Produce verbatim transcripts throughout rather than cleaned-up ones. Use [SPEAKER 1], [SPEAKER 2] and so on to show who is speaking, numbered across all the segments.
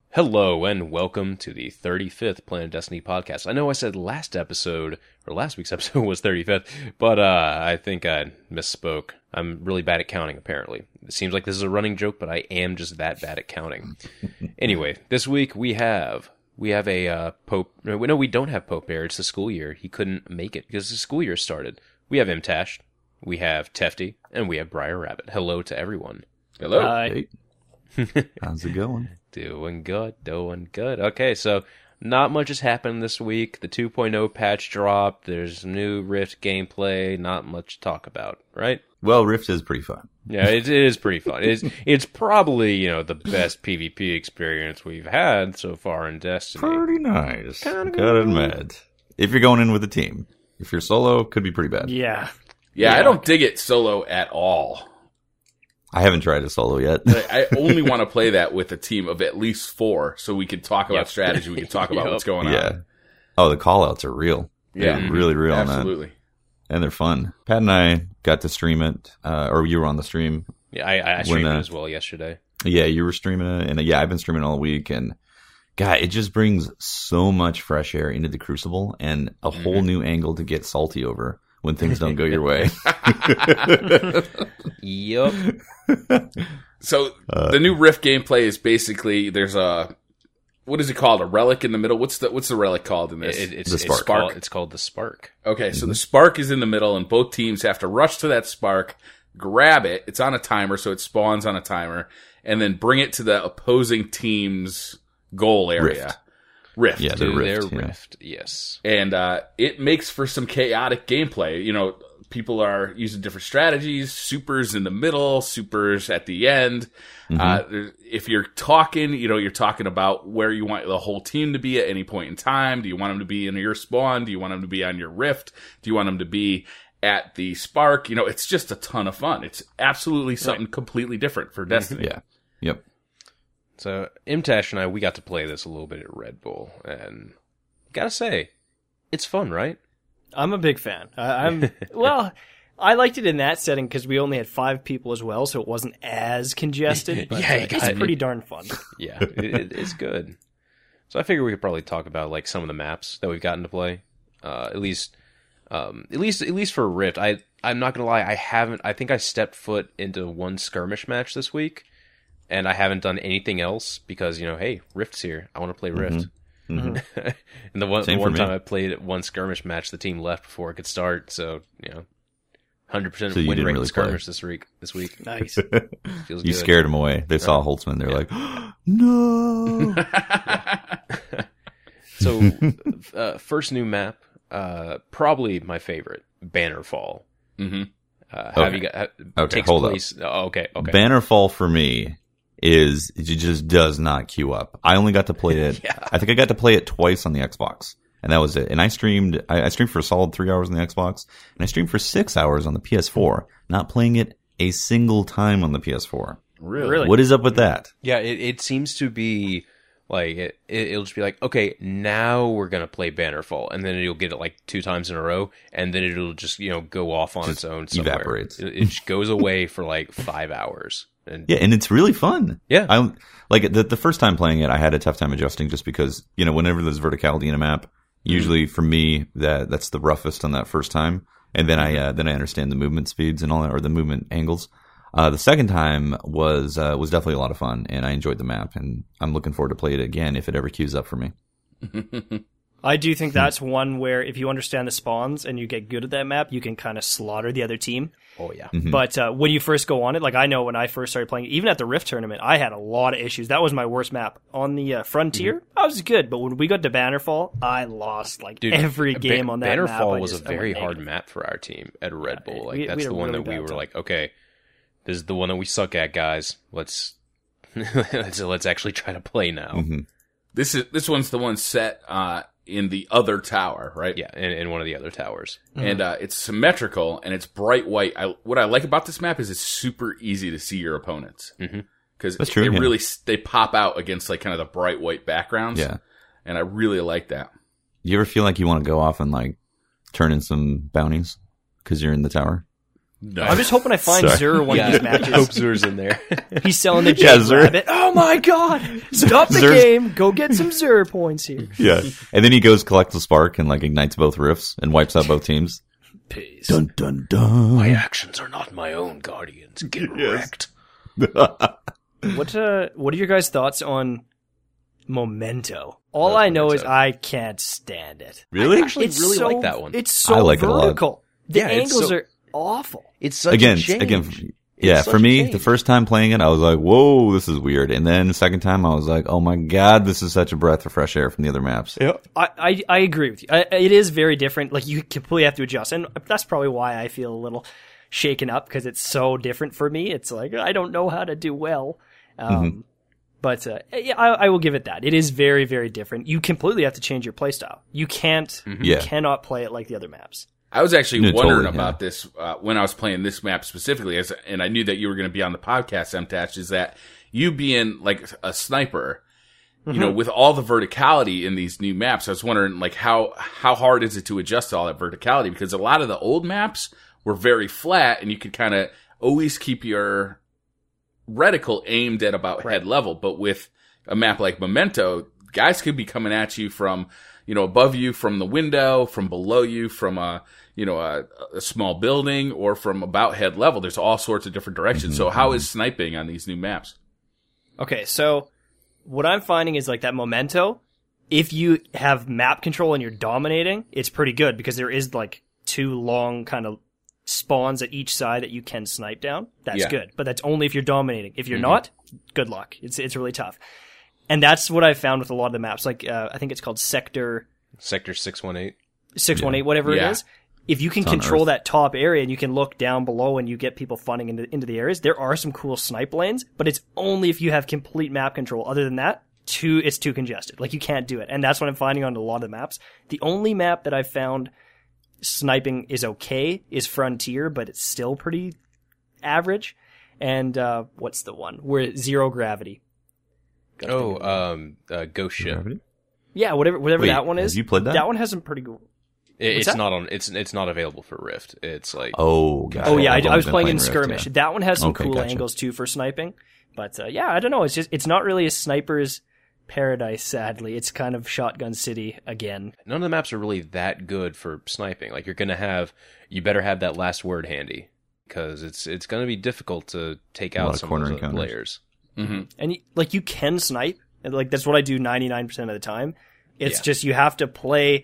[SPEAKER 1] Hello and welcome to the thirty-fifth Planet Destiny podcast. I know I said last episode, or last week's episode was thirty-fifth, but uh, I think I misspoke. I'm really bad at counting, apparently. It seems like this is a running joke, but I am just that bad at counting. Anyway, this week we have we have a uh, Pope... No, we don't have Pope Bear. It's the school year. He couldn't make it because the school year started. We have Imtash, we have Tefty, and we have Briar Rabbit. Hello to everyone.
[SPEAKER 2] Hello.
[SPEAKER 3] Hi. How's it going?
[SPEAKER 1] Doing good, doing good. Okay, so not much has happened this week. The two point oh patch dropped. There's new Rift gameplay. Not much to talk about, right?
[SPEAKER 3] Well, Rift is pretty fun.
[SPEAKER 1] Yeah, it, it is pretty fun. It's it's probably, you know, the best PvP experience we've had so far in Destiny.
[SPEAKER 3] Pretty nice.
[SPEAKER 1] Kinda
[SPEAKER 3] Gotta admit. If you're going in with a team. If you're solo, could be pretty bad.
[SPEAKER 2] Yeah,
[SPEAKER 4] Yeah.
[SPEAKER 2] yeah, I don't dig it solo at all.
[SPEAKER 3] I haven't tried a solo yet.
[SPEAKER 2] I only want to play that with a team of at least four so we can talk about
[SPEAKER 1] Yep.
[SPEAKER 2] strategy. We can talk about
[SPEAKER 1] Yep.
[SPEAKER 2] what's going
[SPEAKER 3] yeah.
[SPEAKER 2] on.
[SPEAKER 3] Oh, the call-outs are real.
[SPEAKER 2] Yeah.
[SPEAKER 3] They're really real on that.
[SPEAKER 2] Absolutely.
[SPEAKER 3] And they're fun. Pat and I got to stream it, uh, or you were on the stream.
[SPEAKER 1] Yeah, I, I streamed
[SPEAKER 3] When, uh,
[SPEAKER 1] it as well yesterday.
[SPEAKER 3] Yeah, you were streaming it, and uh, yeah, I've been streaming all week, and God, it just brings so much fresh air into the Crucible, and a
[SPEAKER 1] Mm-hmm.
[SPEAKER 3] whole new angle to get salty over when things don't go your way.
[SPEAKER 1] Yup.
[SPEAKER 2] So
[SPEAKER 3] Uh,
[SPEAKER 2] the new Rift gameplay is basically there's a what is it called? A relic in the middle. What's the what's the relic called in this?
[SPEAKER 1] It, it's,
[SPEAKER 3] The
[SPEAKER 1] it's,
[SPEAKER 3] Spark.
[SPEAKER 1] called, it's called the Spark.
[SPEAKER 2] Okay, so the spark is in the middle, and both teams have to rush to that spark, grab it. It's on a timer, so it spawns on a timer, and then bring it to the opposing team's goal area.
[SPEAKER 3] Rift.
[SPEAKER 2] Rift.
[SPEAKER 3] Yeah,
[SPEAKER 1] To
[SPEAKER 3] the
[SPEAKER 1] their
[SPEAKER 3] Rift, yeah.
[SPEAKER 1] Rift, yes.
[SPEAKER 2] And uh, it makes for some chaotic gameplay. You know, people are using different strategies, supers in the middle, supers at the end.
[SPEAKER 3] Mm-hmm.
[SPEAKER 2] Uh, there- if you're talking, you know, you're talking about where you want the whole team to be at any point in time. Do you want them to be in your spawn? Do you want them to be on your Rift? Do you want them to be at the Spark? You know, it's just a ton of fun. It's absolutely something completely different for Destiny.
[SPEAKER 3] Yeah. Yep.
[SPEAKER 1] So Imtash and I, we got to play this a little bit at Red Bull, and gotta say, it's fun, right?
[SPEAKER 4] I'm a big fan. I, I'm well. I liked it in that setting because we only had five people as well, so it wasn't as congested. But
[SPEAKER 1] Yeah, you
[SPEAKER 4] uh,
[SPEAKER 1] got-
[SPEAKER 4] it's pretty darn fun.
[SPEAKER 1] Yeah, it, it, it's good. So I figure we could probably talk about like some of the maps that we've gotten to play. Uh, at least, um, at least, at least for Rift. I I'm not gonna lie, I haven't. I think I stepped foot into one skirmish match this week, and I haven't done anything else because you know, hey, Rift's here. I want to play Rift.
[SPEAKER 3] Mhm.
[SPEAKER 1] And the one, the
[SPEAKER 3] Same for
[SPEAKER 1] one
[SPEAKER 3] me.
[SPEAKER 1] time I played one skirmish match, the team left before it could start. So you know, one hundred percent
[SPEAKER 3] So you
[SPEAKER 1] win
[SPEAKER 3] didn't
[SPEAKER 1] rate in
[SPEAKER 3] really play.
[SPEAKER 1] skirmish this week. This week
[SPEAKER 4] Nice.
[SPEAKER 1] feels
[SPEAKER 3] You
[SPEAKER 1] good.
[SPEAKER 3] scared them away. They saw Holtzman. They're like, no.
[SPEAKER 1] So, uh, first new map, uh, probably my favorite, Bannerfall.
[SPEAKER 2] hmm
[SPEAKER 1] Uh, have
[SPEAKER 3] Okay.
[SPEAKER 1] you got? Ha,
[SPEAKER 3] Okay,
[SPEAKER 1] takes
[SPEAKER 3] hold up.
[SPEAKER 1] place, Oh, okay, okay.
[SPEAKER 3] Bannerfall for me is it just does not queue up. I only got to play it.
[SPEAKER 1] Yeah.
[SPEAKER 3] I think I got to play it twice on the Xbox, and that was it. And I streamed. I, I streamed for a solid three hours on the Xbox, and I streamed for six hours on the P S four. Not playing it a single time on the P S four.
[SPEAKER 2] Really?
[SPEAKER 4] Really?
[SPEAKER 3] What is up with that?
[SPEAKER 1] Yeah, it, it seems to be like it, it. It'll just be like, okay, now we're gonna play Bannerfall, and then you'll get it like two times in a row, and then it'll just you know go off on
[SPEAKER 3] Just
[SPEAKER 1] its own. Somewhere.
[SPEAKER 3] evaporates.
[SPEAKER 1] It, it just goes away for like five hours. And
[SPEAKER 3] Yeah, and it's really fun.
[SPEAKER 1] Yeah.
[SPEAKER 3] I like the the first time playing it, I had a tough time adjusting just because you know whenever there's verticality in a map, usually for me that that's the roughest on that first time, and then I uh, then I understand the movement speeds and all that or the movement angles. Uh, the second time was uh, was definitely a lot of fun, and I enjoyed the map, and I'm looking forward to play it again if it ever queues up for me.
[SPEAKER 4] I do think that's one where if you understand the spawns and you get good at that map, you can kind of slaughter the other team.
[SPEAKER 1] oh yeah,
[SPEAKER 3] Mhm.
[SPEAKER 4] But uh, when you first go on it, like I know when I first started playing, even at the Rift tournament, I had a lot of issues. That was my worst map. On the uh, Frontier, I was good, but when we got to Bannerfall, I lost like
[SPEAKER 1] Dude,
[SPEAKER 4] every
[SPEAKER 1] Ba-
[SPEAKER 4] game on that map.
[SPEAKER 1] Bannerfall
[SPEAKER 4] I
[SPEAKER 1] was
[SPEAKER 4] just-
[SPEAKER 1] a
[SPEAKER 4] I went
[SPEAKER 1] very hard
[SPEAKER 4] negative.
[SPEAKER 1] map for our team at Red
[SPEAKER 4] Yeah,
[SPEAKER 1] Bull. Like
[SPEAKER 4] we- we
[SPEAKER 1] that's
[SPEAKER 4] had
[SPEAKER 1] the
[SPEAKER 4] a
[SPEAKER 1] one
[SPEAKER 4] really
[SPEAKER 1] that we
[SPEAKER 4] bad
[SPEAKER 1] were
[SPEAKER 4] time.
[SPEAKER 1] like, okay, this is the one that we suck at, guys. Let's let's let's actually try to play now.
[SPEAKER 3] Mhm.
[SPEAKER 2] This is this one's the one set uh, in the other tower, right?
[SPEAKER 1] Yeah, in, in one of the other towers.
[SPEAKER 2] And uh, it's symmetrical and it's bright white. I, what I like about this map is it's super easy to see your opponents
[SPEAKER 1] Mhm.
[SPEAKER 2] because
[SPEAKER 3] That's true,
[SPEAKER 2] they
[SPEAKER 3] yeah.
[SPEAKER 2] really they pop out against like kind of the bright white backgrounds.
[SPEAKER 3] Yeah.
[SPEAKER 2] and I really like that.
[SPEAKER 3] You ever feel like you want to go off and like turn in some bounties because you're in the tower?
[SPEAKER 2] No.
[SPEAKER 4] I'm just hoping I find
[SPEAKER 3] Sorry.
[SPEAKER 4] Zur one
[SPEAKER 1] yeah,
[SPEAKER 4] of these
[SPEAKER 1] I
[SPEAKER 4] matches.
[SPEAKER 1] hope Zur's in there.
[SPEAKER 4] He's selling the
[SPEAKER 3] Yeah,
[SPEAKER 4] Jade
[SPEAKER 3] Zur.
[SPEAKER 4] Rabbit. Oh my god! Stop the
[SPEAKER 3] Zur's-
[SPEAKER 4] game. Go get some Zur points here.
[SPEAKER 3] Yeah. And then he goes collect the spark and like ignites both rifts and wipes out both teams.
[SPEAKER 4] Peace.
[SPEAKER 3] Dun dun dun.
[SPEAKER 1] My actions are not my own, Guardians. Get wrecked.
[SPEAKER 4] What uh, what are your guys' thoughts on Memento? All I know is
[SPEAKER 1] Memento.
[SPEAKER 4] I can't stand it.
[SPEAKER 3] Really?
[SPEAKER 1] I actually
[SPEAKER 4] It's
[SPEAKER 1] really
[SPEAKER 4] so,
[SPEAKER 1] like that one.
[SPEAKER 4] It's so
[SPEAKER 3] I like it a lot.
[SPEAKER 4] vertical. The
[SPEAKER 1] Yeah, it's
[SPEAKER 4] angles
[SPEAKER 1] so-
[SPEAKER 4] are awful.
[SPEAKER 1] It's such
[SPEAKER 3] again,
[SPEAKER 1] a change.
[SPEAKER 3] again, yeah,
[SPEAKER 1] such
[SPEAKER 3] for
[SPEAKER 1] a
[SPEAKER 3] me,
[SPEAKER 1] change.
[SPEAKER 3] the first time playing it, I was like, whoa, this is weird. And then the second time, I was like, oh my god, this is such a breath of fresh air from the other maps.
[SPEAKER 1] Yep.
[SPEAKER 4] I, I, I agree with you. I, it is very different. Like, you completely have to adjust. And that's probably why I feel a little shaken up, because it's so different for me. It's like, I don't know how to do well. Um,
[SPEAKER 3] Mm-hmm.
[SPEAKER 4] But uh, yeah, I, I will give it that. It is very, very different. You completely have to change your playstyle. You can't, you
[SPEAKER 3] Yeah.
[SPEAKER 4] cannot play it like the other maps.
[SPEAKER 2] I was actually
[SPEAKER 3] No,
[SPEAKER 2] wondering
[SPEAKER 3] totally,
[SPEAKER 2] about
[SPEAKER 3] yeah.
[SPEAKER 2] this uh, when I was playing this map specifically, as, and I knew that you were going to be on the podcast, M-Tash, is that you being like a sniper, you know, with all the verticality in these new maps, I was wondering like how how hard is it to adjust to all that verticality? Because a lot of the old maps were very flat, and you could kind of always keep your reticle aimed at about head level. But with a map like Memento, guys could be coming at you from, you know, above you, from the window, from below you, from a, you know, a, a small building, or from about head level. There's all sorts of different directions. So how is sniping on these new maps?
[SPEAKER 4] Okay, so what I'm finding is like that Memento, if you have map control and you're dominating, it's pretty good, because there is like two long kind of spawns at each side that you can snipe down. That's
[SPEAKER 2] Yeah.
[SPEAKER 4] good, but that's only if you're dominating. If you're not, good luck. It's it's really tough. And that's what I found with a lot of the maps. Like, uh, I think it's called Sector
[SPEAKER 1] Sector six one eight.
[SPEAKER 4] six one eight, whatever
[SPEAKER 2] Yeah.
[SPEAKER 4] it is. If you can
[SPEAKER 3] It's on
[SPEAKER 4] control
[SPEAKER 3] Earth.
[SPEAKER 4] that top area and you can look down below and you get people funning into, into the areas, there are some cool snipe lanes, but it's only if you have complete map control. Other than that, too, it's too congested. Like, you can't do it. And that's what I'm finding on a lot of the maps. The only map that I've found sniping is okay is Frontier, but it's still pretty average. And, uh, what's the one? Where Zero Gravity. Gotta think
[SPEAKER 1] Oh,
[SPEAKER 4] of it.
[SPEAKER 1] um, uh, Ghost Ship.
[SPEAKER 4] Yeah, whatever, whatever
[SPEAKER 3] Wait,
[SPEAKER 4] that one is.
[SPEAKER 3] have you played that?
[SPEAKER 4] That one has some pretty good.
[SPEAKER 1] It,
[SPEAKER 4] What's
[SPEAKER 1] it's
[SPEAKER 4] that?
[SPEAKER 1] not on. It's it's not available for Rift. It's like
[SPEAKER 3] Oh, god.
[SPEAKER 4] Oh yeah, I,
[SPEAKER 3] I've
[SPEAKER 4] I
[SPEAKER 3] only
[SPEAKER 4] was
[SPEAKER 3] been
[SPEAKER 4] playing in
[SPEAKER 3] Rift,
[SPEAKER 4] Skirmish.
[SPEAKER 3] yeah.
[SPEAKER 4] That one has some
[SPEAKER 3] Okay,
[SPEAKER 4] cool
[SPEAKER 3] gotcha.
[SPEAKER 4] angles too for sniping. But uh, yeah, I don't know. It's just it's not really a sniper's paradise. Sadly, it's kind of Shotgun City again.
[SPEAKER 1] none of the maps are really that good for sniping. Like, you're gonna have, you better have that last word handy, because it's it's gonna be difficult to take
[SPEAKER 3] A lot
[SPEAKER 1] out
[SPEAKER 3] of
[SPEAKER 1] some
[SPEAKER 3] corner
[SPEAKER 1] of those
[SPEAKER 3] encounters.
[SPEAKER 1] players.
[SPEAKER 2] Mm-hmm.
[SPEAKER 4] And y- like you can snipe, and like that's what I do ninety-nine percent of the time. It's
[SPEAKER 1] Yeah.
[SPEAKER 4] just you have to play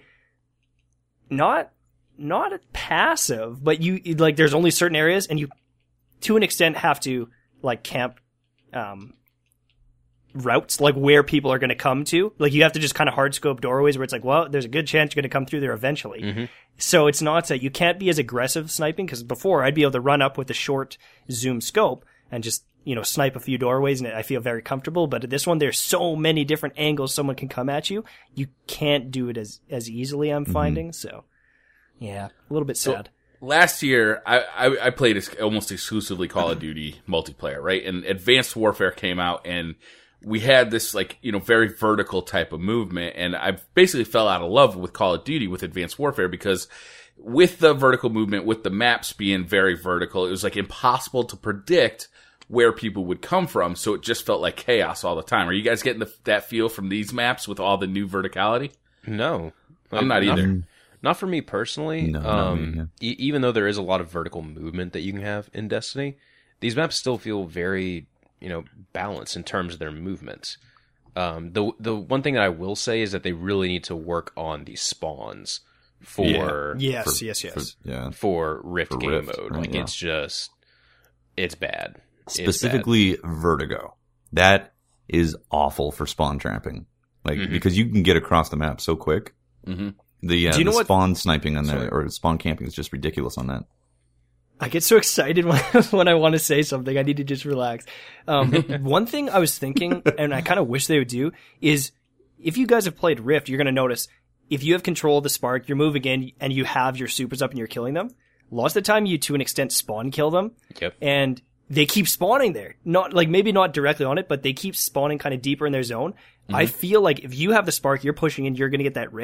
[SPEAKER 4] not not passive, but you like there's only certain areas, and you to an extent have to like camp um routes, like where people are going to come to. Like you have to just kind of hard scope doorways where it's like, well, there's a good chance you're going to come through there eventually.
[SPEAKER 1] Mhm.
[SPEAKER 4] So it's not that you can't be as aggressive sniping, because before I'd be able to run up with a short zoom scope and just, you know, snipe a few doorways and I feel very comfortable. But at this one, there's so many different angles someone can come at you. You can't do it as, as easily, I'm finding. So yeah, a little bit sad.
[SPEAKER 2] Last year, I, I, I played ex- almost exclusively Call of Duty multiplayer, right? And Advanced Warfare came out, and we had this, like, you know, very vertical type of movement. And I basically fell out of love with Call of Duty with Advanced Warfare, because with the vertical movement, with the maps being very vertical, it was like impossible to predict where people would come from. So it just felt like chaos all the time. Are you guys getting the, that feel from these maps with all the new verticality?
[SPEAKER 1] No,
[SPEAKER 2] I'm not
[SPEAKER 1] Not-
[SPEAKER 2] either.
[SPEAKER 1] Not for me personally.
[SPEAKER 3] No, not
[SPEAKER 1] um,
[SPEAKER 3] me, yeah.
[SPEAKER 1] e- even though there is a lot of vertical movement that you can have in Destiny, these maps still feel very, you know, balanced in terms of their movements. Um, the the one thing that I will say is that they really need to work on these spawns for
[SPEAKER 4] Yes,
[SPEAKER 3] For-
[SPEAKER 4] yes, yes.
[SPEAKER 3] for- yeah.
[SPEAKER 1] for Rift
[SPEAKER 3] For
[SPEAKER 1] game
[SPEAKER 3] Rift,
[SPEAKER 1] mode.
[SPEAKER 3] right,
[SPEAKER 1] Like
[SPEAKER 3] yeah.
[SPEAKER 1] it's just, it's bad. It's bad.
[SPEAKER 3] Specifically, Vertigo. That is awful for spawn trapping. Like,
[SPEAKER 1] Mhm.
[SPEAKER 3] because you can get across the map so quick.
[SPEAKER 2] Mm-hmm.
[SPEAKER 3] The, uh,
[SPEAKER 4] Do you know
[SPEAKER 3] the
[SPEAKER 4] what-
[SPEAKER 3] spawn sniping on
[SPEAKER 1] Sorry.
[SPEAKER 3] that, or spawn camping is just ridiculous on that.
[SPEAKER 4] I get so excited when, when I want to say something. I need to just relax. Um, one thing I was thinking, and I kind of wish they would do, is if you guys have played Rift, you're going to notice if you have control of the spark, you're moving in and you have your supers up and you're killing them, lots of the time you to an extent spawn kill them.
[SPEAKER 1] Yep.
[SPEAKER 4] And they keep spawning there. Not like maybe not directly on it, but they keep spawning kind of deeper in their zone. I feel like if you have the spark, you're pushing in, you're going to get that rift.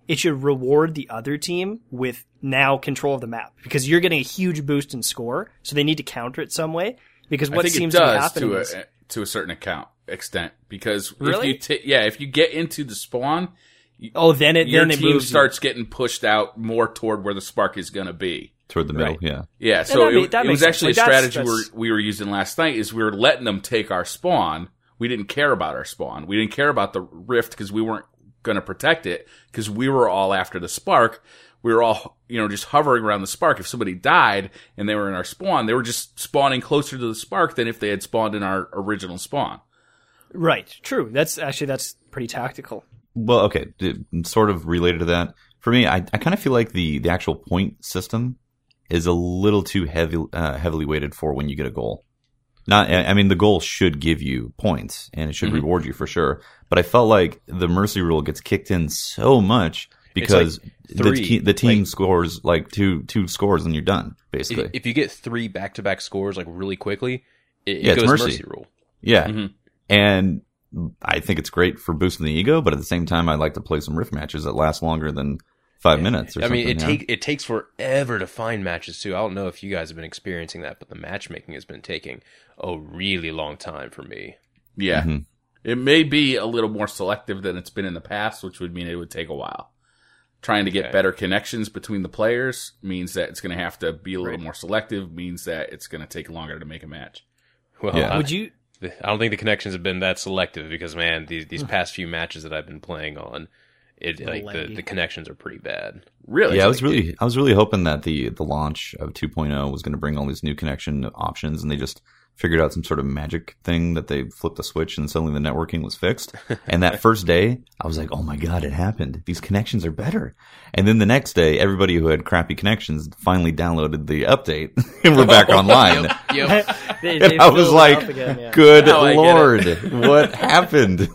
[SPEAKER 4] it should reward the other team with now control of the map because you're getting a huge boost in score. So they need to counter it some way because what
[SPEAKER 2] I think
[SPEAKER 4] seems
[SPEAKER 2] it
[SPEAKER 4] to be
[SPEAKER 2] does
[SPEAKER 4] happening
[SPEAKER 2] to a,
[SPEAKER 4] is
[SPEAKER 2] to a certain account extent because
[SPEAKER 4] Really?
[SPEAKER 2] if you t- yeah, if you get into the spawn,
[SPEAKER 4] oh, then it
[SPEAKER 2] your
[SPEAKER 4] then it
[SPEAKER 2] team
[SPEAKER 4] moves you.
[SPEAKER 2] starts getting pushed out more toward where the spark is going to be.
[SPEAKER 3] Toward the middle,
[SPEAKER 4] Right.
[SPEAKER 3] yeah.
[SPEAKER 2] Yeah, so
[SPEAKER 4] that ma-
[SPEAKER 2] it,
[SPEAKER 4] that
[SPEAKER 2] it
[SPEAKER 4] makes
[SPEAKER 2] was
[SPEAKER 4] sense.
[SPEAKER 2] actually
[SPEAKER 4] Like,
[SPEAKER 2] a
[SPEAKER 4] that's-
[SPEAKER 2] strategy
[SPEAKER 4] that's-
[SPEAKER 2] we were using last night is we were letting them take our spawn. We didn't care about our spawn. We didn't care about the rift because we weren't going to protect it because we were all after the spark. We were all, you know, just hovering around the spark. If somebody died and they were in our spawn, they were just spawning closer to the spark than if they had spawned in our original spawn.
[SPEAKER 4] Right. True. That's actually that's pretty tactical.
[SPEAKER 3] Well, okay, d- sort of related to that. For me, I, I kind of feel like the, the actual point system is a little too heavy, uh, heavily weighted for when you get a goal. Not, I mean, the goal should give you points and it should
[SPEAKER 2] Mhm.
[SPEAKER 3] reward you for sure. But I felt like the mercy rule gets kicked in so much because
[SPEAKER 1] It's like
[SPEAKER 3] the,
[SPEAKER 1] three,
[SPEAKER 3] te- the team
[SPEAKER 1] like-
[SPEAKER 3] scores like two two scores and you're done, basically.
[SPEAKER 1] If, if you get three back-to-back scores like really quickly, it,
[SPEAKER 3] Yeah,
[SPEAKER 1] it
[SPEAKER 3] it's
[SPEAKER 1] goes
[SPEAKER 3] mercy.
[SPEAKER 1] mercy rule.
[SPEAKER 3] yeah.
[SPEAKER 2] Mhm.
[SPEAKER 3] And I think it's great for boosting the ego, but at the same time, I like to play some rift matches that last longer than five minutes or
[SPEAKER 1] I
[SPEAKER 3] something.
[SPEAKER 1] mean, it
[SPEAKER 3] you know?
[SPEAKER 1] take it takes forever to find matches too. I don't know if you guys have been experiencing that, but the matchmaking has been taking a really long time for me.
[SPEAKER 2] Yeah.
[SPEAKER 3] Mhm.
[SPEAKER 2] It may be a little more selective than it's been in the past, which would mean it would take a while. Trying to get
[SPEAKER 1] Okay.
[SPEAKER 2] better connections between the players means that it's going to have to be a little
[SPEAKER 4] Right.
[SPEAKER 2] more selective, means that it's going to take longer to make a match.
[SPEAKER 1] Well,
[SPEAKER 3] Yeah.
[SPEAKER 1] I,
[SPEAKER 4] Would you?
[SPEAKER 1] I don't think the connections have been that selective because man, these
[SPEAKER 3] Hmm.
[SPEAKER 1] these past few matches that I've been playing on, it
[SPEAKER 4] Little
[SPEAKER 1] like the,
[SPEAKER 4] laggy.
[SPEAKER 1] the connections are pretty bad.
[SPEAKER 2] Really?
[SPEAKER 3] Yeah, I was really, I was really hoping that the the launch of two point oh was going to bring all these new connection options, and they just figured out some sort of magic thing that they flipped a switch and suddenly the networking was fixed. And that first day, I was like, "Oh my god, it happened! These connections are better." And then the next day, everybody who had crappy connections finally downloaded the update, and we're back online.
[SPEAKER 1] Yep.
[SPEAKER 4] They,
[SPEAKER 3] And
[SPEAKER 4] they
[SPEAKER 3] I was
[SPEAKER 4] filled it
[SPEAKER 3] like,
[SPEAKER 4] up again, yeah.
[SPEAKER 3] "Good
[SPEAKER 2] Now I get
[SPEAKER 3] lord, what happened?"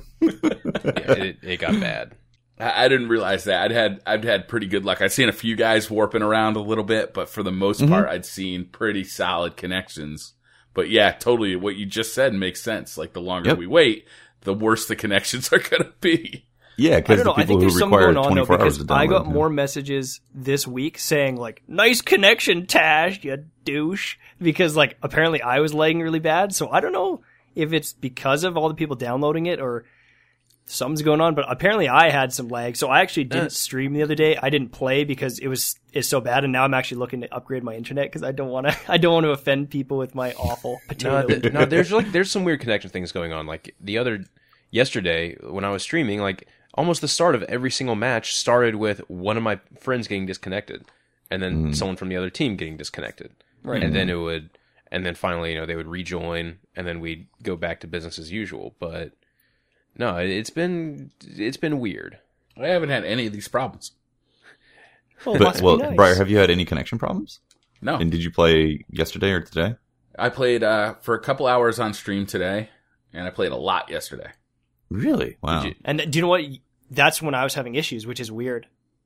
[SPEAKER 1] Yeah, it, it got bad.
[SPEAKER 2] I I didn't realize that. I'd had I'd had pretty good luck. I'd seen a few guys warping around a little bit, but for the most
[SPEAKER 3] Mhm.
[SPEAKER 2] part, I'd seen pretty solid connections. But yeah, totally. What you just said makes sense. Like the longer
[SPEAKER 3] Yep.
[SPEAKER 2] we wait, the worse the connections are going to be.
[SPEAKER 3] Yeah,
[SPEAKER 4] I
[SPEAKER 3] because
[SPEAKER 4] don't
[SPEAKER 3] the
[SPEAKER 4] know. I
[SPEAKER 3] people
[SPEAKER 4] think
[SPEAKER 3] who
[SPEAKER 4] there's something
[SPEAKER 3] require
[SPEAKER 4] going on though
[SPEAKER 3] twenty-four hours
[SPEAKER 4] because
[SPEAKER 3] to download.
[SPEAKER 4] I got
[SPEAKER 3] yeah.
[SPEAKER 4] more messages this week saying like "nice connection, Tash, you douche," because like apparently I was lagging really bad. So I don't know if it's because of all the people downloading it or something's going on. But apparently I had some lag, so I actually didn't
[SPEAKER 1] Uh.
[SPEAKER 4] stream the other day. I didn't play because it was it's so bad, and now I'm actually looking to upgrade my internet because I don't want to I don't want to offend people with my awful potato.
[SPEAKER 1] No, th- no, there's like there's some weird connection things going on. Like the other yesterday when I was streaming, like almost the start of every single match started with one of my friends getting disconnected, and then
[SPEAKER 3] Mm.
[SPEAKER 1] someone from the other team getting disconnected,
[SPEAKER 4] Right.
[SPEAKER 1] and then it would, and then finally, you know, they would rejoin, and then we'd go back to business as usual. But no, it- it's been it's been weird.
[SPEAKER 2] I haven't had any of these problems.
[SPEAKER 4] Well, it
[SPEAKER 3] But
[SPEAKER 4] must be
[SPEAKER 3] well,
[SPEAKER 4] nice.
[SPEAKER 3] Briar, have you had any connection problems?
[SPEAKER 2] No.
[SPEAKER 3] And did you play yesterday or today?
[SPEAKER 2] I played uh, for a couple hours on stream today, and I played a lot yesterday.
[SPEAKER 3] Really? Wow.
[SPEAKER 1] you-
[SPEAKER 4] And do you know what? That's when I was having issues, which is weird.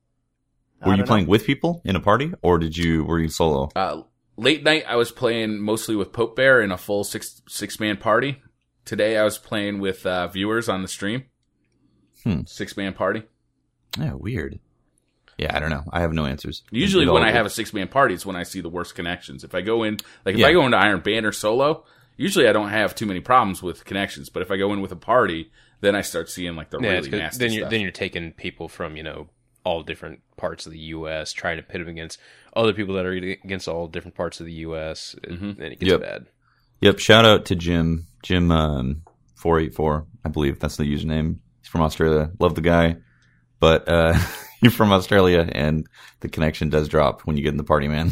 [SPEAKER 4] I
[SPEAKER 3] Were you
[SPEAKER 4] don't know.
[SPEAKER 3] playing with people in a party, or did you were you solo?
[SPEAKER 2] Uh, late night, I was playing mostly with Pope Bear in a full six six man party. Today, I was playing with uh, viewers on the stream.
[SPEAKER 3] Hmm.
[SPEAKER 2] Six man party.
[SPEAKER 3] Yeah, weird. Yeah, I don't know. I have no answers.
[SPEAKER 2] Usually,
[SPEAKER 3] It
[SPEAKER 2] when
[SPEAKER 3] all
[SPEAKER 2] I
[SPEAKER 3] good.
[SPEAKER 2] have a six man party, it's when I see the worst connections. If I go in, like if
[SPEAKER 3] Yeah.
[SPEAKER 2] I go into Iron Banner solo, usually I don't have too many problems with connections. But if I go in with a party, then I start seeing like the
[SPEAKER 1] Yeah, it's
[SPEAKER 2] really
[SPEAKER 1] 'cause
[SPEAKER 2] nasty
[SPEAKER 1] then you're
[SPEAKER 2] stuff.
[SPEAKER 1] then you're taking people from you know all different parts of the U S trying to pit them against other people that are against all different parts of the U S
[SPEAKER 2] Mhm.
[SPEAKER 1] and it gets
[SPEAKER 3] Yep.
[SPEAKER 1] bad.
[SPEAKER 3] Yep. Shout out to Jim. Jim um, four eight four, I believe that's the username. He's from Australia. Love the guy, but uh, you're from Australia, and the connection does drop when you get in the party, man.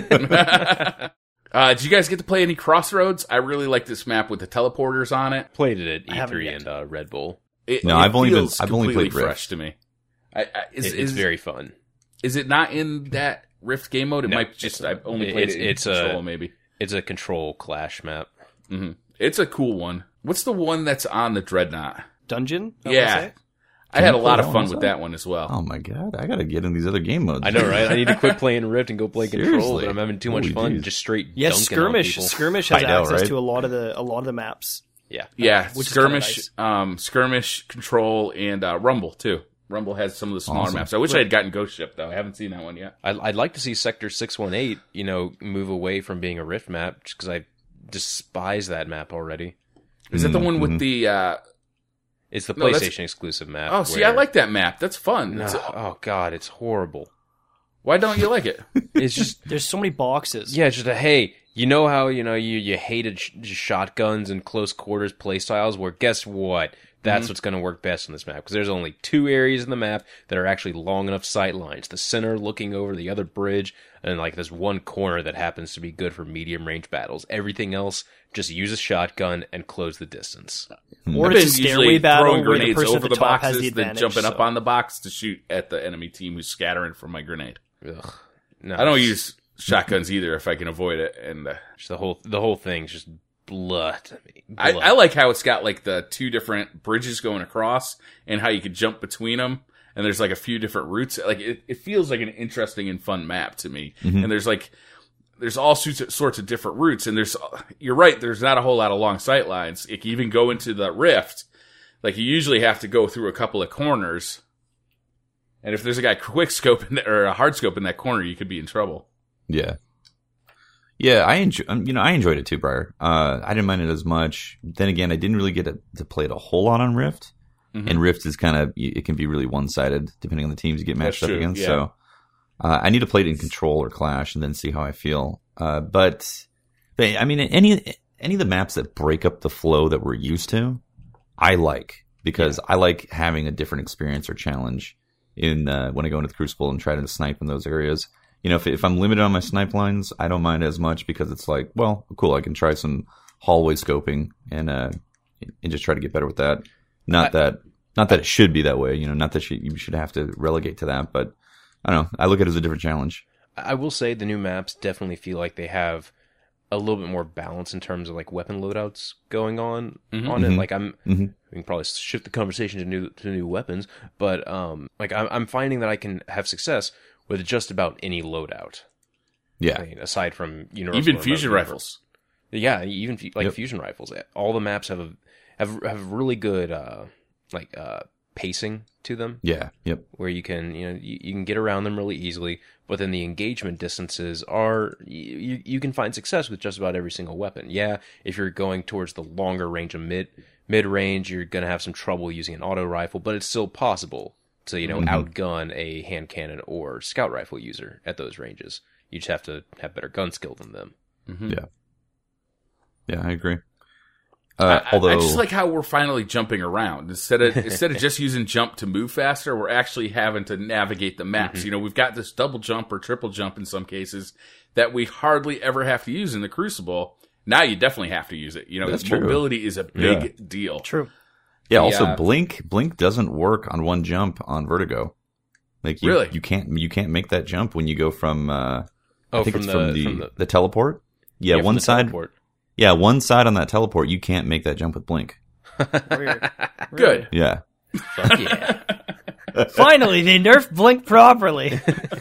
[SPEAKER 2] uh, did you guys get to play any Crossroads? I really like this map with the teleporters on it.
[SPEAKER 1] Played it
[SPEAKER 4] I
[SPEAKER 1] at
[SPEAKER 4] haven't
[SPEAKER 1] E three
[SPEAKER 4] yet.
[SPEAKER 1] and uh, Red Bull.
[SPEAKER 2] It,
[SPEAKER 3] No,
[SPEAKER 2] it
[SPEAKER 3] I've only been-
[SPEAKER 2] feels
[SPEAKER 3] I've only
[SPEAKER 2] completely
[SPEAKER 3] played Rift.
[SPEAKER 2] fresh to me. I, I, is,
[SPEAKER 1] It- it's
[SPEAKER 2] is,
[SPEAKER 1] very fun.
[SPEAKER 2] is it not in that Rift game mode? It
[SPEAKER 1] No,
[SPEAKER 2] might just.
[SPEAKER 1] it's-
[SPEAKER 2] I've only played
[SPEAKER 1] it's-
[SPEAKER 2] it in
[SPEAKER 1] it's, uh,
[SPEAKER 2] control, maybe.
[SPEAKER 1] It's a control clash map.
[SPEAKER 2] hmm It's a cool one. What's the one that's on the Dreadnought?
[SPEAKER 4] Dungeon? I wanna
[SPEAKER 2] Yeah.
[SPEAKER 4] say?
[SPEAKER 2] I
[SPEAKER 3] Can
[SPEAKER 2] had a
[SPEAKER 3] you
[SPEAKER 2] lot
[SPEAKER 3] play
[SPEAKER 2] of
[SPEAKER 3] that
[SPEAKER 2] fun
[SPEAKER 3] one
[SPEAKER 2] with
[SPEAKER 3] as
[SPEAKER 2] that one as well.
[SPEAKER 3] Oh my god, I gotta get in these other game modes.
[SPEAKER 1] I know, right? I need to quit playing Rift and go play Control,
[SPEAKER 3] Seriously.
[SPEAKER 1] but I'm having too much
[SPEAKER 3] Holy
[SPEAKER 1] fun
[SPEAKER 3] jeez.
[SPEAKER 1] just straight
[SPEAKER 4] Yeah,
[SPEAKER 1] dunking on
[SPEAKER 4] skirmish.
[SPEAKER 1] people.
[SPEAKER 4] Skirmish has
[SPEAKER 3] I know,
[SPEAKER 4] access
[SPEAKER 3] right?
[SPEAKER 4] to a lot of the a lot of the maps.
[SPEAKER 1] Yeah.
[SPEAKER 2] Yeah,
[SPEAKER 4] which is kinda
[SPEAKER 2] skirmish, um, skirmish, control, and uh, rumble too. Rumble has some of the smaller
[SPEAKER 3] Awesome.
[SPEAKER 2] maps. I wish I had gotten Ghost Ship, though. I haven't seen that one yet.
[SPEAKER 1] I'd, I'd like to see Sector six one eight, you know, move away from being a Rift map, just because I despise that map already.
[SPEAKER 2] Is that the one
[SPEAKER 3] Mm-hmm.
[SPEAKER 2] with the... Uh...
[SPEAKER 1] It's the
[SPEAKER 2] No, that's-
[SPEAKER 1] PlayStation exclusive map.
[SPEAKER 2] Oh, see,
[SPEAKER 1] where-
[SPEAKER 2] I like that map. That's fun.
[SPEAKER 1] No,
[SPEAKER 2] It's-
[SPEAKER 1] oh god, it's horrible.
[SPEAKER 2] Why don't you like it?
[SPEAKER 1] It's just
[SPEAKER 4] There's so many boxes.
[SPEAKER 1] yeah, it's just a hey. You know how you know you you hated sh- shotguns and close quarters playstyles? Where guess what? That's
[SPEAKER 2] Mm-hmm.
[SPEAKER 1] what's going to work best on this map because there's only two areas in the map that are actually long enough sight lines. The center looking over the other bridge, and like this one corner that happens to be good for medium range battles. Everything else, just use a shotgun and close the distance.
[SPEAKER 4] Or
[SPEAKER 2] I've been
[SPEAKER 4] it's a stairway
[SPEAKER 2] usually
[SPEAKER 4] battle
[SPEAKER 2] throwing
[SPEAKER 4] where the
[SPEAKER 2] grenades
[SPEAKER 4] person
[SPEAKER 2] over
[SPEAKER 4] at the
[SPEAKER 2] the
[SPEAKER 4] top has
[SPEAKER 2] boxes,
[SPEAKER 4] the
[SPEAKER 2] then
[SPEAKER 4] advantage.
[SPEAKER 2] jumping up
[SPEAKER 4] so-
[SPEAKER 2] on the box to shoot at the enemy team who's scattering from my grenade.
[SPEAKER 1] Ugh. No,
[SPEAKER 2] I don't
[SPEAKER 1] it's
[SPEAKER 2] use shotguns either if I can avoid it. And uh,
[SPEAKER 1] just the whole the whole thing's just blood to me.
[SPEAKER 2] I,
[SPEAKER 1] Blood.
[SPEAKER 2] I like how it's got like the two different bridges going across and how you could jump between them. And there's like a few different routes. Like it, it feels like an interesting and fun map to me.
[SPEAKER 3] Mhm.
[SPEAKER 2] And there's like there's all sorts of, sorts of different routes. And there's you're right. There's not a whole lot of long sight lines. If you even go into the rift, like you usually have to go through a couple of corners. And if there's a guy quick scope in there, or a hard scope in that corner, you could be in trouble.
[SPEAKER 3] Yeah. Yeah, I enjoy, um, you know, I enjoyed it too, Briar. Uh, I didn't mind it as much. Then again, I didn't really get to, to play it a whole lot on Rift.
[SPEAKER 2] Mhm.
[SPEAKER 3] And Rift is kind of, it can be really one-sided depending on the teams you get matched
[SPEAKER 2] That's
[SPEAKER 3] up
[SPEAKER 2] true,
[SPEAKER 3] against.
[SPEAKER 2] yeah.
[SPEAKER 3] So uh, I need to play it in Control or Clash and then see how I feel. Uh, but, they, I mean, any any of the maps that break up the flow that we're used to, I like. Because I like having a different experience or challenge in uh, when I go into the Crucible and try to snipe in those areas. You know, if if I'm limited on my snipe lines, I don't mind as much because it's like, well, cool, I can try some hallway scoping and uh, and just try to get better with that. Not
[SPEAKER 1] I-
[SPEAKER 3] that not that it should be that way, you know, not that you, you should have to relegate to that, but I don't know. I look at it as a different challenge.
[SPEAKER 1] I will say the new maps definitely feel like they have a little bit more balance in terms of like weapon loadouts going on
[SPEAKER 2] Mhm.
[SPEAKER 1] on it.
[SPEAKER 3] Mhm.
[SPEAKER 1] Like I'm,
[SPEAKER 3] Mhm.
[SPEAKER 1] we can probably shift the conversation to new to new weapons, but um, like I'm, I'm finding that I can have success with just about any loadout.
[SPEAKER 3] Yeah.
[SPEAKER 1] I mean, aside from universal
[SPEAKER 2] Even
[SPEAKER 1] or
[SPEAKER 2] fusion
[SPEAKER 1] universal.
[SPEAKER 2] rifles.
[SPEAKER 1] Yeah, even fu- like
[SPEAKER 3] Yep.
[SPEAKER 1] fusion rifles. All the maps have a, have have really good uh like uh pacing to them.
[SPEAKER 3] Yeah. Yep.
[SPEAKER 1] Where you can, you know, you, you can get around them really easily, but then the engagement distances are, you, you can find success with just about every single weapon. Yeah, if you're going towards the longer range of mid, mid range, you're going to have some trouble using an auto rifle, but it's still possible to, you know,
[SPEAKER 3] Mhm.
[SPEAKER 1] outgun a hand cannon or scout rifle user at those ranges. You just have to have better gun skill than them.
[SPEAKER 2] Mhm.
[SPEAKER 3] Yeah. Yeah, I agree. Uh,
[SPEAKER 2] I,
[SPEAKER 3] although,
[SPEAKER 2] I just like how we're finally jumping around instead of instead of just using jump to move faster. We're actually having to navigate the maps.
[SPEAKER 1] Mm-hmm.
[SPEAKER 2] You know, we've got this double jump or triple jump in some cases that we hardly ever have to use in the Crucible. Now you definitely have to use it. You know,
[SPEAKER 3] That's true.
[SPEAKER 2] mobility is a big
[SPEAKER 3] Yeah.
[SPEAKER 2] deal.
[SPEAKER 4] True.
[SPEAKER 3] yeah, also
[SPEAKER 2] Yeah.
[SPEAKER 3] Blink, Blink doesn't work on one jump on Vertigo. Like you,
[SPEAKER 2] Really?
[SPEAKER 3] you can't, you can't make that jump when you go from, uh,
[SPEAKER 1] Oh,
[SPEAKER 3] I think
[SPEAKER 1] from
[SPEAKER 3] it's
[SPEAKER 1] the-
[SPEAKER 3] from the,
[SPEAKER 1] from
[SPEAKER 3] the,
[SPEAKER 1] the-
[SPEAKER 3] teleport. Yeah,
[SPEAKER 1] from
[SPEAKER 3] one
[SPEAKER 1] the
[SPEAKER 3] side.
[SPEAKER 1] teleport.
[SPEAKER 3] Yeah, one side on that teleport, you can't make that jump with Blink.
[SPEAKER 4] Weird.
[SPEAKER 2] Good.
[SPEAKER 3] Yeah.
[SPEAKER 1] Fuck yeah.
[SPEAKER 4] Finally, they nerfed Blink properly.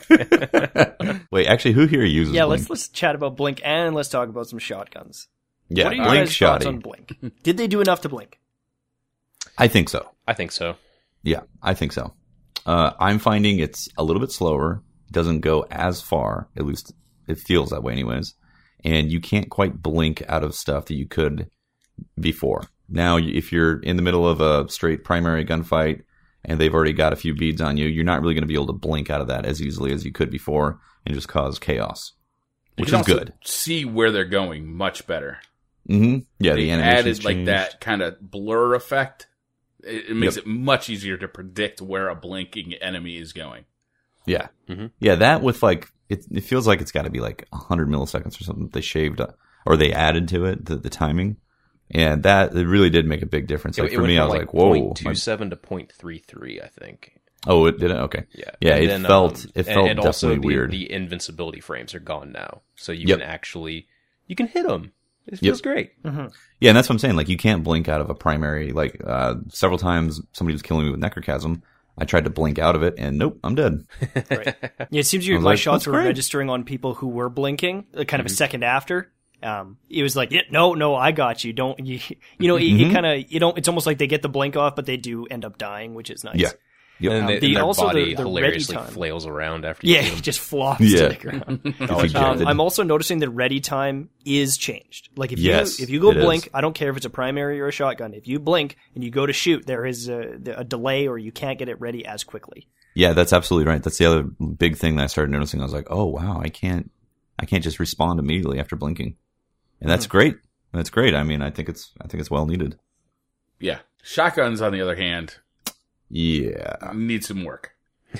[SPEAKER 3] Wait, actually, who here uses
[SPEAKER 4] yeah,
[SPEAKER 3] Blink?
[SPEAKER 4] let's let's chat about Blink and let's talk about some shotguns.
[SPEAKER 3] Yeah,
[SPEAKER 4] what are your
[SPEAKER 3] Blink
[SPEAKER 4] guys' thoughts
[SPEAKER 3] shoddy.
[SPEAKER 4] on Blink? Did they do enough to Blink?
[SPEAKER 3] I think so.
[SPEAKER 1] I think so.
[SPEAKER 3] Yeah, I think so. Uh, I'm finding it's a little bit slower. Doesn't go as far. At least it feels that way, anyways. And you can't quite blink out of stuff that you could before. Now, if you're in the middle of a straight primary gunfight and they've already got a few beads on you, you're not really going to be able to blink out of that as easily as you could before and just cause chaos,
[SPEAKER 2] You
[SPEAKER 3] which
[SPEAKER 2] can
[SPEAKER 3] is
[SPEAKER 2] also
[SPEAKER 3] good.
[SPEAKER 2] see where they're going much better.
[SPEAKER 3] Mm-hmm. Yeah,
[SPEAKER 2] They
[SPEAKER 3] the animation's
[SPEAKER 2] added like
[SPEAKER 3] changed.
[SPEAKER 2] that kind of blur effect. It, it makes
[SPEAKER 3] Yep.
[SPEAKER 2] it much easier to predict where a blinking enemy is going.
[SPEAKER 3] Yeah.
[SPEAKER 1] Mhm.
[SPEAKER 3] Yeah, that with like, it, it feels like it's got to be like one hundred milliseconds or something that they shaved uh, or they added to it, the, the timing. And that, it really did make a big difference. Like
[SPEAKER 1] it
[SPEAKER 3] for
[SPEAKER 1] went
[SPEAKER 3] me,
[SPEAKER 1] from
[SPEAKER 3] I was
[SPEAKER 1] like,
[SPEAKER 3] like, whoa.
[SPEAKER 1] point two
[SPEAKER 3] my-
[SPEAKER 1] seven to point three three, I think.
[SPEAKER 3] oh, it did it? Okay.
[SPEAKER 1] Yeah,
[SPEAKER 3] Yeah,
[SPEAKER 1] And
[SPEAKER 3] it
[SPEAKER 1] then,
[SPEAKER 3] felt,
[SPEAKER 1] um,
[SPEAKER 3] it
[SPEAKER 1] and-
[SPEAKER 3] felt
[SPEAKER 1] and also
[SPEAKER 3] definitely
[SPEAKER 1] the,
[SPEAKER 3] weird.
[SPEAKER 1] The invincibility frames are gone now, so you
[SPEAKER 3] Yep.
[SPEAKER 1] can actually you can hit them. It
[SPEAKER 3] Yep.
[SPEAKER 1] feels great.
[SPEAKER 3] Yeah, and that's what I'm saying. Like, you can't blink out of a primary. Like, uh, several times somebody was killing me with Necrochasm. I tried to blink out of it, and nope, I'm dead.
[SPEAKER 4] Right. Yeah, it seems your
[SPEAKER 3] I was
[SPEAKER 4] my
[SPEAKER 3] like,
[SPEAKER 4] shots
[SPEAKER 3] that's
[SPEAKER 4] were
[SPEAKER 3] great.
[SPEAKER 4] registering on people who were blinking, uh, kind of
[SPEAKER 3] Mm-hmm.
[SPEAKER 4] a second after. Um, it was like, yeah, no, no, I got you. Don't you? You know, it,
[SPEAKER 3] Mm-hmm.
[SPEAKER 4] it kind of you don't. It's almost like they get the blink off, but they do end up dying, which is nice.
[SPEAKER 3] Yeah. Yep.
[SPEAKER 1] And,
[SPEAKER 4] Um,
[SPEAKER 1] they,
[SPEAKER 4] the-
[SPEAKER 1] and their
[SPEAKER 4] also the-
[SPEAKER 1] body
[SPEAKER 4] the ready
[SPEAKER 1] hilariously
[SPEAKER 4] time.
[SPEAKER 1] flails around after you
[SPEAKER 4] Yeah,
[SPEAKER 1] shoot
[SPEAKER 4] it
[SPEAKER 1] 'em.
[SPEAKER 4] just flops
[SPEAKER 3] Yeah.
[SPEAKER 4] to the ground.
[SPEAKER 3] Always
[SPEAKER 4] Um,
[SPEAKER 3] ejected.
[SPEAKER 4] I'm also noticing that ready time is changed. Like if
[SPEAKER 3] Yes,
[SPEAKER 4] you if you go
[SPEAKER 3] it
[SPEAKER 4] blink,
[SPEAKER 3] is.
[SPEAKER 4] I don't care if it's a primary or a shotgun. If you blink and you go to shoot, there is a, a delay, or you can't get it ready as quickly.
[SPEAKER 3] Yeah, that's absolutely right. That's the other big thing that I started noticing. I was like, oh wow, I can't, I can't just respond immediately after blinking, and that's great. That's great. I mean, I think it's, I think it's well needed.
[SPEAKER 2] Yeah. Shotguns, on the other hand,
[SPEAKER 3] Yeah,
[SPEAKER 2] need some work.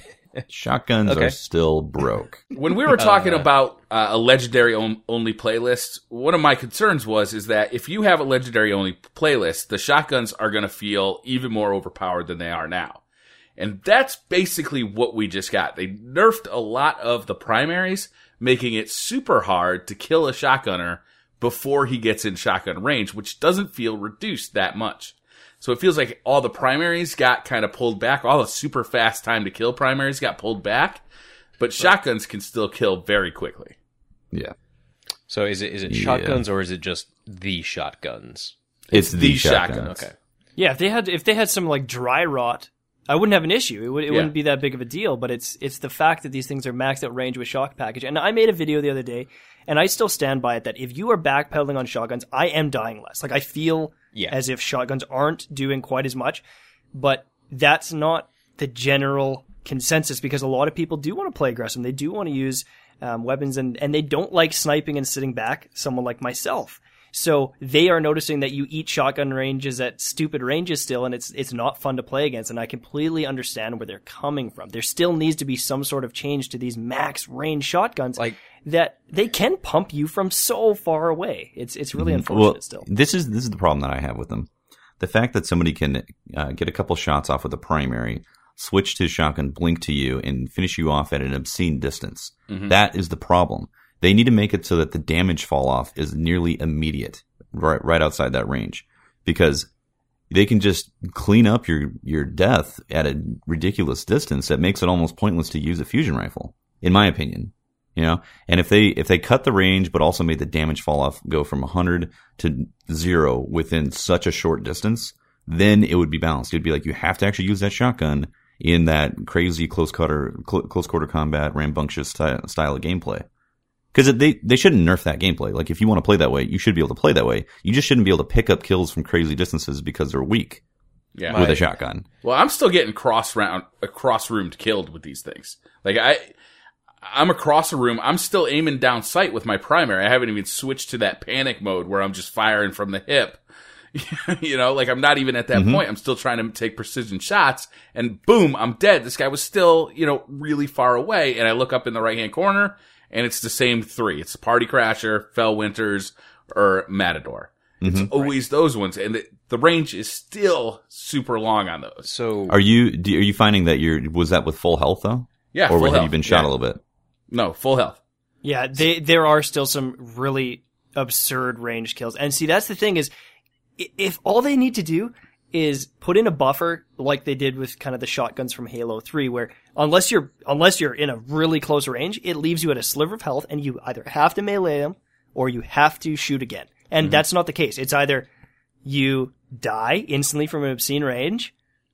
[SPEAKER 3] shotguns
[SPEAKER 1] Okay.
[SPEAKER 3] are still broke.
[SPEAKER 2] When we were talking about uh, a legendary on- only playlist, one of my concerns was is that if you have a legendary only playlist, the shotguns are going to feel even more overpowered than they are now. And that's basically what we just got. They nerfed a lot of the primaries, making it super hard to kill a shotgunner before he gets in shotgun range, which doesn't feel reduced that much. So it feels like all the primaries got kind of pulled back. All the super fast time to kill primaries got pulled back, but shotguns can still kill very quickly.
[SPEAKER 3] Yeah,
[SPEAKER 1] So is it is it
[SPEAKER 3] Yeah.
[SPEAKER 1] shotguns or is it just the shotguns?
[SPEAKER 3] it's,
[SPEAKER 2] the
[SPEAKER 3] the
[SPEAKER 2] shotguns.
[SPEAKER 3] shotguns.
[SPEAKER 1] Okay.
[SPEAKER 4] Yeah, if they had if they had some like dry rot, I wouldn't have an issue. It, would, it
[SPEAKER 2] Yeah.
[SPEAKER 4] wouldn't be that big of a deal. But it's it's the fact that these things are maxed out range with shock package. And I made a video the other day, and I still stand by it that if you are backpedaling on shotguns, I am dying less. Like I feel
[SPEAKER 1] Yeah.
[SPEAKER 4] as if shotguns aren't doing quite as much, but that's not the general consensus because a lot of people do want to play aggressive. They do want to use um, weapons, and and they don't like sniping and sitting back. Someone like myself. So they are noticing that you eat shotgun ranges at stupid ranges still, and it's it's not fun to play against. And I completely understand where they're coming from. There still needs to be some sort of change to these max range shotguns,
[SPEAKER 1] Like-
[SPEAKER 4] that they can pump you from so far away. It's it's really unfortunate
[SPEAKER 3] Well,
[SPEAKER 4] still.
[SPEAKER 3] this is this is the problem that I have with them. The fact that somebody can uh, get a couple shots off with a primary, switch to shotgun, blink to you, and finish you off at an obscene distance. That is the problem. They need to make it so that the damage fall off is nearly immediate, right, right outside that range, because they can just clean up your, your death at a ridiculous distance that makes it almost pointless to use a fusion rifle, in my opinion. You know, and if they if they cut the range but also made the damage fall off go from one hundred to zero within such a short distance, then it would be balanced. It would be like you have to actually use that shotgun in that crazy close quarter cl- close quarter combat rambunctious style, style of gameplay. Because they, they shouldn't nerf that gameplay. Like, if you want to play that way, you should be able to play that way. You just shouldn't be able to pick up kills from crazy distances because they're weak
[SPEAKER 2] Yeah.
[SPEAKER 3] with
[SPEAKER 1] My-
[SPEAKER 3] a shotgun.
[SPEAKER 2] Well, I'm still getting cross round, uh, cross roomed killed with these things. Like I, I'm across a room. I'm still aiming down sight with my primary. I haven't even switched to that panic mode where I'm just firing from the hip. You know, like I'm not even at that point. I'm still trying to take precision shots, and boom, I'm dead. This guy was still, you know, really far away, and I look up in the right hand corner, and it's the same three. It's Party Crasher, Fell Winters, or Matador. It's always those ones, and the, the range is still super long on those.
[SPEAKER 1] So
[SPEAKER 3] Are you do, are you finding that you're was that with full health though?
[SPEAKER 2] Yeah,
[SPEAKER 3] Or
[SPEAKER 2] full
[SPEAKER 3] have
[SPEAKER 2] health.
[SPEAKER 3] you been shot
[SPEAKER 2] Yeah.
[SPEAKER 3] a little bit?
[SPEAKER 2] No, full health.
[SPEAKER 4] Yeah, they, there are still some really absurd range kills. And see, that's the thing is, i- if all they need to do is put in a buffer like they did with kind of the shotguns from Halo three, where unless you're, unless you're in a really close range, it leaves you at a sliver of health and you either have to melee them or you have to shoot again. And that's not the case. It's either you die instantly from an obscene range.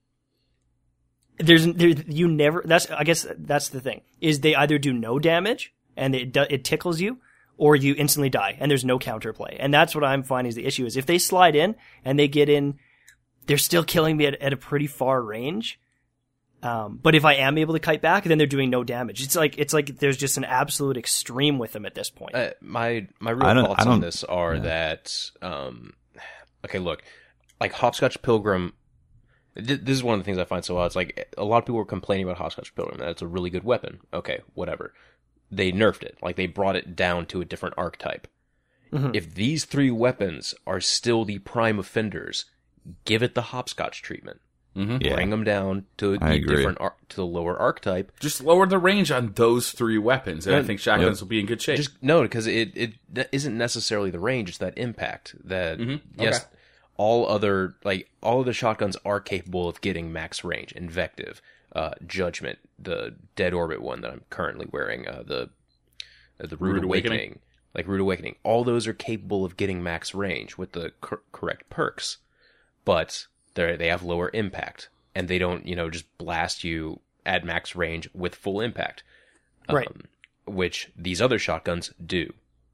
[SPEAKER 4] There's, there, you never, that's, I guess that's the thing, is they either do no damage and it, do, it tickles you, or you instantly die and there's no counterplay. And that's what I'm finding is the issue is if they slide in and they get in, they're still killing me at, at a pretty far range. Um, but if I am able to kite back, then they're doing no damage. It's like, it's like there's just an absolute extreme with them at this point.
[SPEAKER 1] uh, my my
[SPEAKER 3] I
[SPEAKER 1] real
[SPEAKER 3] don't-
[SPEAKER 1] thoughts
[SPEAKER 3] I
[SPEAKER 1] on
[SPEAKER 3] don't-
[SPEAKER 1] this are
[SPEAKER 3] yeah.
[SPEAKER 1] that um, okay, look, like Hopscotch Pilgrim. th- This is one of the things I find so odd. It's like a lot of people were complaining about Hopscotch Pilgrim. That it's a really good weapon. Okay, whatever. They nerfed it. Like they brought it down to a different archetype.
[SPEAKER 4] Mhm.
[SPEAKER 1] If these three weapons are still the prime offenders, give it the Hopscotch treatment.
[SPEAKER 2] Mm-hmm.
[SPEAKER 3] Yeah.
[SPEAKER 1] Bring them down to
[SPEAKER 3] I
[SPEAKER 1] the
[SPEAKER 3] agree.
[SPEAKER 1] different ar- to the lower archetype.
[SPEAKER 2] Just lower the range on those three weapons, and I
[SPEAKER 1] Yep.
[SPEAKER 2] think shotguns will be in good shape.
[SPEAKER 1] Just no, because it it that isn't necessarily the range; it's that impact. That
[SPEAKER 2] Mhm.
[SPEAKER 1] yes,
[SPEAKER 2] Okay.
[SPEAKER 1] all other like all of the shotguns are capable of getting max range. Invective, uh, Judgment, the Dead Orbit one that I'm currently wearing, uh, the uh, the Rude,
[SPEAKER 2] Rude
[SPEAKER 1] Awakening.
[SPEAKER 2] Awakening.
[SPEAKER 1] like Rude Awakening. All those are capable of getting max range with the cor- correct perks, but they they have lower impact. and they don't, you know, just blast you at max range with full impact.
[SPEAKER 4] Right.
[SPEAKER 1] Um, which these other shotguns do.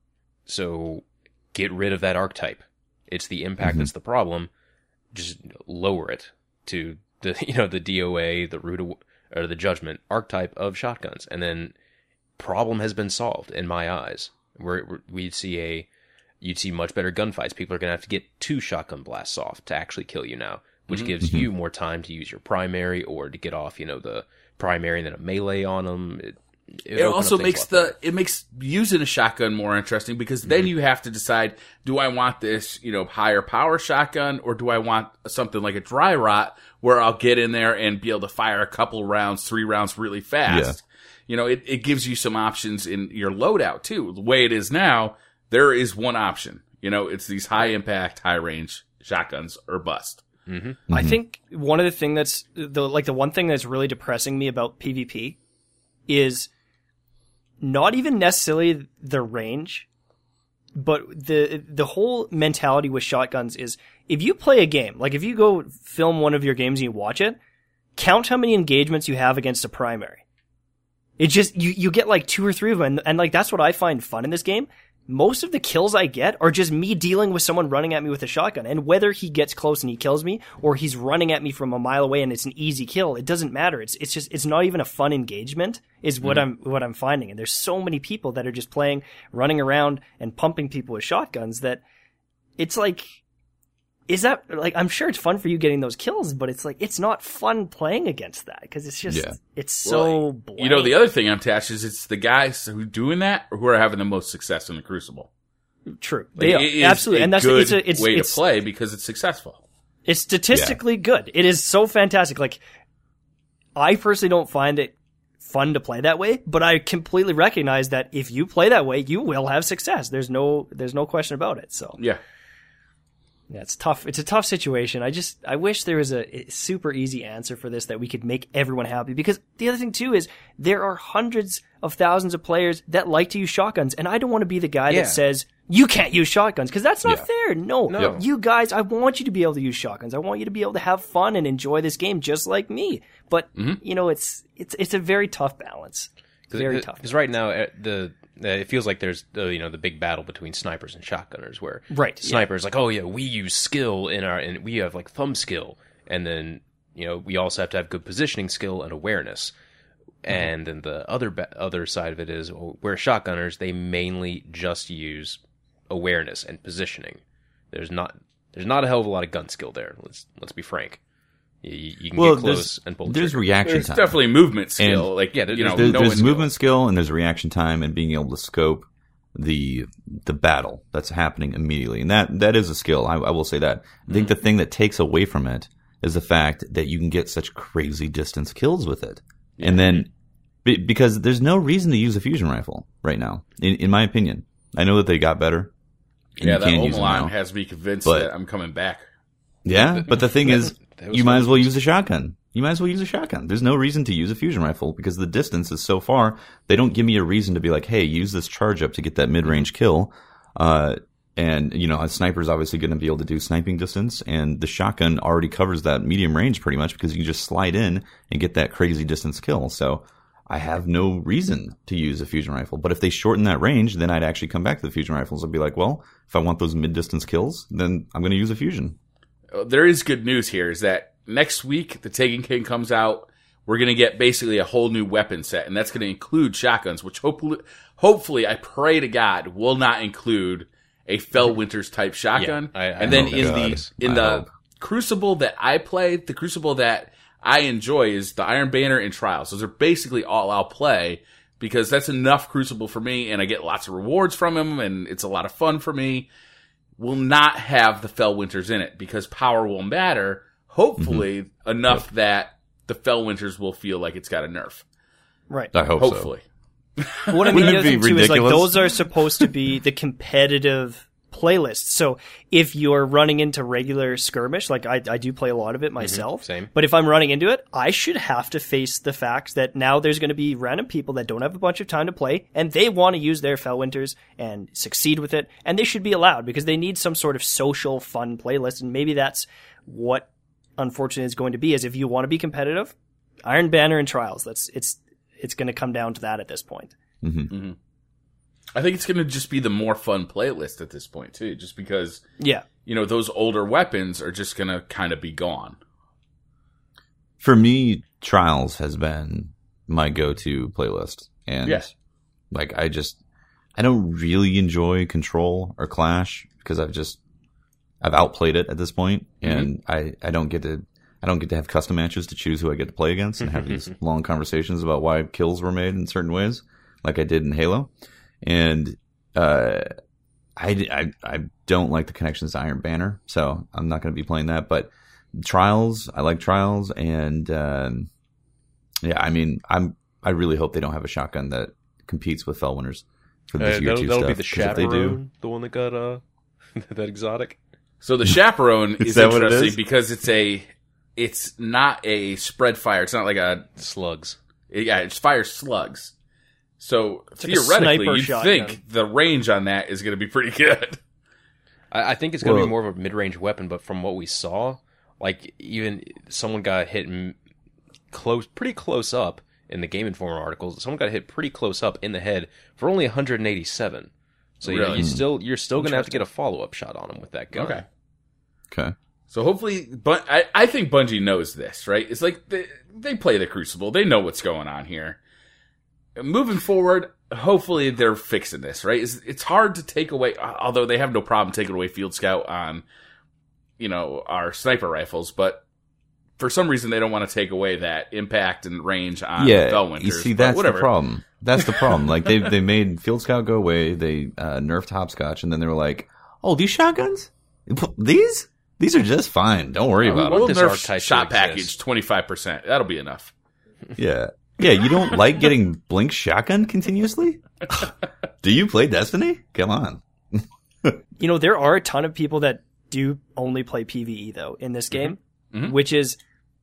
[SPEAKER 1] So get rid of that archetype. It's the impact
[SPEAKER 3] Mm-hmm.
[SPEAKER 1] that's the problem. Just lower it to the, you know, the D O A, the root of, or the judgment archetype of shotguns, and then problem has been solved in my eyes. Where where we'd see a, you'd see much better gunfights. People are going to have to get two shotgun blasts off to actually kill you now, which
[SPEAKER 2] Mm-hmm.
[SPEAKER 1] gives you more time to use your primary or to get off, you know, the primary and then a melee on them. It, it,
[SPEAKER 2] It
[SPEAKER 1] opened
[SPEAKER 2] also
[SPEAKER 1] up things
[SPEAKER 2] makes
[SPEAKER 1] a lot
[SPEAKER 2] the
[SPEAKER 1] better.
[SPEAKER 2] it makes using a shotgun more interesting because then you have to decide: do I want this, you know, higher power shotgun, or do I want something like a dry rot where I'll get in there and be able to fire a couple rounds, three rounds really fast? You know, it, it gives you some options in your loadout too. The way it is now, there is one option. You know, it's these high impact, high range shotguns or bust.
[SPEAKER 4] I think one of the thing that's the like the one thing that's really depressing me about PvP is not even necessarily the range, but the the whole mentality with shotguns is if you play a game, like if you go film one of your games and you watch it, count how many engagements you have against a primary. It just you you get like two or three of them, and, and like that's what I find fun in this game. Most of the kills I get are just me dealing with someone running at me with a shotgun. And whether he gets close and he kills me, or he's running at me from a mile away and it's an easy kill, it doesn't matter. It's it's just it's not even a fun engagement, is what I'm what I'm finding. And there's so many people that are just playing, running around and pumping people with shotguns that it's like, is that like I'm sure it's fun for you getting those kills, but it's like it's not fun playing against that because it's just
[SPEAKER 3] Yeah.
[SPEAKER 4] it's so
[SPEAKER 2] Well,
[SPEAKER 4] blank.
[SPEAKER 2] you know, the other thing I'm attached is it's the guys who are doing that who are having the most success in the Crucible.
[SPEAKER 4] True,
[SPEAKER 2] Like,
[SPEAKER 4] they are.
[SPEAKER 2] it is
[SPEAKER 4] Absolutely,
[SPEAKER 2] a
[SPEAKER 4] and that's
[SPEAKER 2] good
[SPEAKER 4] it's a, it's
[SPEAKER 2] way
[SPEAKER 4] it's,
[SPEAKER 2] to play because it's successful.
[SPEAKER 4] It's statistically good. It is so fantastic. Like, I personally don't find it fun to play that way, but I completely recognize that if you play that way, you will have success. There's no, there's no question about it. So,
[SPEAKER 2] Yeah.
[SPEAKER 4] yeah, it's tough. It's a tough situation. I just, I wish there was a super easy answer for this that we could make everyone happy. Because the other thing too is there are hundreds of thousands of players that like to use shotguns, and I don't want to be the guy
[SPEAKER 1] Yeah.
[SPEAKER 4] that says you can't use shotguns because that's not
[SPEAKER 3] Yeah.
[SPEAKER 4] fair. No,
[SPEAKER 1] No.
[SPEAKER 4] you guys, I want you to be able to use shotguns. I want you to be able to have fun and enjoy this game just like me. But you know, it's it's it's a very tough balance. Very tough.
[SPEAKER 1] Because right now, uh, the uh, it feels like there's uh, you know the big battle between snipers and shotgunners, where
[SPEAKER 4] Right, yeah.
[SPEAKER 1] snipers like, oh yeah, we use skill in our and we have like thumb skill, and then you know we also have to have good positioning skill and awareness. And then the other ba- other side of it is well, where shotgunners they mainly just use awareness and positioning. There's not there's not a hell of a lot of gun skill there. Let's let's be frank. You, you can
[SPEAKER 3] Well,
[SPEAKER 1] get close
[SPEAKER 3] there's,
[SPEAKER 1] and pull the
[SPEAKER 3] there's
[SPEAKER 1] trigger.
[SPEAKER 3] reaction
[SPEAKER 2] There's
[SPEAKER 3] time.
[SPEAKER 2] definitely movement skill.
[SPEAKER 3] And-
[SPEAKER 2] like,
[SPEAKER 1] yeah, there-
[SPEAKER 2] you know,
[SPEAKER 3] There's,
[SPEAKER 2] knowing
[SPEAKER 3] there's
[SPEAKER 2] skill.
[SPEAKER 3] movement skill and there's reaction time and being able to scope the the battle that's happening immediately, and that that is a skill. I, I will say that. I think the thing that takes away from it is the fact that you can get such crazy distance kills with it, and then be, because there's no reason to use a fusion rifle right now, in, in my opinion. I know that they got better. and
[SPEAKER 2] Yeah,
[SPEAKER 3] you
[SPEAKER 2] that
[SPEAKER 3] can use them
[SPEAKER 2] Omalon
[SPEAKER 3] now.
[SPEAKER 2] has me convinced
[SPEAKER 3] But-
[SPEAKER 2] that I'm coming back.
[SPEAKER 3] Yeah, but the thing is,
[SPEAKER 1] That was
[SPEAKER 3] you might
[SPEAKER 1] fun.
[SPEAKER 3] as well use a shotgun. You might as well use a shotgun. There's no reason to use a fusion rifle because the distance is so far. They don't give me a reason to be like, hey, use this charge up to get that mid-range kill. Uh, and, you know, a sniper's obviously going to be able to do sniping distance, and the shotgun already covers that medium range pretty much because you can just slide in and get that crazy distance kill. So I have no reason to use a fusion rifle. But if they shorten that range, then I'd actually come back to the fusion rifles and be like, well, if I want those mid-distance kills, then I'm going to use a fusion.
[SPEAKER 2] There is good news here is that next week the Taken King comes out. We're going to get basically a whole new weapon set, and that's going to include shotguns, which hopefully, hopefully, I pray to God, will not include a Fellwinter's type shotgun.
[SPEAKER 1] Yeah, I- I
[SPEAKER 2] and then
[SPEAKER 1] hope
[SPEAKER 2] in
[SPEAKER 3] God.
[SPEAKER 2] the in
[SPEAKER 3] I
[SPEAKER 2] the
[SPEAKER 3] hope.
[SPEAKER 2] Crucible that I play, the Crucible that I enjoy is the Iron Banner and Trials. Those are basically all I'll play because that's enough Crucible for me, and I get lots of rewards from them, and it's a lot of fun for me. Will not have the Fellwinters in it because power will matter. Hopefully,
[SPEAKER 3] Mm-hmm.
[SPEAKER 2] enough that the Fellwinters will feel like it's got a nerf.
[SPEAKER 4] Right.
[SPEAKER 3] I hope so.
[SPEAKER 2] Hopefully.
[SPEAKER 4] What I
[SPEAKER 3] Wouldn't
[SPEAKER 4] mean, the
[SPEAKER 3] it
[SPEAKER 4] other
[SPEAKER 3] be
[SPEAKER 4] thing too is like
[SPEAKER 3] ridiculous?
[SPEAKER 4] those are supposed to be the competitive playlists. So if you're running into regular skirmish, like I, I do play a lot of it myself.
[SPEAKER 1] same.
[SPEAKER 4] But if I'm running into it, I should have to face the fact that now there's going to be random people that don't have a bunch of time to play, and they want to use their Fellwinters and succeed with it, and they should be allowed because they need some sort of social fun playlist, and maybe that's what unfortunately is going to be is if you want to be competitive, Iron Banner and Trials. That's it's it's going to come down to that at this point.
[SPEAKER 3] Mm-hmm.
[SPEAKER 2] Mm-hmm. I think it's going to just be the more fun playlist at this point too, just because
[SPEAKER 4] Yeah.
[SPEAKER 2] you know those older weapons are just going to kind of be gone.
[SPEAKER 3] For me, Trials has been my go-to playlist, and
[SPEAKER 2] Yes.
[SPEAKER 3] like I just I don't really enjoy Control or Clash because I've just I've outplayed it at this point, and I, I don't get to I don't get to have custom matches to choose who I get to play against and have these long conversations about why kills were made in certain ways, like I did in Halo, and uh, I, I I don't like the connections to Iron Banner, so I'm not going to be playing that. But Trials, I like Trials, and um, yeah, I mean, I'm I really hope they don't have a shotgun that competes with Fellwinners for this
[SPEAKER 1] Uh,
[SPEAKER 3] year
[SPEAKER 1] that'll
[SPEAKER 3] two
[SPEAKER 1] that'll
[SPEAKER 3] stuff.
[SPEAKER 1] be the
[SPEAKER 3] 'cause if they do,
[SPEAKER 1] Chaperone, the one that got uh, that exotic.
[SPEAKER 2] So the Chaperone is,
[SPEAKER 3] Is that what it
[SPEAKER 2] interesting
[SPEAKER 3] is?
[SPEAKER 2] because it's a it's not a spread fire. It's not like a
[SPEAKER 1] Slugs.
[SPEAKER 2] yeah, it fires slugs. So
[SPEAKER 4] like a
[SPEAKER 2] theoretically,
[SPEAKER 4] sniper
[SPEAKER 2] you'd
[SPEAKER 4] shotgun.
[SPEAKER 2] think the range on that is going to be pretty good.
[SPEAKER 1] I, I think it's going to
[SPEAKER 3] Well-
[SPEAKER 1] be more of a mid-range weapon, but from what we saw, like even someone got hit m- close, pretty close up in the Game Informer articles. Someone got hit pretty close up in the head for only one hundred eighty-seven. So you,
[SPEAKER 2] Really?
[SPEAKER 1] you still you're still going to have to get a follow-up shot on him with that gun.
[SPEAKER 2] Okay.
[SPEAKER 3] okay.
[SPEAKER 2] So hopefully, but I, I think Bungie knows this, right? It's like they, they play the Crucible. They know what's going on here. Moving forward, hopefully they're fixing this, right? It's, it's hard to take away, although they have no problem taking away Field Scout on, you know, our sniper rifles, but for some reason they don't want to take away that impact and range on
[SPEAKER 3] Yeah,
[SPEAKER 2] Fellwinters.
[SPEAKER 3] you see,
[SPEAKER 2] but
[SPEAKER 3] that's
[SPEAKER 2] whatever.
[SPEAKER 3] the problem. That's the problem. Like they they made Field Scout go away. They uh, nerfed Hopscotch, and then they were like, "Oh, these shotguns? These these are just fine. Don't worry
[SPEAKER 1] Uh,
[SPEAKER 3] about
[SPEAKER 1] we
[SPEAKER 2] We'll
[SPEAKER 1] want this
[SPEAKER 2] nerf
[SPEAKER 1] archetype to
[SPEAKER 2] shot
[SPEAKER 1] exist.
[SPEAKER 2] package twenty-five percent. That'll be enough.
[SPEAKER 3] it." Yeah, yeah. You don't like getting blink shotgun continuously? Do you play Destiny? Come on.
[SPEAKER 4] You know, there are a ton of people that do only play PvE though in this game,
[SPEAKER 2] Mhm.
[SPEAKER 4] which is,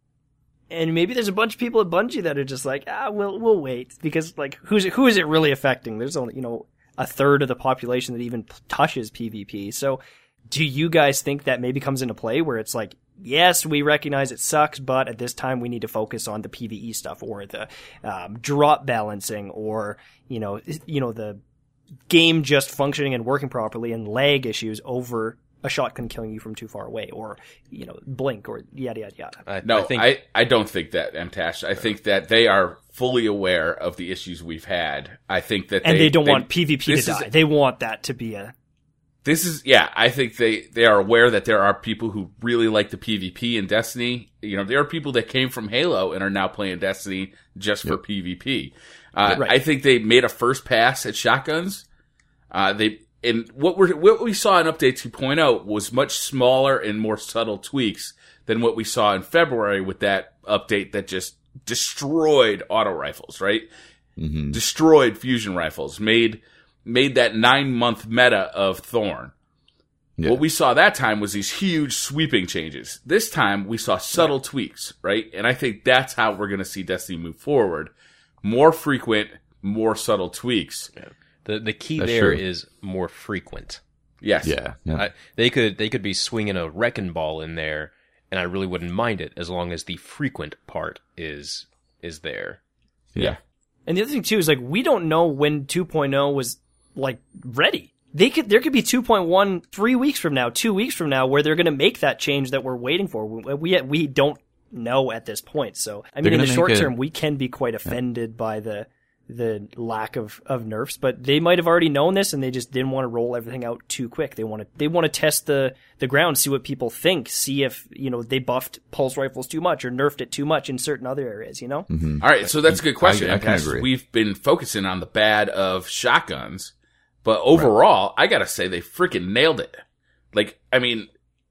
[SPEAKER 4] and maybe there's a bunch of people at Bungie that are just like, ah, we'll we'll wait because like who's who is it really affecting? There's only you know a third of the population that even p- touches PvP. So, do you guys think that maybe comes into play where it's like, yes, we recognize it sucks, but at this time we need to focus on the PvE stuff or the um, drop balancing or you know you know the game just functioning and working properly and lag issues over a shotgun killing you from too far away or, you know, blink or yada, yada, yada.
[SPEAKER 1] I,
[SPEAKER 2] No,
[SPEAKER 1] I think
[SPEAKER 2] I, I don't think that, M-Tash. I think that they are fully aware of the issues we've had. I think that
[SPEAKER 4] And they, don't
[SPEAKER 2] they-
[SPEAKER 4] want PvP to
[SPEAKER 2] this is-
[SPEAKER 4] die. They want that to be a...
[SPEAKER 2] This is, yeah, I think they, they are aware that there are people who really like the PvP in Destiny. You know, there are people that came from Halo and are now playing Destiny just for PvP. Uh,
[SPEAKER 4] Right.
[SPEAKER 2] I think they made a first pass at shotguns. Uh, they, and what we what we saw in Update two point oh was much smaller and more subtle tweaks than what we saw in February with that update that just destroyed auto rifles, right?
[SPEAKER 3] Mm-hmm.
[SPEAKER 2] Destroyed fusion rifles, made made that nine month meta of Thorn.
[SPEAKER 3] Yeah.
[SPEAKER 2] What we saw that time was these huge sweeping changes. This time we saw subtle tweaks, right? And I think that's how we're going to see Destiny move forward. More frequent, more subtle tweaks.
[SPEAKER 1] the the key
[SPEAKER 3] That's
[SPEAKER 1] there
[SPEAKER 3] true.
[SPEAKER 1] is more frequent.
[SPEAKER 2] Yes.
[SPEAKER 3] Yeah, yeah.
[SPEAKER 1] I, they could they could be swinging a wrecking ball in there, and I really wouldn't mind it as long as the frequent part is is there.
[SPEAKER 3] yeah.
[SPEAKER 4] And the other thing, too, is like, we don't know when two point oh was, like, ready. They could, there could be two point one three weeks from now, two weeks from now, where they're going to make that change that we're waiting for. We, we, we don't know at this point. So, I
[SPEAKER 3] They're
[SPEAKER 4] mean, in the
[SPEAKER 3] gonna
[SPEAKER 4] short
[SPEAKER 3] make it-
[SPEAKER 4] term, we can be quite offended by the the lack of, of nerfs, but they might have already known this and they just didn't want to roll everything out too quick. They want to, they want to test the, the ground, see what people think, see if, you know, they buffed pulse rifles too much or nerfed it too much in certain other areas, you know?
[SPEAKER 3] Mm-hmm.
[SPEAKER 2] All right, so that's a good question.
[SPEAKER 3] I- I can
[SPEAKER 2] Because
[SPEAKER 3] agree.
[SPEAKER 2] We've been focusing on the bad of shotguns, but overall, I gotta say they freaking nailed it. Like, I mean,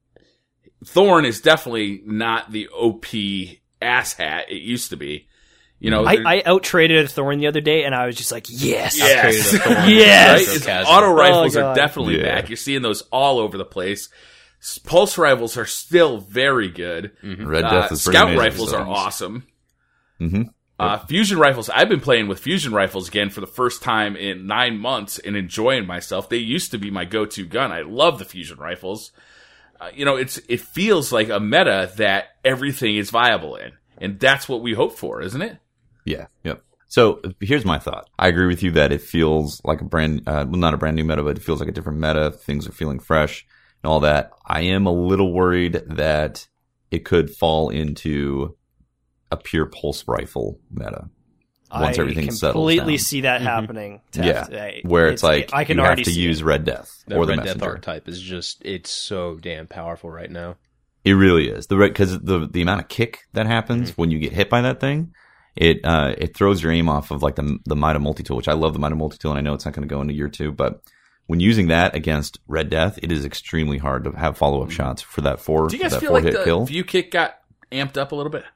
[SPEAKER 2] Thorn is definitely not the O P asshat it used to be. You know,
[SPEAKER 4] I,
[SPEAKER 2] there-
[SPEAKER 4] I out traded a Thorn the other day and I was just like, yes!
[SPEAKER 2] yes,
[SPEAKER 1] Traded a Thorn.
[SPEAKER 4] Yes!
[SPEAKER 2] right?
[SPEAKER 1] So
[SPEAKER 2] It's-
[SPEAKER 1] casual.
[SPEAKER 2] auto rifles
[SPEAKER 4] Oh,
[SPEAKER 2] are
[SPEAKER 4] God.
[SPEAKER 2] definitely
[SPEAKER 3] Yeah.
[SPEAKER 2] back. You're seeing those all over the place. S- Pulse rifles are still very good.
[SPEAKER 3] Red
[SPEAKER 2] Uh,
[SPEAKER 3] Death is pretty
[SPEAKER 2] Scout
[SPEAKER 3] amazing,
[SPEAKER 2] rifles
[SPEAKER 3] so-
[SPEAKER 2] are awesome.
[SPEAKER 3] Mm-hmm.
[SPEAKER 2] Uh, fusion rifles. I've been playing with fusion rifles again for the first time in nine months and enjoying myself. They used to be my go-to gun. I love the fusion rifles. uh, you know, it's it feels like a meta that everything is viable in, and that's what we hope for, isn't it?
[SPEAKER 3] Yeah. Yep. So here's my thought. I agree with you that it feels like a brand, uh, well, not a brand new meta, but it feels like a different meta. Things are feeling fresh and all that. I am a little worried that it could fall into a pure pulse rifle meta once
[SPEAKER 4] I
[SPEAKER 3] everything settles down.
[SPEAKER 4] I completely see that happening.
[SPEAKER 3] Mm-hmm. Yeah,
[SPEAKER 4] I,
[SPEAKER 3] where it's, it's like
[SPEAKER 4] I can
[SPEAKER 3] you
[SPEAKER 4] already
[SPEAKER 3] have to
[SPEAKER 4] see
[SPEAKER 3] use
[SPEAKER 4] it.
[SPEAKER 3] Red Death
[SPEAKER 1] The
[SPEAKER 3] or the
[SPEAKER 1] Red Death
[SPEAKER 3] Messenger.
[SPEAKER 1] archetype is just, it's so damn powerful right now.
[SPEAKER 3] It really is. The because the the amount of kick that happens mm-hmm. when you get hit by that thing, it uh it throws your aim off of like the the Mida multi-tool, which I love the Mida multi-tool, and I know it's not going to go into year two, but when using that against Red Death, it is extremely hard to have follow-up shots for that four,
[SPEAKER 2] Do you guys
[SPEAKER 3] that
[SPEAKER 2] feel
[SPEAKER 3] four
[SPEAKER 2] like
[SPEAKER 3] hit
[SPEAKER 2] the
[SPEAKER 3] kill.
[SPEAKER 2] view kick got amped up a little bit?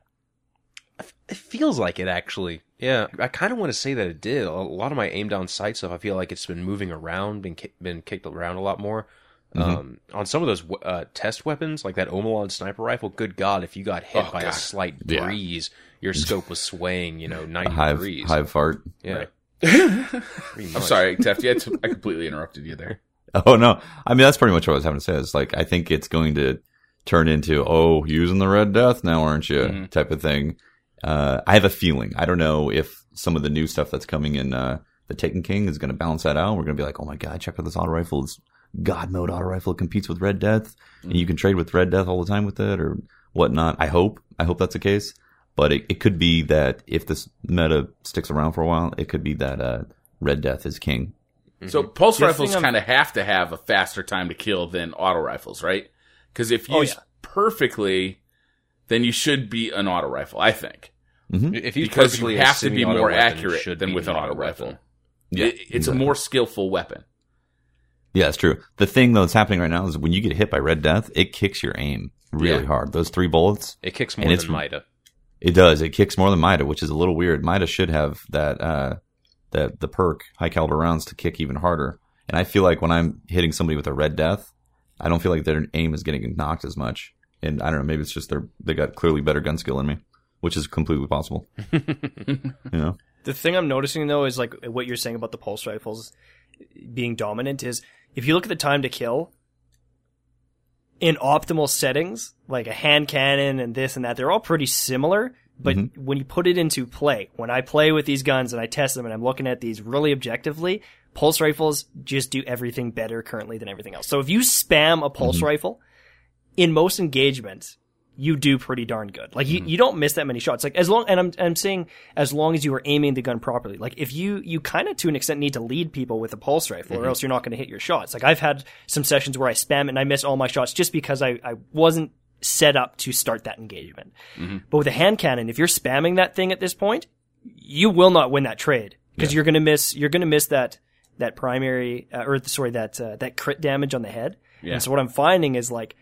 [SPEAKER 1] It feels like it, actually. Yeah, I kind of want to say that it did. A lot of my aim down sight stuff, I feel like it's been moving around, been ki- been kicked around a lot more. Mm-hmm. Um, on some of those uh, test weapons, like that Omalon sniper rifle, good God, if you got hit
[SPEAKER 2] Oh,
[SPEAKER 1] by
[SPEAKER 2] God.
[SPEAKER 1] a slight
[SPEAKER 3] Yeah.
[SPEAKER 1] breeze, your scope was swaying, you know, ninety
[SPEAKER 3] hive,
[SPEAKER 1] degrees.
[SPEAKER 3] hive fart.
[SPEAKER 1] Yeah.
[SPEAKER 2] Right.
[SPEAKER 1] Pretty
[SPEAKER 2] I'm
[SPEAKER 1] much.
[SPEAKER 2] sorry, Tefty. I, t- I completely interrupted you there.
[SPEAKER 3] Oh no, I mean that's pretty much what I was having to say. It's like I think it's going to turn into oh using the Red Death now, aren't you?
[SPEAKER 2] Mhm.
[SPEAKER 3] Type of thing. Uh, I have a feeling. I don't know if some of the new stuff that's coming in uh, the Taken King is going to balance that out. We're going to be like, oh my God, check out this auto rifle. It's God mode auto rifle. It competes with Red Death, mm-hmm. and you can trade with Red Death all the time with it or whatnot. I hope. I hope that's the case. But it, it could be that if this meta sticks around for a while, it could be that uh, Red Death is king.
[SPEAKER 2] So pulse
[SPEAKER 4] The
[SPEAKER 2] rifles
[SPEAKER 4] thing I'm-
[SPEAKER 2] kind of have to have a faster time to kill than auto rifles, right? Because if
[SPEAKER 4] Oh,
[SPEAKER 2] used
[SPEAKER 4] yeah.
[SPEAKER 2] perfectly, then you should be an auto rifle, I think.
[SPEAKER 1] If he's
[SPEAKER 2] Because you
[SPEAKER 1] perfectly
[SPEAKER 2] have to
[SPEAKER 1] a
[SPEAKER 2] be
[SPEAKER 1] semi-auto
[SPEAKER 2] more
[SPEAKER 1] weapon,
[SPEAKER 2] accurate
[SPEAKER 1] should
[SPEAKER 2] than
[SPEAKER 1] be
[SPEAKER 2] with an auto rifle.
[SPEAKER 1] weapon.
[SPEAKER 3] Yeah,
[SPEAKER 2] It- it's
[SPEAKER 3] exactly.
[SPEAKER 2] a more skillful weapon.
[SPEAKER 3] Yeah, it's true. The thing though that's happening right now is when you get hit by Red Death, it kicks your aim really
[SPEAKER 2] Yeah.
[SPEAKER 3] hard. Those three bullets,
[SPEAKER 1] It kicks
[SPEAKER 3] And
[SPEAKER 1] more
[SPEAKER 3] it's-
[SPEAKER 1] than Mida.
[SPEAKER 3] it does. It kicks more than Mida, which is a little weird. Mida should have that uh that the perk high caliber rounds to kick even harder. And I feel like when I'm hitting somebody with a Red Death, I don't feel like their aim is getting knocked as much. And I don't know, maybe it's just they're they got clearly better gun skill than me, which is completely possible. You know?
[SPEAKER 4] The thing I'm noticing though is like what you're saying about the pulse rifles being dominant is if you look at the time to kill in optimal settings, like a hand cannon and this and that, they're all pretty similar. But
[SPEAKER 3] Mm-hmm.
[SPEAKER 4] when you put it into play, when I play with these guns and I test them and I'm looking at these really objectively, pulse rifles just do everything better currently than everything else. So if you spam a pulse
[SPEAKER 3] Mm-hmm.
[SPEAKER 4] rifle, in most engagements, you do pretty darn good. Like you,
[SPEAKER 3] Mm-hmm.
[SPEAKER 4] you don't miss that many shots. Like as long, and I'm, I'm saying as long as you are aiming the gun properly. Like if you, you kind of to an extent need to lead people with a pulse rifle
[SPEAKER 3] Mm-hmm.
[SPEAKER 4] or else you're not going to hit your shots. Like I've had some sessions where I spam it and I miss all my shots just because I, I wasn't set up to start that engagement.
[SPEAKER 3] Mm-hmm.
[SPEAKER 4] But with a hand cannon, if you're spamming that thing at this point, you will not win that trade because
[SPEAKER 3] Yeah.
[SPEAKER 4] you're going to miss, you're going to miss that, that primary, uh, or sorry, that, uh, that crit damage on the head.
[SPEAKER 2] Yeah.
[SPEAKER 4] And so what I'm finding is like,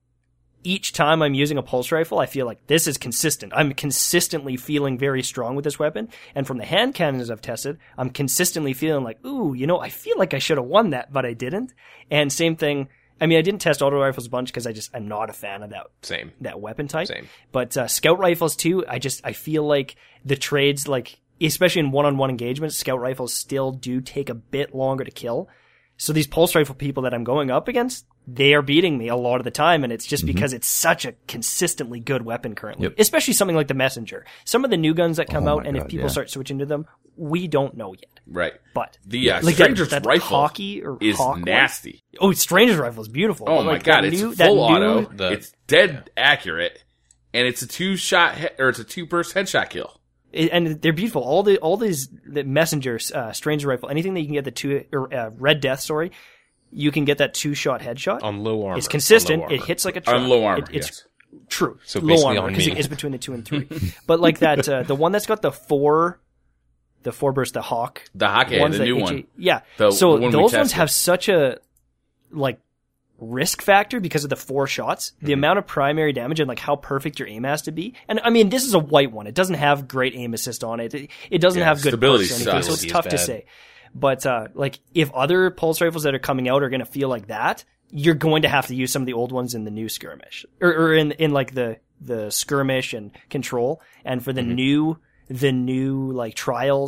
[SPEAKER 4] each time I'm using a pulse rifle, I feel like this is consistent. I'm consistently feeling very strong with this weapon. And from the hand cannons I've tested, I'm consistently feeling like, ooh, you know, I feel like I should have won that, but I didn't. And same thing. I mean, I didn't test auto rifles a bunch because I just, I'm not a fan of that,
[SPEAKER 1] Same.
[SPEAKER 4] that weapon type.
[SPEAKER 1] Same.
[SPEAKER 4] But, uh, scout rifles too, I just, I feel like the trades, like, especially in one-on-one engagements, scout rifles still do take a bit longer to kill. So these pulse rifle people that I'm going up against, they are beating me a lot of the time, and it's just because it's such a consistently good weapon currently.
[SPEAKER 3] Yep.
[SPEAKER 4] Especially something like the Messenger. Some of the new guns that come
[SPEAKER 3] Oh
[SPEAKER 4] out,
[SPEAKER 3] my
[SPEAKER 4] and if
[SPEAKER 3] God,
[SPEAKER 4] people
[SPEAKER 3] yeah.
[SPEAKER 4] start switching to them, we don't know yet.
[SPEAKER 2] Right.
[SPEAKER 4] But
[SPEAKER 2] The uh,
[SPEAKER 4] like that,
[SPEAKER 2] Stranger's
[SPEAKER 4] that
[SPEAKER 2] rifle
[SPEAKER 4] hockey or
[SPEAKER 2] is
[SPEAKER 4] hawk one?
[SPEAKER 2] nasty.
[SPEAKER 4] Oh, Stranger's rifle is beautiful.
[SPEAKER 2] Oh
[SPEAKER 4] But,
[SPEAKER 2] my
[SPEAKER 4] like,
[SPEAKER 2] God,
[SPEAKER 4] that
[SPEAKER 2] it's
[SPEAKER 4] new, that
[SPEAKER 2] full
[SPEAKER 4] new,
[SPEAKER 2] auto.
[SPEAKER 1] The-
[SPEAKER 2] it's dead accurate, and it's a two shot he- or it's a two burst headshot kill.
[SPEAKER 4] It- and they're beautiful. All the all these the messengers, uh, Stranger rifle, anything that you can get the two or uh, Red Death, sorry, you can get that two shot headshot.
[SPEAKER 1] On low armor.
[SPEAKER 4] It's consistent.
[SPEAKER 1] On low
[SPEAKER 4] It
[SPEAKER 1] armor.
[SPEAKER 4] hits like a truck.
[SPEAKER 2] On low armor,
[SPEAKER 4] It- it's
[SPEAKER 2] yes.
[SPEAKER 4] true.
[SPEAKER 1] So
[SPEAKER 4] low
[SPEAKER 1] basically
[SPEAKER 4] armor
[SPEAKER 1] on
[SPEAKER 4] because
[SPEAKER 1] me.
[SPEAKER 4] it is between the two and three. But like that, uh, the one that's got the four, the four burst, the hawk.
[SPEAKER 2] The Hawkeye,
[SPEAKER 4] ones
[SPEAKER 2] the
[SPEAKER 4] that
[SPEAKER 2] new
[SPEAKER 4] H-
[SPEAKER 2] one.
[SPEAKER 4] Yeah.
[SPEAKER 2] The-
[SPEAKER 4] so
[SPEAKER 2] the one we
[SPEAKER 4] those ones
[SPEAKER 2] tested.
[SPEAKER 4] have such a like risk factor because of the four shots,
[SPEAKER 2] Mm-hmm.
[SPEAKER 4] the amount of primary damage and like how perfect your aim has to be. And I mean, this is a white one. It doesn't have great aim assist on it. It, it doesn't
[SPEAKER 2] Yeah,
[SPEAKER 4] have good
[SPEAKER 2] stability
[SPEAKER 4] perks or anything, so
[SPEAKER 2] sucks.
[SPEAKER 4] it's tough to
[SPEAKER 1] Stability is
[SPEAKER 4] say. But uh, like if other pulse rifles that are coming out are going to feel like that, you're going to have to use some of the old ones in the new skirmish or, or in in like the the skirmish and control. And for the
[SPEAKER 2] Mm-hmm.
[SPEAKER 4] new the new like trials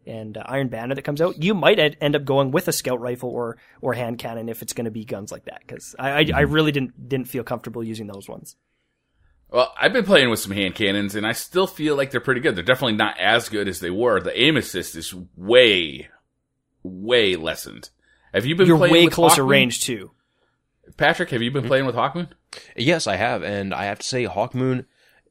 [SPEAKER 4] and uh, Iron Banner that comes out, you might ed- end up going with a scout rifle or or hand cannon if it's going to be guns like that. Because I I, mm-hmm. I really didn't didn't feel comfortable using those ones.
[SPEAKER 2] Well, I've been playing with some hand cannons, and I still feel like they're pretty good. They're definitely not as good as they were. The aim assist is way, way lessened. Have you been
[SPEAKER 4] You're
[SPEAKER 2] playing
[SPEAKER 4] way
[SPEAKER 2] with
[SPEAKER 4] closer
[SPEAKER 2] Hawkmoon?
[SPEAKER 4] range too.
[SPEAKER 2] Patrick, have you been playing with Hawkmoon?
[SPEAKER 1] Yes, I have, and I have to say, Hawkmoon,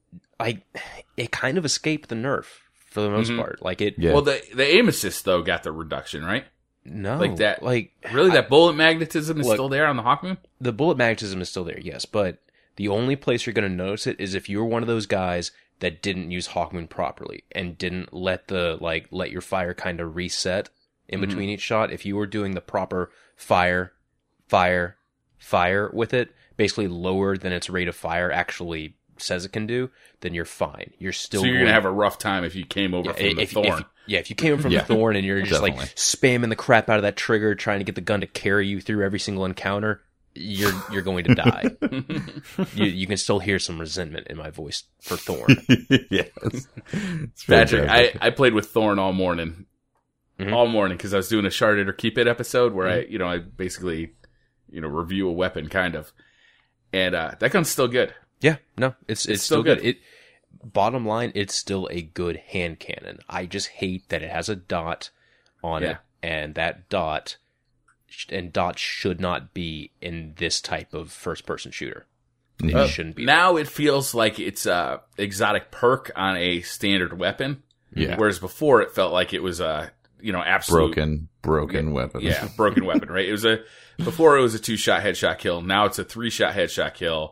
[SPEAKER 1] I it kind of escaped the nerf for the most
[SPEAKER 2] Mhm.
[SPEAKER 1] part. Like it,
[SPEAKER 3] Yeah.
[SPEAKER 2] Well, the the aim assist though got the reduction, right?
[SPEAKER 1] no,
[SPEAKER 2] Like that-
[SPEAKER 1] like
[SPEAKER 2] Really, that bullet magnetism is
[SPEAKER 1] Look-
[SPEAKER 2] still there on the Hawkmoon?
[SPEAKER 1] the bullet magnetism is still there, yes, but the only place you're going to notice it is if you're one of those guys that didn't use Hawkmoon properly and didn't let the like let your fire kind of reset in
[SPEAKER 2] Mhm.
[SPEAKER 1] between each shot. If you were doing the proper fire, fire, fire with it, basically lower than its rate of fire actually says it can do, then you're fine. You're still
[SPEAKER 2] So you're
[SPEAKER 1] going
[SPEAKER 2] gonna have a rough time if you came over
[SPEAKER 1] Yeah,
[SPEAKER 2] from the
[SPEAKER 1] if,
[SPEAKER 2] thorn.
[SPEAKER 1] If, yeah, if you came in from
[SPEAKER 3] Yeah,
[SPEAKER 1] the thorn and you're just
[SPEAKER 3] definitely.
[SPEAKER 1] like spamming the crap out of that trigger, trying to get the gun to carry you through every single encounter, you're you're going to die. you you can still hear some resentment in my voice for Thorn.
[SPEAKER 3] yes. It's very
[SPEAKER 2] Patrick, I,
[SPEAKER 3] tragic.
[SPEAKER 2] I played with Thorn all morning,
[SPEAKER 1] Mhm.
[SPEAKER 2] all morning because I was doing a Shard It or Keep It episode where I, you know, I basically, you know, review a weapon kind of, and uh, that gun's still good.
[SPEAKER 1] Yeah, no, it's it's,
[SPEAKER 2] It's
[SPEAKER 1] still,
[SPEAKER 2] still
[SPEAKER 1] good.
[SPEAKER 2] good.
[SPEAKER 1] It bottom line, it's still a good hand cannon. I just hate that it has a dot on
[SPEAKER 2] Yeah.
[SPEAKER 1] it, and that dot sh- and dot should not be in this type of first person shooter. It
[SPEAKER 2] Uh,
[SPEAKER 1] shouldn't be.
[SPEAKER 2] Now it feels like it's a exotic perk on a standard weapon,
[SPEAKER 3] Yeah.
[SPEAKER 2] whereas before it felt like it was a, you know, absolute
[SPEAKER 3] broken, broken weapon.
[SPEAKER 2] Yeah, broken weapon, right? It was a before it was a two shot headshot kill. Now it's a three shot headshot kill.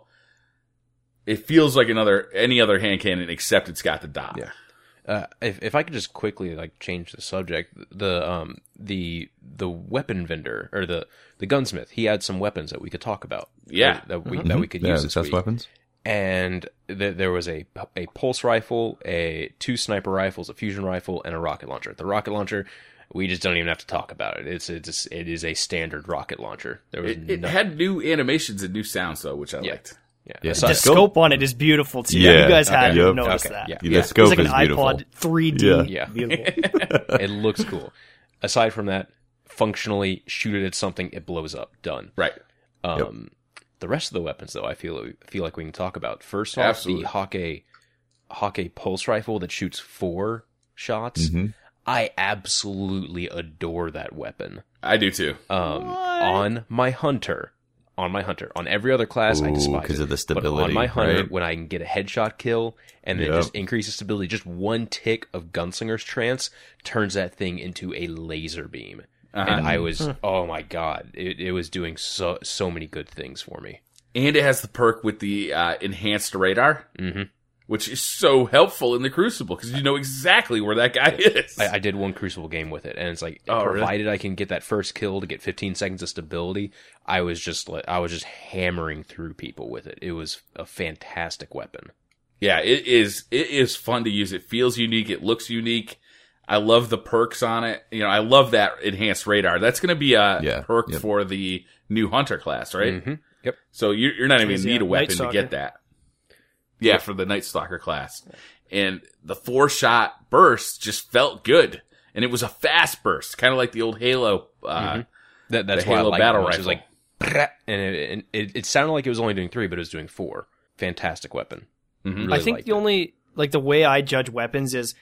[SPEAKER 2] It feels like another any other hand cannon except it's got the dot.
[SPEAKER 1] Yeah. Uh, if if I could just quickly like change the subject, the um the the weapon vendor or the the gunsmith, he had some weapons that we could talk about.
[SPEAKER 2] Yeah.
[SPEAKER 1] that, that we
[SPEAKER 3] Mhm.
[SPEAKER 1] that we could
[SPEAKER 3] yeah,
[SPEAKER 1] use
[SPEAKER 3] the
[SPEAKER 1] this
[SPEAKER 3] test
[SPEAKER 1] week.
[SPEAKER 3] weapons.
[SPEAKER 1] And th- there was a a pulse rifle, a two sniper rifles, a fusion rifle, and a rocket launcher. The rocket launcher, we just don't even have to talk about it. It's it's it is a standard rocket launcher. There was
[SPEAKER 2] It, it
[SPEAKER 1] no,
[SPEAKER 2] had new animations and new sounds though, which I
[SPEAKER 1] Yeah.
[SPEAKER 2] liked.
[SPEAKER 1] yeah.
[SPEAKER 3] Yeah.
[SPEAKER 1] Aside-
[SPEAKER 4] The scope on it is beautiful too.
[SPEAKER 3] Yeah.
[SPEAKER 4] You guys had
[SPEAKER 3] Okay.
[SPEAKER 4] to
[SPEAKER 3] Yep.
[SPEAKER 4] notice
[SPEAKER 1] Okay.
[SPEAKER 4] that.
[SPEAKER 1] Yeah.
[SPEAKER 3] The
[SPEAKER 1] Yeah.
[SPEAKER 3] scope
[SPEAKER 4] It's like
[SPEAKER 3] is
[SPEAKER 4] an
[SPEAKER 3] beautiful.
[SPEAKER 4] iPod three D.
[SPEAKER 3] Yeah.
[SPEAKER 1] Yeah.
[SPEAKER 4] Beautiful.
[SPEAKER 1] it looks cool. Aside from that, functionally, shoot it at something, it blows up. Done.
[SPEAKER 2] Right.
[SPEAKER 1] Um, The rest of the weapons, though, I feel feel like we can talk about. First off,
[SPEAKER 2] Absolutely.
[SPEAKER 1] the Hawkeye, Hawkeye pulse rifle that shoots four shots.
[SPEAKER 3] Mhm.
[SPEAKER 1] I absolutely adore that weapon.
[SPEAKER 2] I do too.
[SPEAKER 1] Um, on my hunter, on my hunter, on every other class, I
[SPEAKER 3] Ooh,
[SPEAKER 1] despise
[SPEAKER 3] 'cause
[SPEAKER 1] it.
[SPEAKER 3] of the
[SPEAKER 1] But
[SPEAKER 3] stability,
[SPEAKER 1] on my hunter,
[SPEAKER 3] right?
[SPEAKER 1] when I can get a headshot kill and then
[SPEAKER 3] Yep.
[SPEAKER 1] just increase the stability, just one tick of Gunslinger's trance turns that thing into a laser beam.
[SPEAKER 2] Uh-huh.
[SPEAKER 1] And I was, oh my god, it, it was doing so so many good things for me.
[SPEAKER 2] And it has the perk with the uh, enhanced radar,
[SPEAKER 1] hmm
[SPEAKER 2] which is so helpful in the Crucible because you know exactly where that guy is.
[SPEAKER 1] I, I did one Crucible game with it, and it's like,
[SPEAKER 2] Oh, really?
[SPEAKER 1] provided I can get that first kill to get fifteen seconds of stability, I was just like, I was just hammering through people with it. It was a fantastic weapon.
[SPEAKER 2] Yeah, it is. It is fun to use. It feels unique. It looks unique. I love the perks on it. You know, I love that enhanced radar. That's going to be a
[SPEAKER 3] Yeah,
[SPEAKER 2] perk
[SPEAKER 3] yep.
[SPEAKER 2] for the new Hunter class, right?
[SPEAKER 1] hmm Yep.
[SPEAKER 2] So you're, you're not even going to
[SPEAKER 4] Yeah,
[SPEAKER 2] need a
[SPEAKER 4] Night
[SPEAKER 2] weapon to
[SPEAKER 4] Stalker.
[SPEAKER 2] get that. Yeah, for the Night Stalker class. And the four shot burst just felt good. And it was a fast burst, kind of like the old Halo. Uh,
[SPEAKER 1] That, that's
[SPEAKER 2] The
[SPEAKER 1] why
[SPEAKER 2] Halo
[SPEAKER 1] I like
[SPEAKER 2] battle
[SPEAKER 1] it. It was
[SPEAKER 2] rifle.
[SPEAKER 1] like, and it, and it, it sounded like it was only doing three, but it was doing four. Fantastic weapon.
[SPEAKER 2] Mhm.
[SPEAKER 1] Really
[SPEAKER 4] I think
[SPEAKER 1] liked
[SPEAKER 4] the
[SPEAKER 1] it.
[SPEAKER 4] only like the way I judge weapons is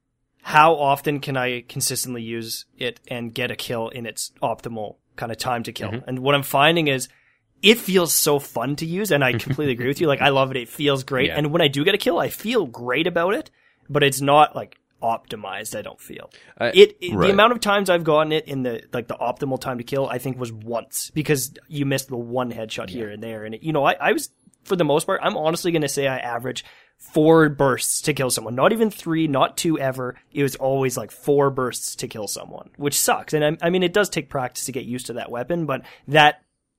[SPEAKER 4] how often can I consistently use it and get a kill in its optimal kind of time to kill.
[SPEAKER 1] Mm-hmm.
[SPEAKER 4] And what I'm finding is it feels so fun to use, and I completely agree with you. Like I love it; it feels great,
[SPEAKER 1] Yeah.
[SPEAKER 4] and when I do get a kill, I feel great about it. But it's not like optimized. I don't feel
[SPEAKER 1] Uh,
[SPEAKER 4] it. it
[SPEAKER 3] right.
[SPEAKER 4] The amount of times I've gotten it in the like the optimal time to kill, I think was once because you missed the one headshot here and there, and it, you know, I, I was for the most part, I'm honestly going to say I average four bursts to kill someone. Not even three, not two ever. It was always like four bursts to kill someone, which sucks. And I, I mean, it does take practice to get used to that weapon, but that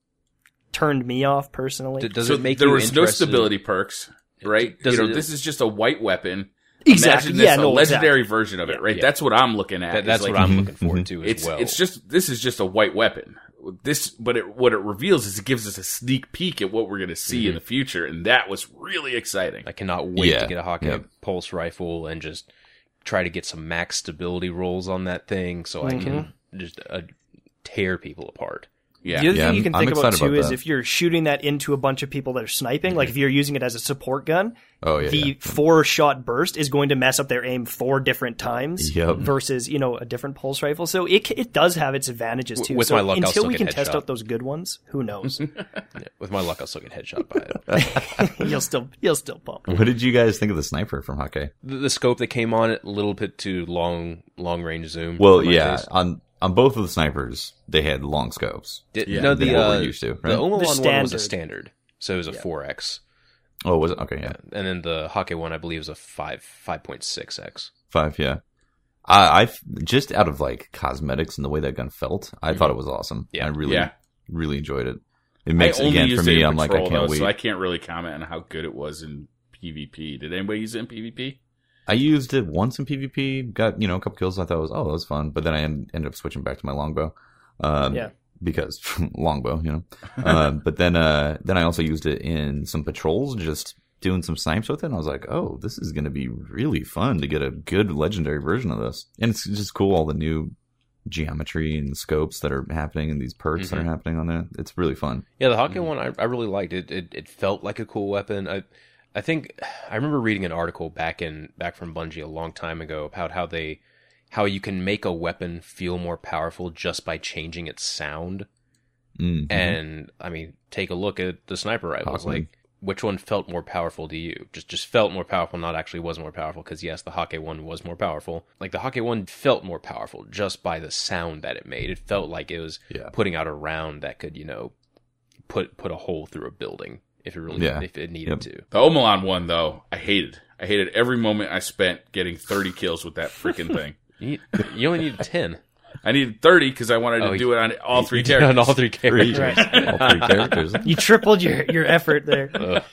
[SPEAKER 4] turned me off personally.
[SPEAKER 1] D- Does
[SPEAKER 2] so
[SPEAKER 1] it make
[SPEAKER 2] there
[SPEAKER 1] you
[SPEAKER 2] was no
[SPEAKER 1] interested-
[SPEAKER 2] stability perks, right?
[SPEAKER 1] Does
[SPEAKER 2] you know,
[SPEAKER 1] it-
[SPEAKER 2] this is just a white weapon.
[SPEAKER 4] Exactly.
[SPEAKER 2] Imagine this,
[SPEAKER 4] Yeah,
[SPEAKER 2] a
[SPEAKER 4] no,
[SPEAKER 2] legendary
[SPEAKER 4] exactly.
[SPEAKER 2] version of it,
[SPEAKER 4] Yeah,
[SPEAKER 2] right?
[SPEAKER 1] yeah.
[SPEAKER 2] That's what I'm looking at.
[SPEAKER 1] That,
[SPEAKER 2] is
[SPEAKER 1] that's
[SPEAKER 2] like,
[SPEAKER 1] what I'm
[SPEAKER 3] Mhm,
[SPEAKER 1] looking forward
[SPEAKER 3] mhm.
[SPEAKER 1] to as
[SPEAKER 2] It's
[SPEAKER 1] well.
[SPEAKER 2] it's just this is just a white weapon. This, but it, what it reveals is it gives us a sneak peek at what we're going to see in the future, and that was really exciting.
[SPEAKER 1] I cannot wait
[SPEAKER 3] Yeah,
[SPEAKER 1] to get a Hawkeye
[SPEAKER 3] yeah.
[SPEAKER 1] pulse rifle and just try to get some max stability rolls on that thing so
[SPEAKER 4] Mm-hmm.
[SPEAKER 1] I can just uh, tear people apart.
[SPEAKER 2] Yeah.
[SPEAKER 4] The other
[SPEAKER 3] Yeah,
[SPEAKER 4] thing you
[SPEAKER 3] I'm-
[SPEAKER 4] can
[SPEAKER 3] I'm
[SPEAKER 4] think about
[SPEAKER 3] excited
[SPEAKER 4] too
[SPEAKER 3] about
[SPEAKER 4] is
[SPEAKER 3] that.
[SPEAKER 4] if you're shooting that into a bunch of people that are sniping, like if you're using it as a support gun,
[SPEAKER 3] Oh, yeah,
[SPEAKER 4] the
[SPEAKER 3] yeah.
[SPEAKER 4] four shot burst is going to mess up their aim four different times
[SPEAKER 3] Yep.
[SPEAKER 4] versus, you know, a different pulse rifle. So it it does have its advantages too.
[SPEAKER 1] With
[SPEAKER 4] so
[SPEAKER 1] my luck, I'll
[SPEAKER 4] until
[SPEAKER 1] still
[SPEAKER 4] we
[SPEAKER 1] get
[SPEAKER 4] can test
[SPEAKER 1] headshot.
[SPEAKER 4] out those good ones, who knows?
[SPEAKER 1] Yeah, with my luck, I'll still get headshot by it.
[SPEAKER 4] you'll still you'll still pump.
[SPEAKER 3] What did you guys think of the sniper from Hake?
[SPEAKER 1] the, the scope that came on it, a little bit too long, long range zoom.
[SPEAKER 3] Well,
[SPEAKER 1] for my
[SPEAKER 3] yeah,
[SPEAKER 1] taste.
[SPEAKER 3] on on both of the snipers, they had long scopes.
[SPEAKER 1] Did,
[SPEAKER 2] Yeah,
[SPEAKER 1] no,
[SPEAKER 3] than
[SPEAKER 1] the
[SPEAKER 3] what
[SPEAKER 1] uh,
[SPEAKER 3] we're used to, right?
[SPEAKER 1] the Omalon one was
[SPEAKER 4] standard.
[SPEAKER 1] a standard, so it was a four X,
[SPEAKER 3] Oh, was it? Okay, yeah,
[SPEAKER 1] and then the Hake one I believe was a five five point six X.
[SPEAKER 3] five, yeah. I, I just out of like cosmetics and the way that gun felt, I thought it was awesome.
[SPEAKER 1] Yeah.
[SPEAKER 3] I really,
[SPEAKER 2] Yeah.
[SPEAKER 3] really enjoyed it. It makes
[SPEAKER 2] I only
[SPEAKER 3] again for
[SPEAKER 2] used
[SPEAKER 3] me.
[SPEAKER 2] it in
[SPEAKER 3] I'm like, I
[SPEAKER 2] Patrol,
[SPEAKER 3] can't
[SPEAKER 2] though,
[SPEAKER 3] wait.
[SPEAKER 2] So I can't really comment on how good it was in PvP. Did anybody use it in PvP?
[SPEAKER 3] I used it once in PvP, got, you know, a couple kills. I thought it was, oh, that was fun. But then I en- ended up switching back to my longbow. Um,
[SPEAKER 4] Yeah.
[SPEAKER 3] Because longbow, you know. uh, but then, uh, then I also used it in some patrols, just doing some snipes with it. And I was like, oh, this is going to be really fun to get a good legendary version of this. And it's just cool, all the new geometry and scopes that are happening and these perks that are happening on there. It's really fun.
[SPEAKER 1] Yeah, the Hake one I, I really liked it. it. It felt like a cool weapon. I I think I remember reading an article back in back from Bungie a long time ago about how they how you can make a weapon feel more powerful just by changing its sound.
[SPEAKER 3] Mhm.
[SPEAKER 1] And I mean, take a look at the sniper rifles.
[SPEAKER 3] Hawkman.
[SPEAKER 1] Like, which one felt more powerful to you? Just just felt more powerful, not actually was more powerful. Because yes, the Hake one was more powerful. Like the Hake one felt more powerful just by the sound that it made. It felt like it was
[SPEAKER 3] Yeah.
[SPEAKER 1] putting out a round that could, you know, put put a hole through a building if it really
[SPEAKER 3] Yeah.
[SPEAKER 1] if it needed
[SPEAKER 3] Yep.
[SPEAKER 1] to.
[SPEAKER 2] The Omalon one, though, I hated. I hated every moment I spent getting thirty kills with that freaking thing.
[SPEAKER 1] You, need, you only needed ten.
[SPEAKER 2] I needed thirty because I wanted to
[SPEAKER 1] Oh,
[SPEAKER 2] do it on all three
[SPEAKER 1] You did
[SPEAKER 2] characters.
[SPEAKER 1] on all three characters.
[SPEAKER 4] Right.
[SPEAKER 3] all three characters.
[SPEAKER 4] You tripled your, your effort there.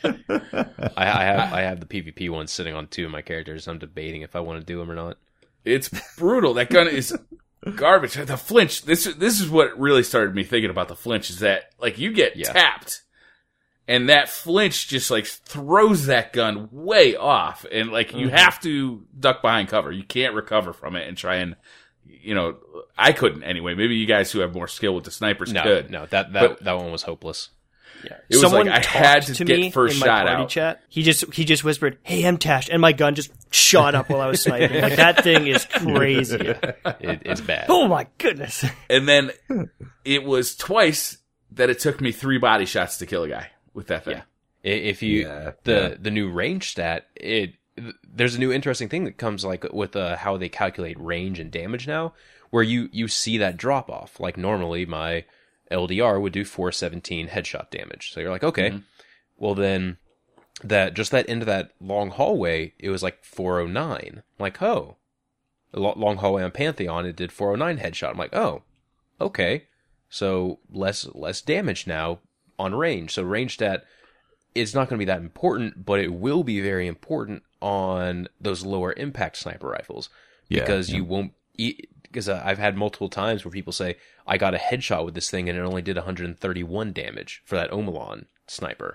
[SPEAKER 1] I, I have I have the PvP one sitting on two of my characters. I'm debating if I want to do them or not.
[SPEAKER 2] It's brutal. That gun is garbage. The flinch. This this is what really started me thinking about the flinch. Is that like you get
[SPEAKER 1] Yeah.
[SPEAKER 2] tapped, and that flinch just like throws that gun way off, and like you have to duck behind cover. You can't recover from it and try and, you know, I couldn't anyway. Maybe you guys who have more skill with the snipers
[SPEAKER 1] No,
[SPEAKER 2] could.
[SPEAKER 1] no, that that
[SPEAKER 2] But-
[SPEAKER 1] that one was hopeless.
[SPEAKER 4] Yeah.
[SPEAKER 2] It was
[SPEAKER 4] Someone
[SPEAKER 2] like I
[SPEAKER 4] talked
[SPEAKER 2] had to
[SPEAKER 4] to
[SPEAKER 2] get
[SPEAKER 4] me
[SPEAKER 2] first
[SPEAKER 4] in my
[SPEAKER 2] shot
[SPEAKER 4] party
[SPEAKER 2] out.
[SPEAKER 4] chat. He just he just whispered, "Hey, M Tash," and my gun just shot up while I was sniping. Like that thing is crazy.
[SPEAKER 1] It, it's bad.
[SPEAKER 4] Oh my goodness!
[SPEAKER 2] And then it was twice that it took me three body shots to kill a guy with that thing.
[SPEAKER 1] Yeah. I- If you
[SPEAKER 3] Yeah,
[SPEAKER 1] the
[SPEAKER 3] yeah.
[SPEAKER 1] the new range stat, it there's a new interesting thing that comes like with uh, how they calculate range and damage now, where you you see that drop off. Like normally my L D R would do four seventeen headshot damage. So you're like, okay, well then that just that into that long hallway, it was like four oh nine. I'm like, oh, a lo- long hallway on Pantheon, it did four oh nine headshot. I'm like, oh, okay, so less less damage now on range. So range stat, it's not going to be that important, but it will be very important on those lower impact sniper rifles
[SPEAKER 3] Yeah,
[SPEAKER 1] because
[SPEAKER 3] yeah.
[SPEAKER 1] you won't. Because I've had multiple times where people say I got a headshot with this thing and it only did one hundred thirty-one damage for that Omalon sniper.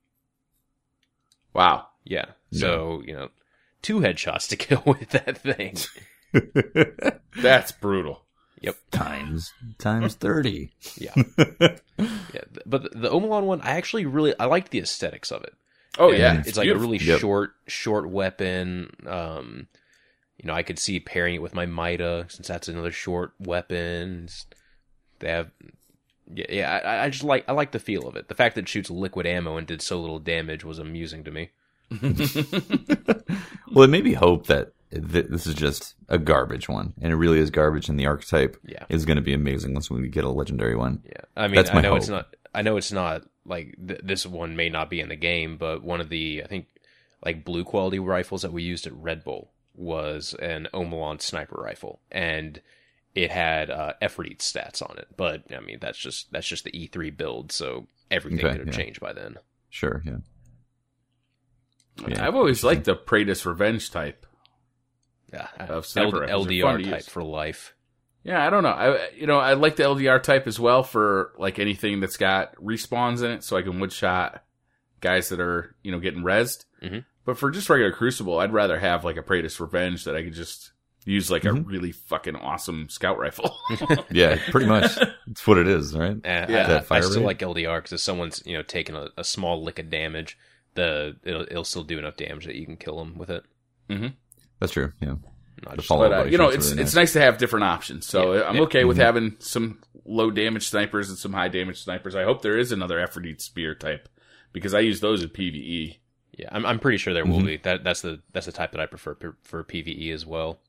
[SPEAKER 2] Wow.
[SPEAKER 1] Yeah, so you know, two headshots to kill with that thing.
[SPEAKER 2] That's brutal.
[SPEAKER 1] Yep.
[SPEAKER 3] times times thirty.
[SPEAKER 1] Yeah. Yeah. But the, the Omalon one, I actually really I liked the aesthetics of it.
[SPEAKER 2] Oh,
[SPEAKER 1] And
[SPEAKER 2] yeah.
[SPEAKER 1] it's,
[SPEAKER 2] It's
[SPEAKER 1] like
[SPEAKER 2] beautiful.
[SPEAKER 1] a really
[SPEAKER 3] Yep.
[SPEAKER 1] short, short weapon. Um, you know, I could see pairing it with my Mida since that's another short weapon. It's- They have, yeah, yeah. I, I just like I like the feel of it. The fact that it shoots liquid ammo and did so little damage was amusing to me.
[SPEAKER 3] Well, it made me hope that th- this is just a garbage one, and it really is garbage. And the archetype
[SPEAKER 1] Yeah.
[SPEAKER 3] is going to be amazing once we get a legendary one.
[SPEAKER 1] Yeah, I mean,
[SPEAKER 3] That's
[SPEAKER 1] I
[SPEAKER 3] my
[SPEAKER 1] know it's
[SPEAKER 3] hope.
[SPEAKER 1] not. I know it's not like th- this one may not be in the game, but one of the I think like blue quality rifles that we used at Red Bull was an Omalon sniper rifle, and it had uh, effort eat stats on it. But I mean, that's just that's just the E three build, so everything
[SPEAKER 3] Okay,
[SPEAKER 1] could have
[SPEAKER 3] yeah.
[SPEAKER 1] changed by then.
[SPEAKER 3] Sure, yeah. Yeah.
[SPEAKER 2] I've always liked the Praetus Revenge type.
[SPEAKER 1] Yeah,
[SPEAKER 2] Of sniper
[SPEAKER 1] L-
[SPEAKER 2] rifles are
[SPEAKER 1] LDR
[SPEAKER 2] fun to
[SPEAKER 1] type
[SPEAKER 2] use.
[SPEAKER 1] for life.
[SPEAKER 2] Yeah, I don't know. I you know I like the L D R type as well for like anything that's got respawns in it, so I can wood shot guys that are you know getting rezzed.
[SPEAKER 1] Mhm.
[SPEAKER 2] But for just regular Crucible, I'd rather have like a Praetor's Revenge that I could just use like
[SPEAKER 3] Mm-hmm.
[SPEAKER 2] a really fucking awesome scout rifle.
[SPEAKER 3] Yeah, pretty much. That's what it is, right?
[SPEAKER 1] Uh,
[SPEAKER 2] Yeah.
[SPEAKER 1] I,
[SPEAKER 3] That
[SPEAKER 1] I,
[SPEAKER 3] fire
[SPEAKER 1] I still
[SPEAKER 3] rate?
[SPEAKER 1] like L D R because if someone's you know taking a, a small lick of damage, the it'll, it'll still do enough damage that you can kill them with it.
[SPEAKER 3] That's true. Yeah.
[SPEAKER 1] Not
[SPEAKER 3] The
[SPEAKER 1] just
[SPEAKER 3] follow-
[SPEAKER 2] But uh,
[SPEAKER 3] body
[SPEAKER 2] you know,
[SPEAKER 3] shot's
[SPEAKER 2] it's
[SPEAKER 3] really
[SPEAKER 2] it's
[SPEAKER 3] nice.
[SPEAKER 2] nice to have different options. So
[SPEAKER 1] Yeah.
[SPEAKER 2] I'm
[SPEAKER 1] Yeah.
[SPEAKER 2] okay with
[SPEAKER 3] Mhm.
[SPEAKER 2] having some low damage snipers and some high damage snipers. I hope there is another Aphrodite spear type because I use those in PvE.
[SPEAKER 1] Yeah, I'm I'm pretty sure there will
[SPEAKER 3] Mhm.
[SPEAKER 1] be. That that's the that's the type that I prefer per, for PvE as well.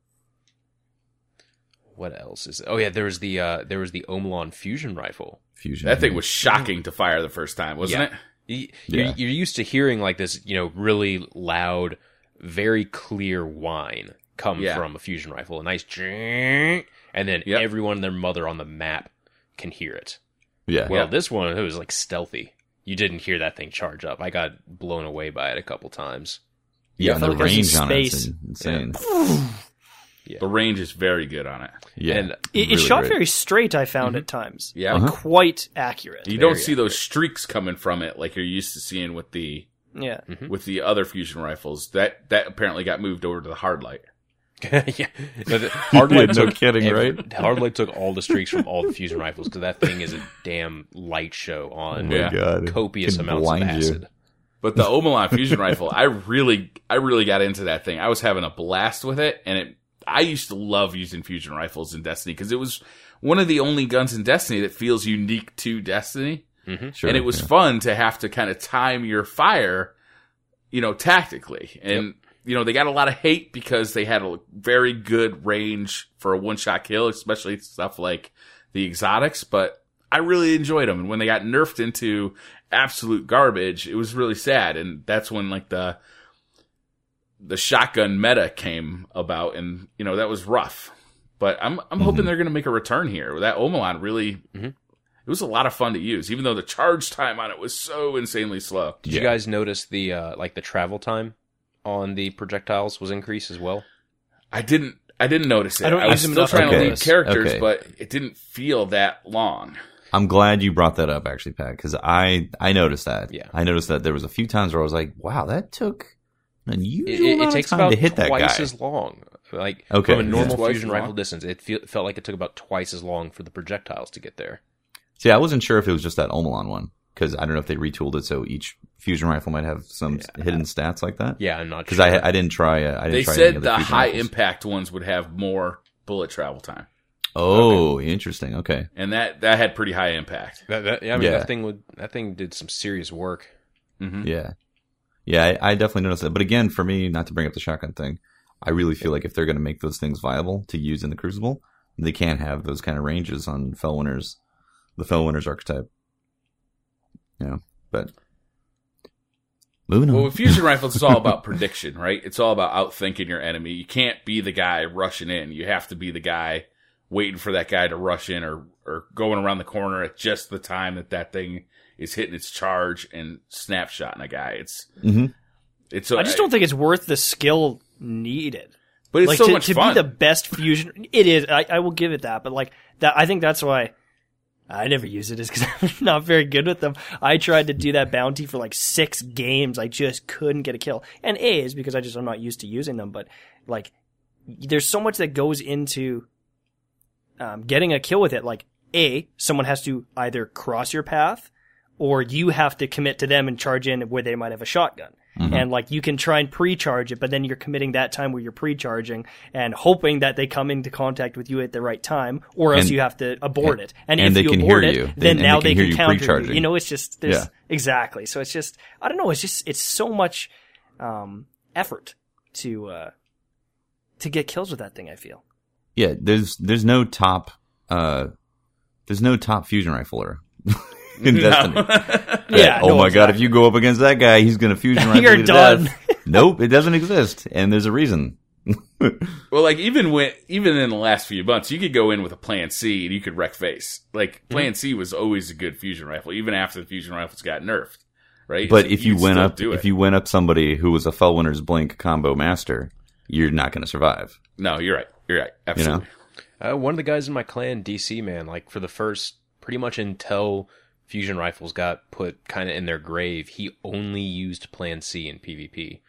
[SPEAKER 1] What else is? Oh yeah, there was the uh, there was the Omelon fusion rifle.
[SPEAKER 3] Fusion.
[SPEAKER 2] That thing was shocking to fire the first time, wasn't
[SPEAKER 1] Yeah.
[SPEAKER 2] it?
[SPEAKER 1] You,
[SPEAKER 3] Yeah.
[SPEAKER 1] you're, you're used to hearing like this, you know, really loud, very clear whine come
[SPEAKER 2] Yeah.
[SPEAKER 1] from a fusion rifle, a nice, and then
[SPEAKER 2] Yep.
[SPEAKER 1] everyone and their mother on the map can hear it.
[SPEAKER 3] Yeah.
[SPEAKER 1] Well,
[SPEAKER 2] Yeah.
[SPEAKER 1] this one it was like stealthy. You didn't hear that thing charge up. I got blown away by it a couple times.
[SPEAKER 3] Yeah,
[SPEAKER 4] I
[SPEAKER 3] and
[SPEAKER 4] felt
[SPEAKER 3] the
[SPEAKER 4] like I was in
[SPEAKER 3] range on it's
[SPEAKER 4] space.
[SPEAKER 3] insane.
[SPEAKER 2] The range is very good on it.
[SPEAKER 3] Yeah.
[SPEAKER 1] And
[SPEAKER 4] It, it
[SPEAKER 3] really
[SPEAKER 4] shot
[SPEAKER 3] great.
[SPEAKER 4] very straight, I found at times.
[SPEAKER 2] Yeah.
[SPEAKER 4] Like,
[SPEAKER 3] Uh-huh.
[SPEAKER 4] quite accurate.
[SPEAKER 2] You don't
[SPEAKER 1] Very
[SPEAKER 2] see those streaks coming from it like you're used to seeing with the
[SPEAKER 4] Yeah.
[SPEAKER 2] with the other fusion rifles. That that apparently got moved over to the hard light.
[SPEAKER 1] yeah, Hardlight
[SPEAKER 3] Yeah, no
[SPEAKER 1] took
[SPEAKER 3] kidding,
[SPEAKER 1] every-
[SPEAKER 3] right?
[SPEAKER 1] Hardlight took all the streaks from all the fusion rifles because that thing is a damn light show on
[SPEAKER 3] Oh my
[SPEAKER 2] Yeah.
[SPEAKER 3] God.
[SPEAKER 1] copious
[SPEAKER 3] Can
[SPEAKER 1] amounts of
[SPEAKER 3] blind you.
[SPEAKER 1] acid.
[SPEAKER 2] But the Omelon fusion rifle, I really I really got into that thing. I was having a blast with it, and it I used to love using fusion rifles in Destiny because it was one of the only guns in Destiny that feels unique to Destiny.
[SPEAKER 3] Sure,
[SPEAKER 2] and it was
[SPEAKER 3] yeah.
[SPEAKER 2] fun to have to kind of time your fire, you know, tactically. And, you know, they got a lot of hate because they had a very good range for a one-shot kill, especially stuff like the exotics, but I really enjoyed them. And when they got nerfed into absolute garbage, it was really sad. And that's when, like, the the shotgun meta came about, and, you know, that was rough. But I'm I'm
[SPEAKER 3] Mm-hmm.
[SPEAKER 2] hoping they're going to make a return here. That Omelon really... It was a lot of fun to use, even though the charge time on it was so insanely slow.
[SPEAKER 1] Did
[SPEAKER 3] Yeah.
[SPEAKER 1] you guys notice the uh, like the travel time on the projectiles was increased as well?
[SPEAKER 2] I didn't. I didn't notice it.
[SPEAKER 4] I don't
[SPEAKER 2] I was
[SPEAKER 4] use them
[SPEAKER 2] still
[SPEAKER 4] enough
[SPEAKER 2] trying
[SPEAKER 3] to
[SPEAKER 2] to lead
[SPEAKER 3] notice.
[SPEAKER 2] characters,
[SPEAKER 3] Okay.
[SPEAKER 2] but it didn't feel that long.
[SPEAKER 3] I'm glad you brought that up, actually, Pat, because I I noticed that.
[SPEAKER 1] Yeah.
[SPEAKER 3] I noticed that there was a few times where I was like, "Wow, that took an unusual
[SPEAKER 1] It, it,
[SPEAKER 3] amount
[SPEAKER 1] it
[SPEAKER 3] of
[SPEAKER 1] takes
[SPEAKER 3] time
[SPEAKER 1] about
[SPEAKER 3] to hit that
[SPEAKER 1] twice
[SPEAKER 3] guy."
[SPEAKER 1] as long. Like
[SPEAKER 3] Okay,
[SPEAKER 1] from a
[SPEAKER 3] yeah.
[SPEAKER 1] normal
[SPEAKER 2] Twice
[SPEAKER 1] fusion
[SPEAKER 2] as
[SPEAKER 1] rifle
[SPEAKER 2] long?
[SPEAKER 1] distance, it feel, felt like it took about twice as long for the projectiles to get there.
[SPEAKER 3] See, I wasn't sure if it was just that Omelon one because I don't know if they retooled it so each fusion rifle might have some hidden stats like that.
[SPEAKER 1] Yeah, I'm not
[SPEAKER 3] Because
[SPEAKER 1] sure.
[SPEAKER 3] I I didn't try. Uh, I didn't
[SPEAKER 2] They
[SPEAKER 3] try any
[SPEAKER 2] said
[SPEAKER 3] of
[SPEAKER 2] the
[SPEAKER 3] fusion
[SPEAKER 2] high
[SPEAKER 3] rifles.
[SPEAKER 2] impact ones would have more bullet travel time,
[SPEAKER 3] Oh, interesting. Okay.
[SPEAKER 2] and that that had pretty high impact.
[SPEAKER 1] That, that, yeah, I mean
[SPEAKER 3] Yeah.
[SPEAKER 1] that thing would that thing did some serious work.
[SPEAKER 2] Mm-hmm.
[SPEAKER 3] Yeah. Yeah, I, I definitely noticed that. But again, for me, not to bring up the shotgun thing, I really feel like if they're going to make those things viable to use in the Crucible, they can't have those kind of ranges on Fellwinter's, the Fellwinter's archetype. Yeah, but moving on.
[SPEAKER 2] Well, with fusion rifles, it's all about prediction, right? It's all about outthinking your enemy. You can't be the guy rushing in. You have to be the guy waiting for that guy to rush in, or or going around the corner at just the time that that thing is hitting its charge and snapshotting a guy. It's
[SPEAKER 3] hmm
[SPEAKER 2] it's.
[SPEAKER 4] I just don't think it's worth the skill needed.
[SPEAKER 2] But it's
[SPEAKER 4] like
[SPEAKER 2] so
[SPEAKER 4] to,
[SPEAKER 2] much
[SPEAKER 4] to
[SPEAKER 2] fun.
[SPEAKER 4] be the best fusion, it is. I, I will give it that, but like that, I think that's why I never use it is because I'm not very good with them. I tried to do that bounty for like six games. I just couldn't get a kill. And A is because I just am not used to using them. But like, there's so much that goes into um, getting a kill with it. Like A, someone has to either cross your path, or you have to commit to them and charge in where they might have a shotgun.
[SPEAKER 3] Mm-hmm.
[SPEAKER 4] And like you can try and pre-charge it, but then you're committing that time where you're pre-charging and hoping that they come into contact with you at the right time, or else
[SPEAKER 3] And-
[SPEAKER 4] you have to abort
[SPEAKER 3] and-
[SPEAKER 4] it. And,
[SPEAKER 3] and
[SPEAKER 4] if
[SPEAKER 3] they
[SPEAKER 4] you
[SPEAKER 3] can
[SPEAKER 4] abort
[SPEAKER 3] hear
[SPEAKER 4] it,
[SPEAKER 3] you.
[SPEAKER 4] then
[SPEAKER 3] They- and
[SPEAKER 4] now
[SPEAKER 3] they
[SPEAKER 4] they
[SPEAKER 3] can
[SPEAKER 4] can,
[SPEAKER 3] hear you
[SPEAKER 4] counter you.
[SPEAKER 3] pre-charging.
[SPEAKER 4] You know, it's just there's
[SPEAKER 3] Yeah.
[SPEAKER 4] exactly. So it's just I don't know. It's just it's so much um, effort to uh, to get kills with that thing. I feel.
[SPEAKER 3] Yeah, there's there's no top uh there's no top fusion rifler in Destiny.
[SPEAKER 4] Yeah.
[SPEAKER 3] oh
[SPEAKER 4] no,
[SPEAKER 3] my god,
[SPEAKER 4] exactly.
[SPEAKER 3] if you go up against that guy, he's gonna fusion rifle
[SPEAKER 4] You're
[SPEAKER 3] you to
[SPEAKER 4] done.
[SPEAKER 3] death. Nope, it doesn't exist, and there's a reason.
[SPEAKER 2] Well, like even when even in the last few months, you could go in with a Plan C and you could wreck face. Like Plan C was always a good fusion rifle, even after the fusion rifles got nerfed, right?
[SPEAKER 3] But
[SPEAKER 2] So
[SPEAKER 3] if you
[SPEAKER 2] could
[SPEAKER 3] went
[SPEAKER 2] still
[SPEAKER 3] up,
[SPEAKER 2] do
[SPEAKER 3] if
[SPEAKER 2] it.
[SPEAKER 3] you went up somebody who was a Fellwinter's Blink combo master, you're not going to survive.
[SPEAKER 2] no, you're right, you're right, absolutely.
[SPEAKER 1] Uh, one of the guys in my clan, D C man, like for the first pretty much until fusion rifles got put kind of in their grave, he only used Plan C in PvP. He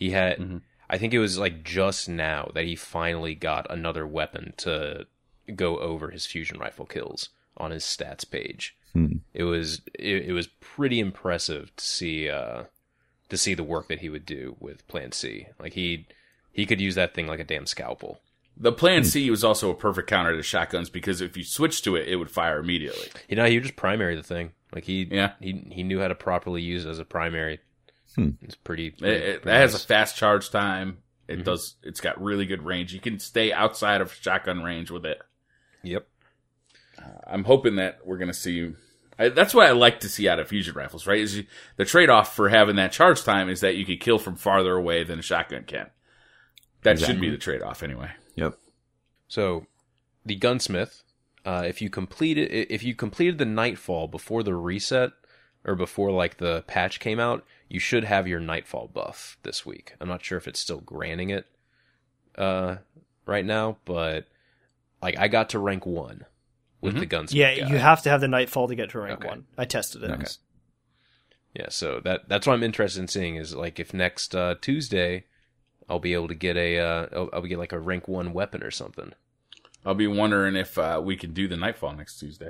[SPEAKER 1] He had,
[SPEAKER 2] Mhm.
[SPEAKER 1] I think it was like just now that he finally got another weapon to go over his fusion rifle kills on his stats page.
[SPEAKER 3] Hmm.
[SPEAKER 1] It was it, it was pretty impressive to see uh, to see the work that he would do with Plan C. Like he he could use that thing like a damn scalpel.
[SPEAKER 2] The Plan C was also a perfect counter to shotguns because if you switched to it, it would fire immediately.
[SPEAKER 1] You know, he would just primary the thing. Like he
[SPEAKER 2] Yeah.
[SPEAKER 1] he he knew how to properly use it as a primary.
[SPEAKER 3] Hmm.
[SPEAKER 1] It's pretty.
[SPEAKER 2] It,
[SPEAKER 1] pretty,
[SPEAKER 2] it,
[SPEAKER 1] pretty
[SPEAKER 2] it has a
[SPEAKER 1] nice.
[SPEAKER 2] fast charge time. It
[SPEAKER 1] Mhm.
[SPEAKER 2] does. It's got really good range. You can stay outside of shotgun range with it.
[SPEAKER 1] Yep.
[SPEAKER 2] I'm hoping that we're going to see. I, that's what I like to see out of fusion rifles, right? Is you, the trade off for having that charge time is that you can kill from farther away than a shotgun can. That should
[SPEAKER 3] Exactly.
[SPEAKER 2] be the trade off anyway.
[SPEAKER 3] Yep.
[SPEAKER 1] So, the gunsmith, uh, if you completed if you completed the nightfall before the reset or before like the patch came out, you should have your nightfall buff this week. I'm not sure if it's still granting it uh, right now, but like I got to rank one with
[SPEAKER 2] Mhm.
[SPEAKER 1] the gunsmith.
[SPEAKER 4] Yeah,
[SPEAKER 1] guy.
[SPEAKER 4] you have to have the Nightfall to get to rank
[SPEAKER 1] Okay.
[SPEAKER 4] one. I tested it.
[SPEAKER 3] Nice.
[SPEAKER 1] Yeah, so that that's what I'm interested in seeing is like if next uh, Tuesday I'll be able to get a uh, I'll, I'll get like a rank one weapon or something.
[SPEAKER 2] I'll be wondering if uh, we can do the nightfall next Tuesday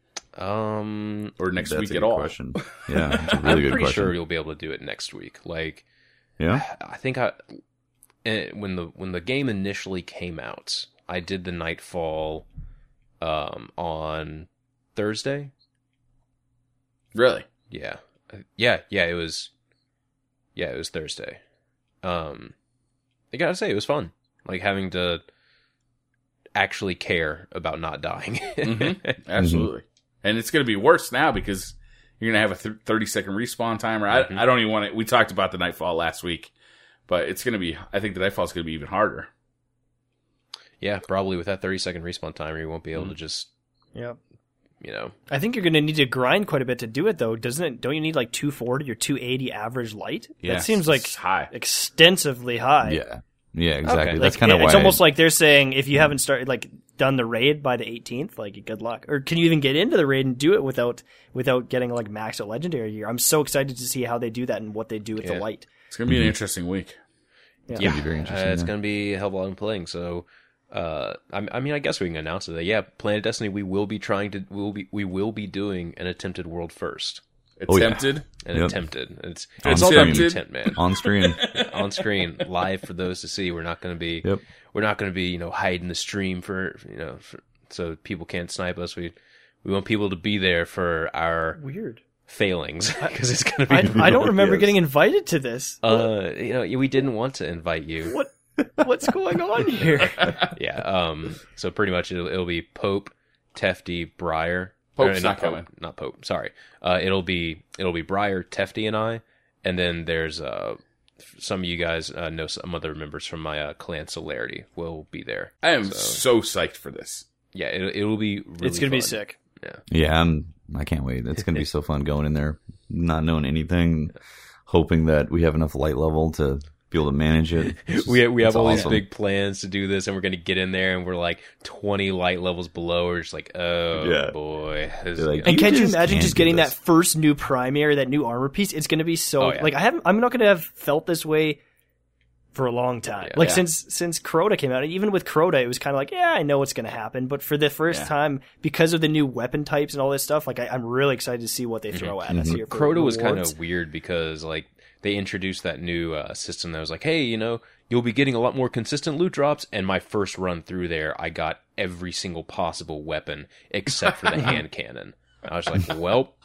[SPEAKER 1] Um,
[SPEAKER 2] or next
[SPEAKER 3] That's
[SPEAKER 2] week
[SPEAKER 3] a
[SPEAKER 2] at
[SPEAKER 3] good
[SPEAKER 2] all.
[SPEAKER 3] question. Yeah, that's a really
[SPEAKER 1] I'm
[SPEAKER 3] good
[SPEAKER 1] pretty
[SPEAKER 3] question.
[SPEAKER 1] sure you'll be able to do it next week. Like.
[SPEAKER 3] Yeah.
[SPEAKER 1] I think I eh, when the when the game initially came out, I did the Nightfall um, on Thursday.
[SPEAKER 2] Really?
[SPEAKER 1] Yeah, yeah, yeah. It was yeah, it was Thursday. Um, I gotta say, it was fun. Like having to actually care about not dying.
[SPEAKER 2] Mm-hmm. Absolutely. And it's going to be worse now because you're going to have a th- thirty second respawn timer. I,
[SPEAKER 1] Mhm.
[SPEAKER 2] I don't even want to. We talked about the Nightfall last week, but it's going to be. I think the Nightfall is going to be even harder.
[SPEAKER 1] Yeah, probably with that thirty second respawn timer, you won't be able
[SPEAKER 2] Mhm.
[SPEAKER 1] to just
[SPEAKER 4] Yeah.
[SPEAKER 1] you know.
[SPEAKER 4] I think you're going to need to grind quite a bit to do it, though, doesn't it? Don't you need like two forty or two eighty average light?
[SPEAKER 2] Yeah,
[SPEAKER 4] That seems like
[SPEAKER 2] it's high.
[SPEAKER 4] extensively high.
[SPEAKER 3] Yeah. Yeah, exactly.
[SPEAKER 1] Okay.
[SPEAKER 3] That's
[SPEAKER 4] Like,
[SPEAKER 3] kind of why.
[SPEAKER 4] it's almost
[SPEAKER 3] I,
[SPEAKER 4] like they're saying if you haven't started like done the raid by the eighteenth, like good luck. Or can you even get into the raid and do it without without getting like max out legendary gear? I'm so excited to see how they do that and what they do with
[SPEAKER 1] Yeah.
[SPEAKER 4] the light.
[SPEAKER 2] It's going to be an interesting week.
[SPEAKER 4] Yeah.
[SPEAKER 3] gonna be very interesting,
[SPEAKER 1] Uh, it's
[SPEAKER 3] yeah.
[SPEAKER 1] going to be a hell of a lot of playing. So, uh, I, I mean, I guess we can announce it. That, yeah, Planet Destiny. We will be trying to. We will be. We will be doing an attempted world first.
[SPEAKER 3] Oh, yeah.
[SPEAKER 2] Attempted.
[SPEAKER 1] An
[SPEAKER 3] Yep.
[SPEAKER 1] attempted. It's
[SPEAKER 3] On
[SPEAKER 1] it's all about the
[SPEAKER 2] stream.
[SPEAKER 1] intent, man.
[SPEAKER 3] on screen.
[SPEAKER 1] On screen, live for those to see. We're not going to be.
[SPEAKER 3] Yep.
[SPEAKER 1] We're not going to be, you know, hiding the stream for, you know, for, so people can't snipe us. We we want people to be there for our
[SPEAKER 4] Weird.
[SPEAKER 1] failings because it's going to be.
[SPEAKER 4] I, I don't
[SPEAKER 1] real.
[SPEAKER 4] remember
[SPEAKER 3] Yes.
[SPEAKER 4] getting invited to this.
[SPEAKER 1] Uh, you know, we didn't want to invite you.
[SPEAKER 4] What what's going on here?
[SPEAKER 1] Yeah. Um. So pretty much it'll, it'll be Pope, Tefty, Briar.
[SPEAKER 2] Pope's
[SPEAKER 1] Or,
[SPEAKER 2] not
[SPEAKER 1] Pope,
[SPEAKER 2] coming.
[SPEAKER 1] Not Pope. Sorry. Uh. It'll be it'll be Briar, Tefty, and I, and then there's uh some of you guys uh, know some other members from my uh, clan Celerity will be there.
[SPEAKER 2] I am
[SPEAKER 1] So-
[SPEAKER 2] so psyched for this.
[SPEAKER 1] Yeah. It it will be. Really
[SPEAKER 4] It's gonna be
[SPEAKER 1] fun.
[SPEAKER 4] sick.
[SPEAKER 3] Yeah, I'm. I can't wait. It's gonna be so fun going in there, not knowing anything, hoping that we have enough light level to be able to manage it. It's just-
[SPEAKER 1] We we have
[SPEAKER 3] it's
[SPEAKER 1] all
[SPEAKER 3] awesome.
[SPEAKER 1] these big plans to do this, and we're gonna get in there, and we're like twenty light levels below. We're just like, oh
[SPEAKER 3] Yeah.
[SPEAKER 1] boy. This-
[SPEAKER 3] You're like,
[SPEAKER 1] yeah.
[SPEAKER 4] And
[SPEAKER 3] You
[SPEAKER 4] can you
[SPEAKER 3] just
[SPEAKER 4] imagine
[SPEAKER 3] can't
[SPEAKER 4] just
[SPEAKER 3] do
[SPEAKER 4] getting
[SPEAKER 3] this.
[SPEAKER 4] that first new primary, that new armor piece? It's going to be so
[SPEAKER 1] Oh, yeah.
[SPEAKER 4] like I haven't. I'm not going to have felt this way for a long time.
[SPEAKER 1] Yeah.
[SPEAKER 4] like
[SPEAKER 2] Yeah.
[SPEAKER 4] since since Crota came out. Even with Crota, it was kind of like, yeah, I know what's going to happen. But for the first
[SPEAKER 2] Yeah.
[SPEAKER 4] time, because of the new weapon types and all this stuff, like I, I'm really excited to see what they throw at us here. For
[SPEAKER 1] Crota was kind
[SPEAKER 4] rewards.
[SPEAKER 1] of weird because like they introduced that new uh, system that was like, hey, you know, you'll be getting a lot more consistent loot drops. And my first run through there, I got every single possible weapon except for the hand cannon. I was like, well,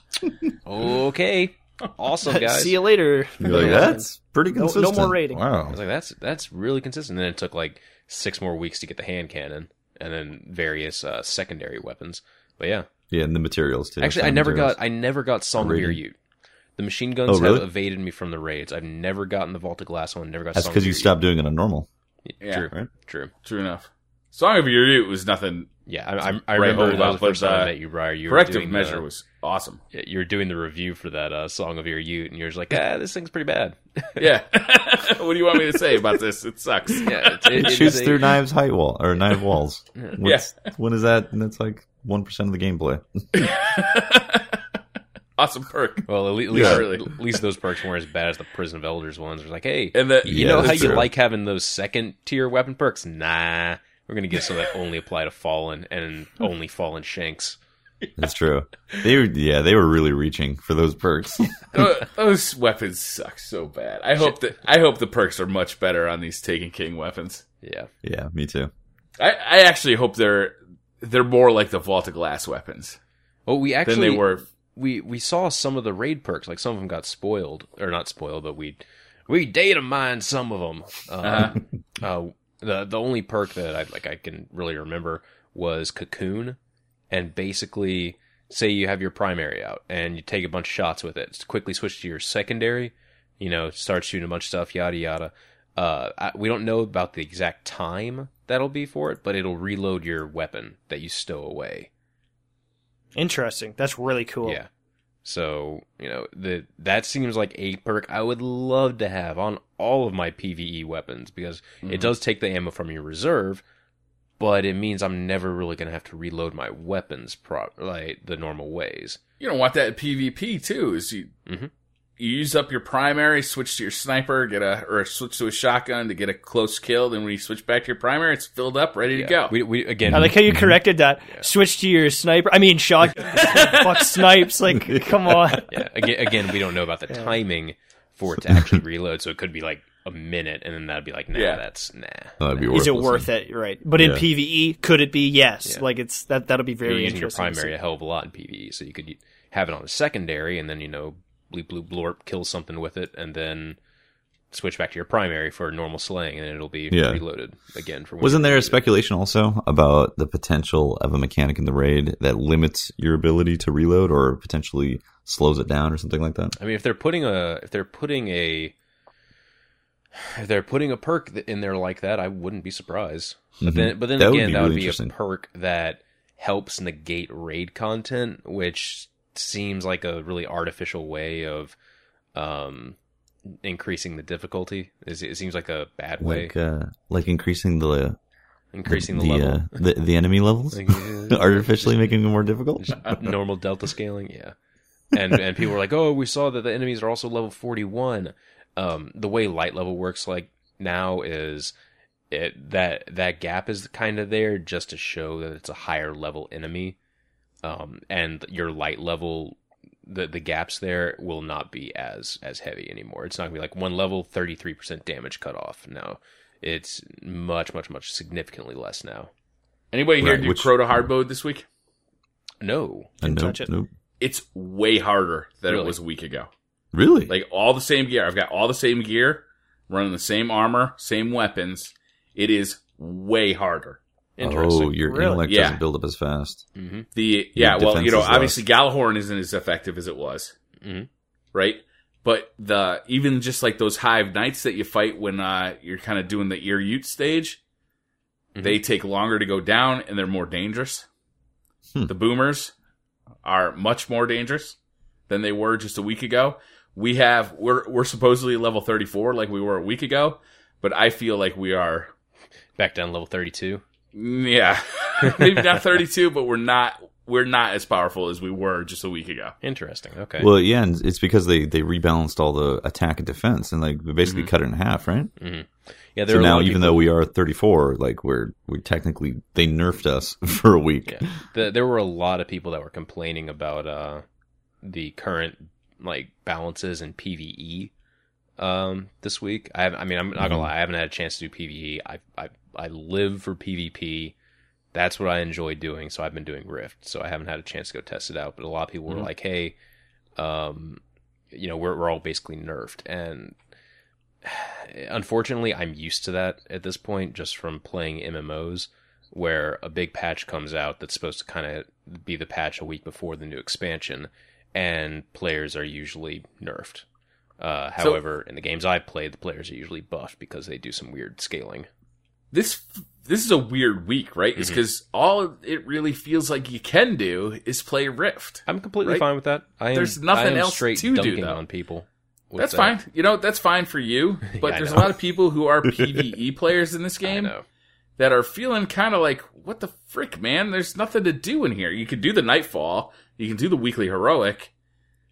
[SPEAKER 1] okay, awesome guys.
[SPEAKER 4] See you later.
[SPEAKER 3] You're like, that's pretty
[SPEAKER 4] No- no
[SPEAKER 3] consistent.
[SPEAKER 4] more rating.
[SPEAKER 1] I
[SPEAKER 3] Wow.
[SPEAKER 1] was like, that's that's really consistent. And then it took like six more weeks to get the hand cannon and then various uh, secondary weapons. But yeah,
[SPEAKER 3] Yeah, and the materials too.
[SPEAKER 1] actually, I
[SPEAKER 3] Some
[SPEAKER 1] never
[SPEAKER 3] materials.
[SPEAKER 1] got I never got Song of
[SPEAKER 3] Rating.
[SPEAKER 1] Your Ute. The machine guns
[SPEAKER 3] Oh, really?
[SPEAKER 1] have evaded me from the raids. I've never gotten the Vault of Glass one. Never got.
[SPEAKER 3] That's
[SPEAKER 1] Song
[SPEAKER 3] because
[SPEAKER 1] of
[SPEAKER 3] you
[SPEAKER 1] Your
[SPEAKER 3] stopped doing it on normal.
[SPEAKER 1] Ute.
[SPEAKER 2] Yeah.
[SPEAKER 1] True,
[SPEAKER 3] Right?
[SPEAKER 1] true.
[SPEAKER 2] True enough. Song of Your Ute was nothing.
[SPEAKER 1] Yeah, I, I, I
[SPEAKER 2] Right,
[SPEAKER 1] remember
[SPEAKER 2] hold
[SPEAKER 1] that was
[SPEAKER 2] up,
[SPEAKER 1] the first
[SPEAKER 2] but,
[SPEAKER 1] time I
[SPEAKER 2] uh,
[SPEAKER 1] met you, Briar. You were
[SPEAKER 2] Corrective
[SPEAKER 1] doing
[SPEAKER 2] measure
[SPEAKER 1] the,
[SPEAKER 2] was awesome.
[SPEAKER 1] yeah, you were doing the review for that uh, Song of Your Ute, and you're just like, ah, this thing's pretty bad.
[SPEAKER 2] Yeah. What do you want me to say about this? It sucks.
[SPEAKER 1] Yeah, it,
[SPEAKER 3] It
[SPEAKER 1] it
[SPEAKER 3] shoots
[SPEAKER 1] is a-
[SPEAKER 3] through knives height wall or knife walls. What's, When is that? That's like one percent of the gameplay.
[SPEAKER 2] awesome perk.
[SPEAKER 1] Well, at least,
[SPEAKER 3] Yeah.
[SPEAKER 1] really, at least those perks weren't as bad as the Prison of Elders ones. It's like, hey,
[SPEAKER 2] And the,
[SPEAKER 1] you
[SPEAKER 3] Yeah,
[SPEAKER 1] know how
[SPEAKER 3] that's
[SPEAKER 1] you
[SPEAKER 3] true.
[SPEAKER 1] like having those second tier weapon perks? Nah, we're gonna get some that only apply to Fallen and only Fallen Shanks.
[SPEAKER 3] That's true. They were, yeah, they were really reaching for those perks.
[SPEAKER 2] Uh, those weapons suck so bad. I hope that I hope the perks are much better on these Taken King weapons.
[SPEAKER 1] Yeah,
[SPEAKER 3] Yeah, me too.
[SPEAKER 2] I, I actually hope they're they're more like the Vault of Glass weapons
[SPEAKER 1] well, we actually
[SPEAKER 2] than they were.
[SPEAKER 1] we we saw some of the raid perks. Like some of them got spoiled, or not spoiled, but we we data mined some of them. Uh,
[SPEAKER 2] Uh,
[SPEAKER 1] uh, the the only perk that I like I can really remember was Cocoon, and basically, say you have your primary out and you take a bunch of shots with it, quickly switch to your secondary, you know, start shooting a bunch of stuff, yada yada. Uh, I, we don't know about the exact time that'll be for it, but it'll reload your weapon that you stow away.
[SPEAKER 4] Interesting. That's really cool.
[SPEAKER 1] Yeah. So, you know, the that seems like a perk I would love to have on all of my PvE weapons, because
[SPEAKER 2] Mhm.
[SPEAKER 1] it does take the ammo from your reserve, but it means I'm never really going to have to reload my weapons pro- like the normal ways.
[SPEAKER 2] you don't want that in PvP too. Is you
[SPEAKER 1] Mhm.
[SPEAKER 2] you use up your primary, switch to your sniper, get a or switch to a shotgun to get a close kill. Then when you switch back to your primary, it's filled up, ready to go.
[SPEAKER 1] We, we again,
[SPEAKER 4] I like how you corrected that. Switch to your sniper. I mean, shot. Fuck snipes. Like, come on.
[SPEAKER 1] yeah, again, again, we don't know about the timing for it to actually reload, so it could be like a minute, and then that'd be like, nah,
[SPEAKER 2] Yeah.
[SPEAKER 1] that's nah.
[SPEAKER 3] That'd be
[SPEAKER 4] Is it
[SPEAKER 3] worthless.
[SPEAKER 4] worth it? Right. But in
[SPEAKER 3] Yeah.
[SPEAKER 4] PvE, could it be? Yes.
[SPEAKER 1] Yeah.
[SPEAKER 4] Like it's that. That'll be
[SPEAKER 1] You're
[SPEAKER 4] very
[SPEAKER 1] using your
[SPEAKER 4] interesting. to
[SPEAKER 1] primary
[SPEAKER 4] see.
[SPEAKER 1] a hell of a lot in PvE, so you could have it on a secondary, and then, you know, bleep bloop blorp, kill something with it, and then switch back to your primary for normal slaying, and it'll be
[SPEAKER 3] Yeah.
[SPEAKER 1] reloaded again. For when
[SPEAKER 3] Wasn't
[SPEAKER 1] you
[SPEAKER 3] there a
[SPEAKER 1] need it.
[SPEAKER 3] speculation also about the potential of a mechanic in the raid that limits your ability to reload or potentially slows it down or something like that?
[SPEAKER 1] I mean, if they're putting a if they're putting a if they're putting a perk in there like that, I wouldn't be surprised. But
[SPEAKER 3] Mhm.
[SPEAKER 1] then, but then
[SPEAKER 3] That would
[SPEAKER 1] again,
[SPEAKER 3] be
[SPEAKER 1] that would
[SPEAKER 3] really
[SPEAKER 1] be a
[SPEAKER 3] interesting.
[SPEAKER 1] perk that helps negate raid content, which seems like a really artificial way of um, increasing the difficulty. It it seems like a bad way,
[SPEAKER 3] Like, uh, like increasing the
[SPEAKER 1] increasing the,
[SPEAKER 3] the
[SPEAKER 1] level.
[SPEAKER 3] uh, the, the enemy levels,
[SPEAKER 1] Like, uh,
[SPEAKER 3] artificially making them more difficult.
[SPEAKER 1] Just normal delta scaling, yeah. And and people were like, "Oh, we saw that the enemies are also level forty-one." Um, the way light level works like now is it that that gap is kind of there just to show that it's a higher level enemy, um, and your light level, the the gaps there will not be as as heavy anymore. It's not gonna be like one level, thirty-three percent damage cut off. No, it's much much much significantly less now.
[SPEAKER 2] Anybody here
[SPEAKER 3] Right,
[SPEAKER 2] do
[SPEAKER 3] which-
[SPEAKER 2] Crota hard mode this week?
[SPEAKER 1] No,
[SPEAKER 3] And
[SPEAKER 4] Didn't
[SPEAKER 3] nope,
[SPEAKER 4] touch it.
[SPEAKER 3] nope.
[SPEAKER 2] It's way harder than
[SPEAKER 1] Really?
[SPEAKER 2] it was a week ago.
[SPEAKER 3] Really?
[SPEAKER 2] Like all the same gear. I've got all the same gear, running the same armor, same weapons. It is way harder.
[SPEAKER 1] interesting.
[SPEAKER 3] Oh, your
[SPEAKER 4] Really?
[SPEAKER 3] intellect
[SPEAKER 2] Yeah.
[SPEAKER 3] doesn't build up as fast.
[SPEAKER 1] Mm-hmm.
[SPEAKER 2] The yeah,
[SPEAKER 3] Your
[SPEAKER 2] well, you know,
[SPEAKER 3] defense is
[SPEAKER 2] obviously Galahorn isn't as effective as it was,
[SPEAKER 1] Mhm.
[SPEAKER 2] right? But the even just like those Hive Knights that you fight when uh, you're kind of doing the ear Ute stage,
[SPEAKER 1] Mhm.
[SPEAKER 2] they take longer to go down and they're more dangerous.
[SPEAKER 3] Hmm.
[SPEAKER 2] The boomers are much more dangerous than they were just a week ago. We have we're we're supposedly level thirty-four like we were a week ago, but I feel like we are
[SPEAKER 1] Back down level thirty-two.
[SPEAKER 2] yeah, maybe not thirty-two, but we're not we're not as powerful as we were just a week ago.
[SPEAKER 1] Interesting. Okay.
[SPEAKER 3] Well, yeah, and it's because they, they rebalanced all the attack and defense and like basically
[SPEAKER 2] Mhm.
[SPEAKER 3] cut it in half, right?
[SPEAKER 1] hmm Yeah. There
[SPEAKER 3] So
[SPEAKER 1] are a
[SPEAKER 3] now,
[SPEAKER 1] lot of
[SPEAKER 3] even
[SPEAKER 1] people-
[SPEAKER 3] though we are thirty-four, like we're we technically they nerfed us for a week.
[SPEAKER 1] yeah, the, there were a lot of people that were complaining about uh, the current like balances in PvE um, this week. I, have, I mean, I'm not gonna
[SPEAKER 3] Mhm.
[SPEAKER 1] lie, I haven't had a chance to do PvE. I, I, I live for PvP. That's what I enjoy doing. So I've been doing Rift. So I haven't had a chance to go test it out. But a lot of people were
[SPEAKER 2] Mhm.
[SPEAKER 1] like, "Hey, um, you know, we're we're all basically nerfed," and unfortunately, I'm used to that at this point, just from playing M M Os, where a big patch comes out that's supposed to kind of be the patch a week before the new expansion, and players are usually nerfed. Uh,
[SPEAKER 2] So-
[SPEAKER 1] however, in the games I've played, the players are usually buffed because they do some weird scaling.
[SPEAKER 2] This this is a weird week, right? It's
[SPEAKER 1] Mhm.
[SPEAKER 2] because all it really feels like you can do is play Rift.
[SPEAKER 1] I'm completely
[SPEAKER 2] Right?
[SPEAKER 1] fine with that. I am,
[SPEAKER 2] There's nothing
[SPEAKER 1] I am
[SPEAKER 2] else
[SPEAKER 1] straight
[SPEAKER 2] to do,
[SPEAKER 1] dunking
[SPEAKER 2] though.
[SPEAKER 1] on people. with
[SPEAKER 2] That's
[SPEAKER 1] that.
[SPEAKER 2] fine. You know, that's fine for you. But
[SPEAKER 1] Yeah, I
[SPEAKER 2] there's a
[SPEAKER 1] know.
[SPEAKER 2] lot of people who are PvE players in this
[SPEAKER 1] I
[SPEAKER 2] game
[SPEAKER 1] know.
[SPEAKER 2] that are feeling kind of like, what the frick, man? There's nothing to do in here. You can do the Nightfall. You can do the weekly heroic.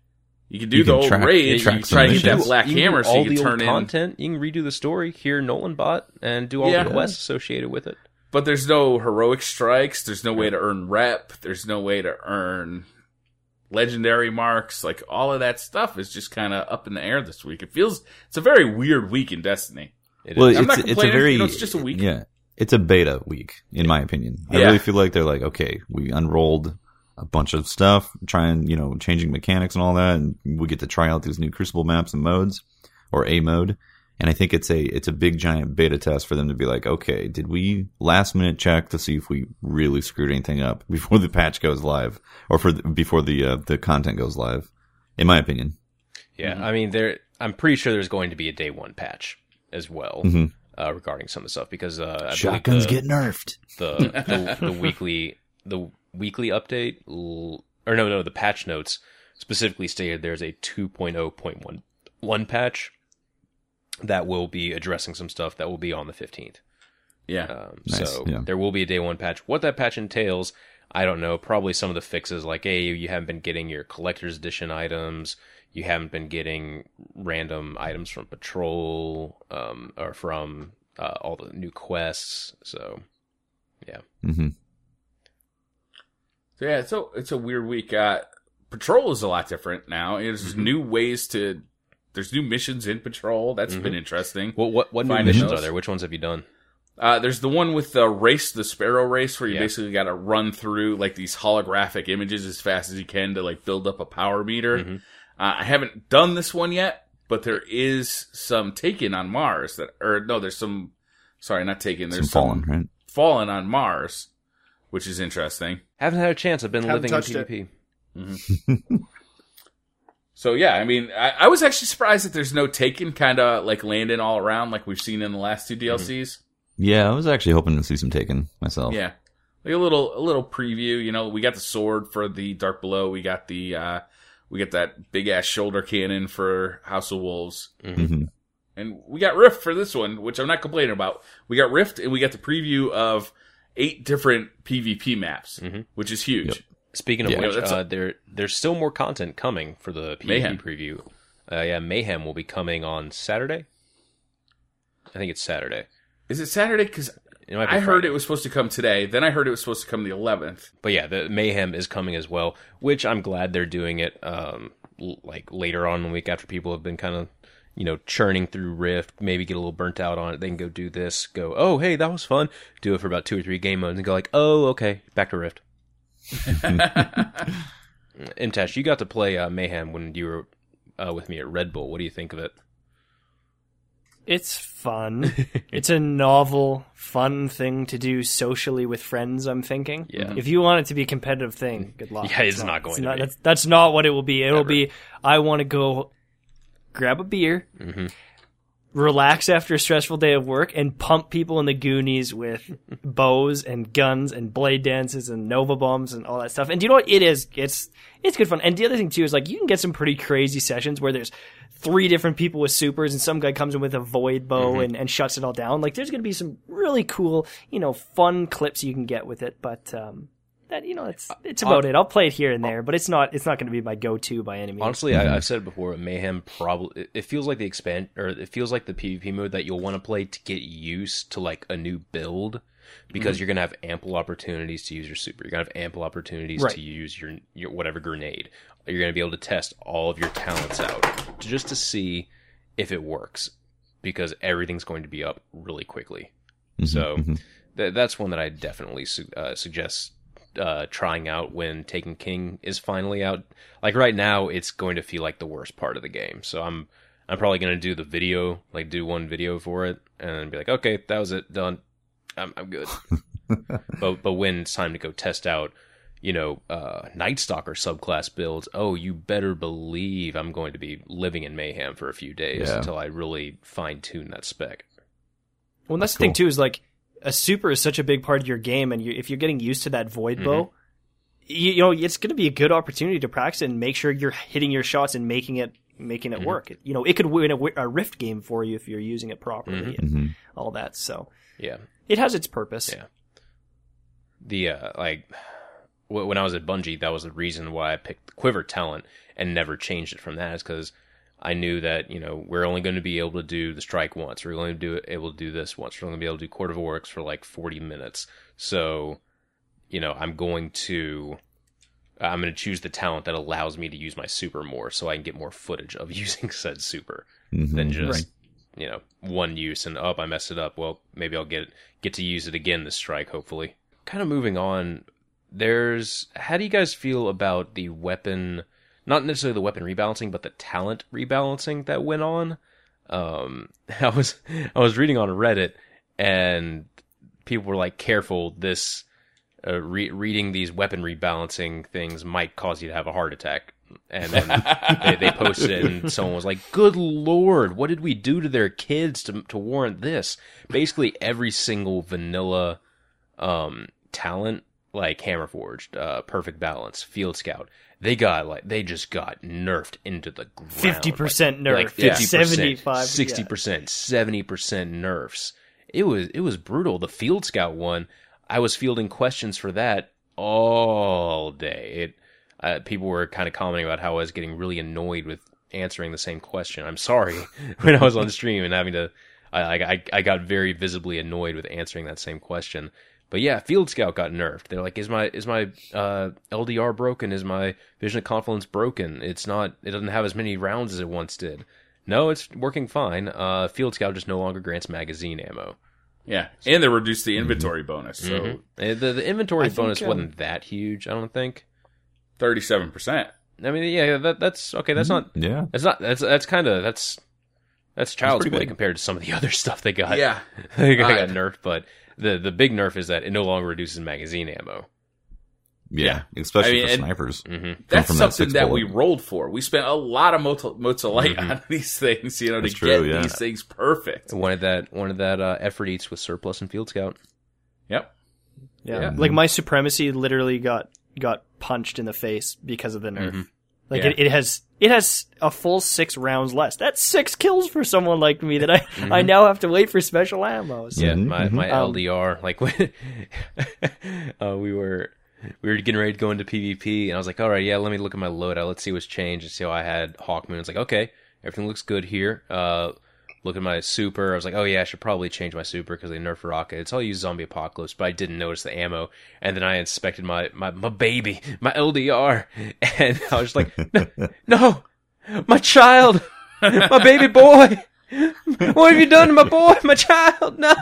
[SPEAKER 2] You can do
[SPEAKER 3] You
[SPEAKER 2] the
[SPEAKER 3] can
[SPEAKER 2] old
[SPEAKER 3] track-
[SPEAKER 2] raid.
[SPEAKER 3] track
[SPEAKER 2] You
[SPEAKER 3] some
[SPEAKER 2] try to get
[SPEAKER 3] missions.
[SPEAKER 2] that black
[SPEAKER 1] You can do
[SPEAKER 2] hammer so
[SPEAKER 1] all
[SPEAKER 2] you can
[SPEAKER 1] the
[SPEAKER 2] turn
[SPEAKER 1] old
[SPEAKER 2] in.
[SPEAKER 1] content. You can redo the story, hear Nolan bot, and do all
[SPEAKER 2] Yeah.
[SPEAKER 1] the quests associated with it.
[SPEAKER 2] But there's no heroic strikes. There's no way to earn rep. There's no way to earn legendary marks. Like, all of that stuff is just kind of up in the air this week. It feels, it's a very weird week in Destiny.
[SPEAKER 1] It
[SPEAKER 3] Well,
[SPEAKER 1] is.
[SPEAKER 2] I'm
[SPEAKER 3] it's
[SPEAKER 2] not
[SPEAKER 3] it's a
[SPEAKER 2] complaining,
[SPEAKER 3] very
[SPEAKER 2] you know, it's just a week.
[SPEAKER 3] Yeah, it's a beta week in my opinion. I
[SPEAKER 2] Yeah.
[SPEAKER 3] really feel like they're like, okay, we unrolled a bunch of stuff, trying you know changing mechanics and all that, and we get to try out these new Crucible maps and modes, or a mode. And I think it's a it's a big giant beta test for them to be like, okay, did we last minute check to see if we really screwed anything up before the patch goes live, or for the, before the uh, the content goes live? In my opinion.
[SPEAKER 1] Yeah,
[SPEAKER 2] Mm-hmm.
[SPEAKER 1] I mean, there. I'm pretty sure there's going to be a day one patch as well
[SPEAKER 3] Mhm.
[SPEAKER 1] uh, regarding some of the stuff because uh, I
[SPEAKER 3] Shotguns
[SPEAKER 1] believe the,
[SPEAKER 3] get nerfed.
[SPEAKER 1] the, the the weekly the weekly update l- or no no the patch notes specifically stated there's a two point oh point one patch that will be addressing some stuff that will be on the fifteenth.
[SPEAKER 2] Yeah.
[SPEAKER 1] Um,
[SPEAKER 3] Nice,
[SPEAKER 1] so
[SPEAKER 3] yeah.
[SPEAKER 1] there will be a day one patch. What that patch entails, I don't know. Probably some of the fixes like, hey, you haven't been getting your collector's edition items. You haven't been getting random items from Patrol um, or from uh, all the new quests. So, yeah.
[SPEAKER 3] hmm
[SPEAKER 2] So yeah, so it's a weird week. Uh, Patrol is a lot different now. There's
[SPEAKER 1] Mm-hmm.
[SPEAKER 2] new ways to. There's new missions in Patrol. That's
[SPEAKER 1] Mhm.
[SPEAKER 2] been interesting.
[SPEAKER 1] What what what new
[SPEAKER 2] Finding
[SPEAKER 1] missions
[SPEAKER 2] those.
[SPEAKER 1] are there? Which ones have you done?
[SPEAKER 2] Uh, there's the one with the race, the Sparrow race, where you
[SPEAKER 1] Yeah.
[SPEAKER 2] basically got to run through like these holographic images as fast as you can to like build up a power meter.
[SPEAKER 1] Mhm.
[SPEAKER 2] Uh, I haven't done this one yet, but there is some Taken on Mars that, or no, there's some. Sorry, not Taken.
[SPEAKER 3] Some
[SPEAKER 2] There's
[SPEAKER 3] fallen,
[SPEAKER 2] some
[SPEAKER 3] right?
[SPEAKER 2] Fallen on Mars, which is interesting.
[SPEAKER 1] Haven't had a chance. I've been
[SPEAKER 5] Haven't
[SPEAKER 1] living in
[SPEAKER 5] touched it.
[SPEAKER 1] PvP.
[SPEAKER 2] So yeah, I mean, I, I was actually surprised that there's no Taken kind of like landing all around like we've seen in the last two D L Cs.
[SPEAKER 3] Yeah, I was actually hoping to see some Taken myself.
[SPEAKER 2] Yeah, like a little a little preview. You know, we got the sword for the Dark Below. We got the uh, we got that big ass shoulder cannon for House of Wolves,
[SPEAKER 3] hmm
[SPEAKER 2] and we got Rift for this one, which I'm not complaining about. We got Rift, and we got the preview of eight different PvP maps,
[SPEAKER 1] Mhm.
[SPEAKER 2] which is huge.
[SPEAKER 3] Yep.
[SPEAKER 1] Speaking of
[SPEAKER 3] Yeah.
[SPEAKER 1] which,
[SPEAKER 2] That's a-
[SPEAKER 1] uh, there there's still more content coming for the PvP
[SPEAKER 2] Mayhem.
[SPEAKER 1] preview. Uh, yeah, Mayhem will be coming on Saturday. I think it's Saturday.
[SPEAKER 2] Is it Saturday? Because
[SPEAKER 1] It might be
[SPEAKER 2] I heard
[SPEAKER 1] Friday.
[SPEAKER 2] it was supposed to come today. Then I heard it was supposed to come the eleventh.
[SPEAKER 1] But yeah, the Mayhem is coming as well, which I'm glad they're doing it um, l- like later on in the week after people have been kind of, you know, churning through Rift, maybe get a little burnt out on it. They can go do this, go, oh, hey, that was fun. Do it for about two or three game modes and go like, oh, okay, back to Rift. Imtash, you got to play uh, Mayhem when you were uh, with me at Red Bull. What do you think of it?
[SPEAKER 4] It's fun. It's a novel, fun thing to do socially with friends, I'm thinking.
[SPEAKER 1] Yeah.
[SPEAKER 4] If you want it to be a competitive thing, good luck.
[SPEAKER 1] Yeah, it's not going to be.
[SPEAKER 4] That's, that's not what it will be. It'll
[SPEAKER 1] Never.
[SPEAKER 4] be, I want to go grab a beer,
[SPEAKER 1] Mhm.
[SPEAKER 4] relax after a stressful day of work, and pump people in the Goonies with bows and guns and blade dances and Nova bombs and all that stuff. And do you know what? It is. It's it's good fun. And the other thing too is like you can get some pretty crazy sessions where there's three different people with supers and some guy comes in with a void bow
[SPEAKER 1] Mm-hmm.
[SPEAKER 4] and, and shuts it all down. Like there's going to be some really cool, you know, fun clips you can get with it. But um, that you know, it's it's about
[SPEAKER 1] Uh,
[SPEAKER 4] it. I'll play it here and there, but it's not it's not going to be my go-to by any means.
[SPEAKER 1] Honestly, I, I've said it before. Mayhem probably it- it feels like the expand or it feels like the PvP mode that you'll want to play to get used to like a new build because you're gonna have ample opportunities to use your super. You're gonna have ample opportunities
[SPEAKER 4] Right.
[SPEAKER 1] to use your your whatever grenade. You're gonna be able to test all of your talents out to, just to see if it works because everything's going to be up really quickly. So
[SPEAKER 3] mhm.
[SPEAKER 1] th- that's one that I definitely su- uh, suggest uh, trying out when Taken King is finally out. Like right now, it's going to feel like the worst part of the game. So I'm I'm probably going to do the video, like do one video for it, and be like, okay, that was it, done. I'm I'm good. but but when it's time to go test out, you know, uh, Night Stalker subclass builds, oh, you better believe I'm going to be living in Mayhem for a few days
[SPEAKER 3] Yeah.
[SPEAKER 1] until I really fine tune that spec.
[SPEAKER 4] Well, and that's the thing too is like a super is such a big part of your game, and you, if you're getting used to that void bow, you, you know it's going to be a good opportunity to practice and make sure you're hitting your shots and making it making it work. You know, it could win a, wi- a Rift game for you if you're using it properly and
[SPEAKER 3] Mhm.
[SPEAKER 4] all that. So
[SPEAKER 1] Yeah.
[SPEAKER 4] it has its purpose.
[SPEAKER 1] Yeah. The uh, like wh- when I was at Bungie, that was the reason why I picked the Quiver talent and never changed it from that, is because I knew that, you know, we're only going to be able to do the strike once. We're only do, able to do this once. We're only going to be able to do Court of Oryx for like forty minutes. So, you know, I'm going to, I'm going to choose the talent that allows me to use my super more so I can get more footage of using said super
[SPEAKER 3] Mhm.
[SPEAKER 1] than just,
[SPEAKER 4] Right.
[SPEAKER 1] you know, one use and, oh, I messed it up. Well, maybe I'll get, get to use it again this strike, hopefully. Kind of moving on, there's, how do you guys feel about the weapon, not necessarily the weapon rebalancing, but the talent rebalancing that went on? Um, I was I was reading on Reddit, and people were like, "Careful, this uh, re- reading these weapon rebalancing things might cause you to have a heart attack." And then they, they posted it, and someone was like, "Good Lord, what did we do to their kids to to warrant this?" Basically, every single vanilla um, talent, like Hammerforged, uh, Perfect Balance, Field Scout, they got like they just got nerfed into the ground.
[SPEAKER 4] Fifty percent nerf,
[SPEAKER 1] like fifty percent,
[SPEAKER 4] seventy-five,
[SPEAKER 1] sixty percent, seventy percent nerfs. It was it was brutal. The Field Scout one, I was fielding questions for that all day. It uh, people were kind of commenting about how I was getting really annoyed with answering the same question. I'm sorry when I was on stream and having to. I I I got very visibly annoyed with answering that same question. But yeah, Field Scout got nerfed. They're like, is my is my uh, L D R broken? Is my Vision of Confluence broken? It's not. It doesn't have as many rounds as it once did. No, it's working fine. Uh, Field Scout just no longer grants magazine ammo.
[SPEAKER 2] Yeah, and they reduced the inventory bonus, so
[SPEAKER 1] Mm-hmm. Uh, The the inventory
[SPEAKER 4] I think,
[SPEAKER 1] bonus
[SPEAKER 4] um,
[SPEAKER 1] wasn't that huge. I don't think.
[SPEAKER 2] thirty-seven percent.
[SPEAKER 1] I mean, yeah, that that's okay. That's not.
[SPEAKER 3] Yeah.
[SPEAKER 1] That's not. That's that's kind of that's that's child's
[SPEAKER 3] pretty
[SPEAKER 1] play
[SPEAKER 3] big.
[SPEAKER 1] compared to some of the other stuff they got.
[SPEAKER 2] Yeah,
[SPEAKER 1] they got,
[SPEAKER 2] Uh,
[SPEAKER 1] got nerfed, but the the big nerf is that it no longer reduces magazine ammo.
[SPEAKER 3] Yeah. Especially
[SPEAKER 2] I mean,
[SPEAKER 3] for
[SPEAKER 2] and-
[SPEAKER 3] snipers.
[SPEAKER 1] Mm-hmm.
[SPEAKER 3] Come
[SPEAKER 2] that's
[SPEAKER 3] from
[SPEAKER 2] something
[SPEAKER 3] six
[SPEAKER 2] that we
[SPEAKER 3] bullet.
[SPEAKER 2] rolled for. We spent a lot of motes motes of light
[SPEAKER 1] Mhm.
[SPEAKER 2] on these things, you know,
[SPEAKER 3] That's
[SPEAKER 2] to
[SPEAKER 3] true,
[SPEAKER 2] get
[SPEAKER 3] yeah.
[SPEAKER 2] these things perfect.
[SPEAKER 1] Wanted that wanted that uh, effort eats with surplus and Field Scout.
[SPEAKER 2] Yep.
[SPEAKER 4] Yeah.
[SPEAKER 2] Yeah.
[SPEAKER 4] Like my supremacy literally got got punched in the face because of the nerf.
[SPEAKER 1] Mhm.
[SPEAKER 4] Like
[SPEAKER 2] Yeah.
[SPEAKER 4] it, it has it has a full six rounds less. That's six kills for someone like me that I I now have to wait for special ammo. So.
[SPEAKER 1] Yeah,
[SPEAKER 3] Mhm,
[SPEAKER 1] my
[SPEAKER 3] mhm.
[SPEAKER 1] my
[SPEAKER 4] Um,
[SPEAKER 1] L D R, like when uh, we were we were getting ready to go into PvP, and I was like, all right, yeah, let me look at my loadout, let's see what's changed, and see how I had Hawkmoon. It's like, okay, everything looks good here. Uh, look at my super. I was like, oh yeah, I should probably change my super because they nerfed Rockets. I'll use Zombie Apocalypse, but I didn't notice the ammo. And then I inspected my my, my baby, my L D R, and I was like, no, no, my child, my baby boy. What have you done to my boy, my child? No.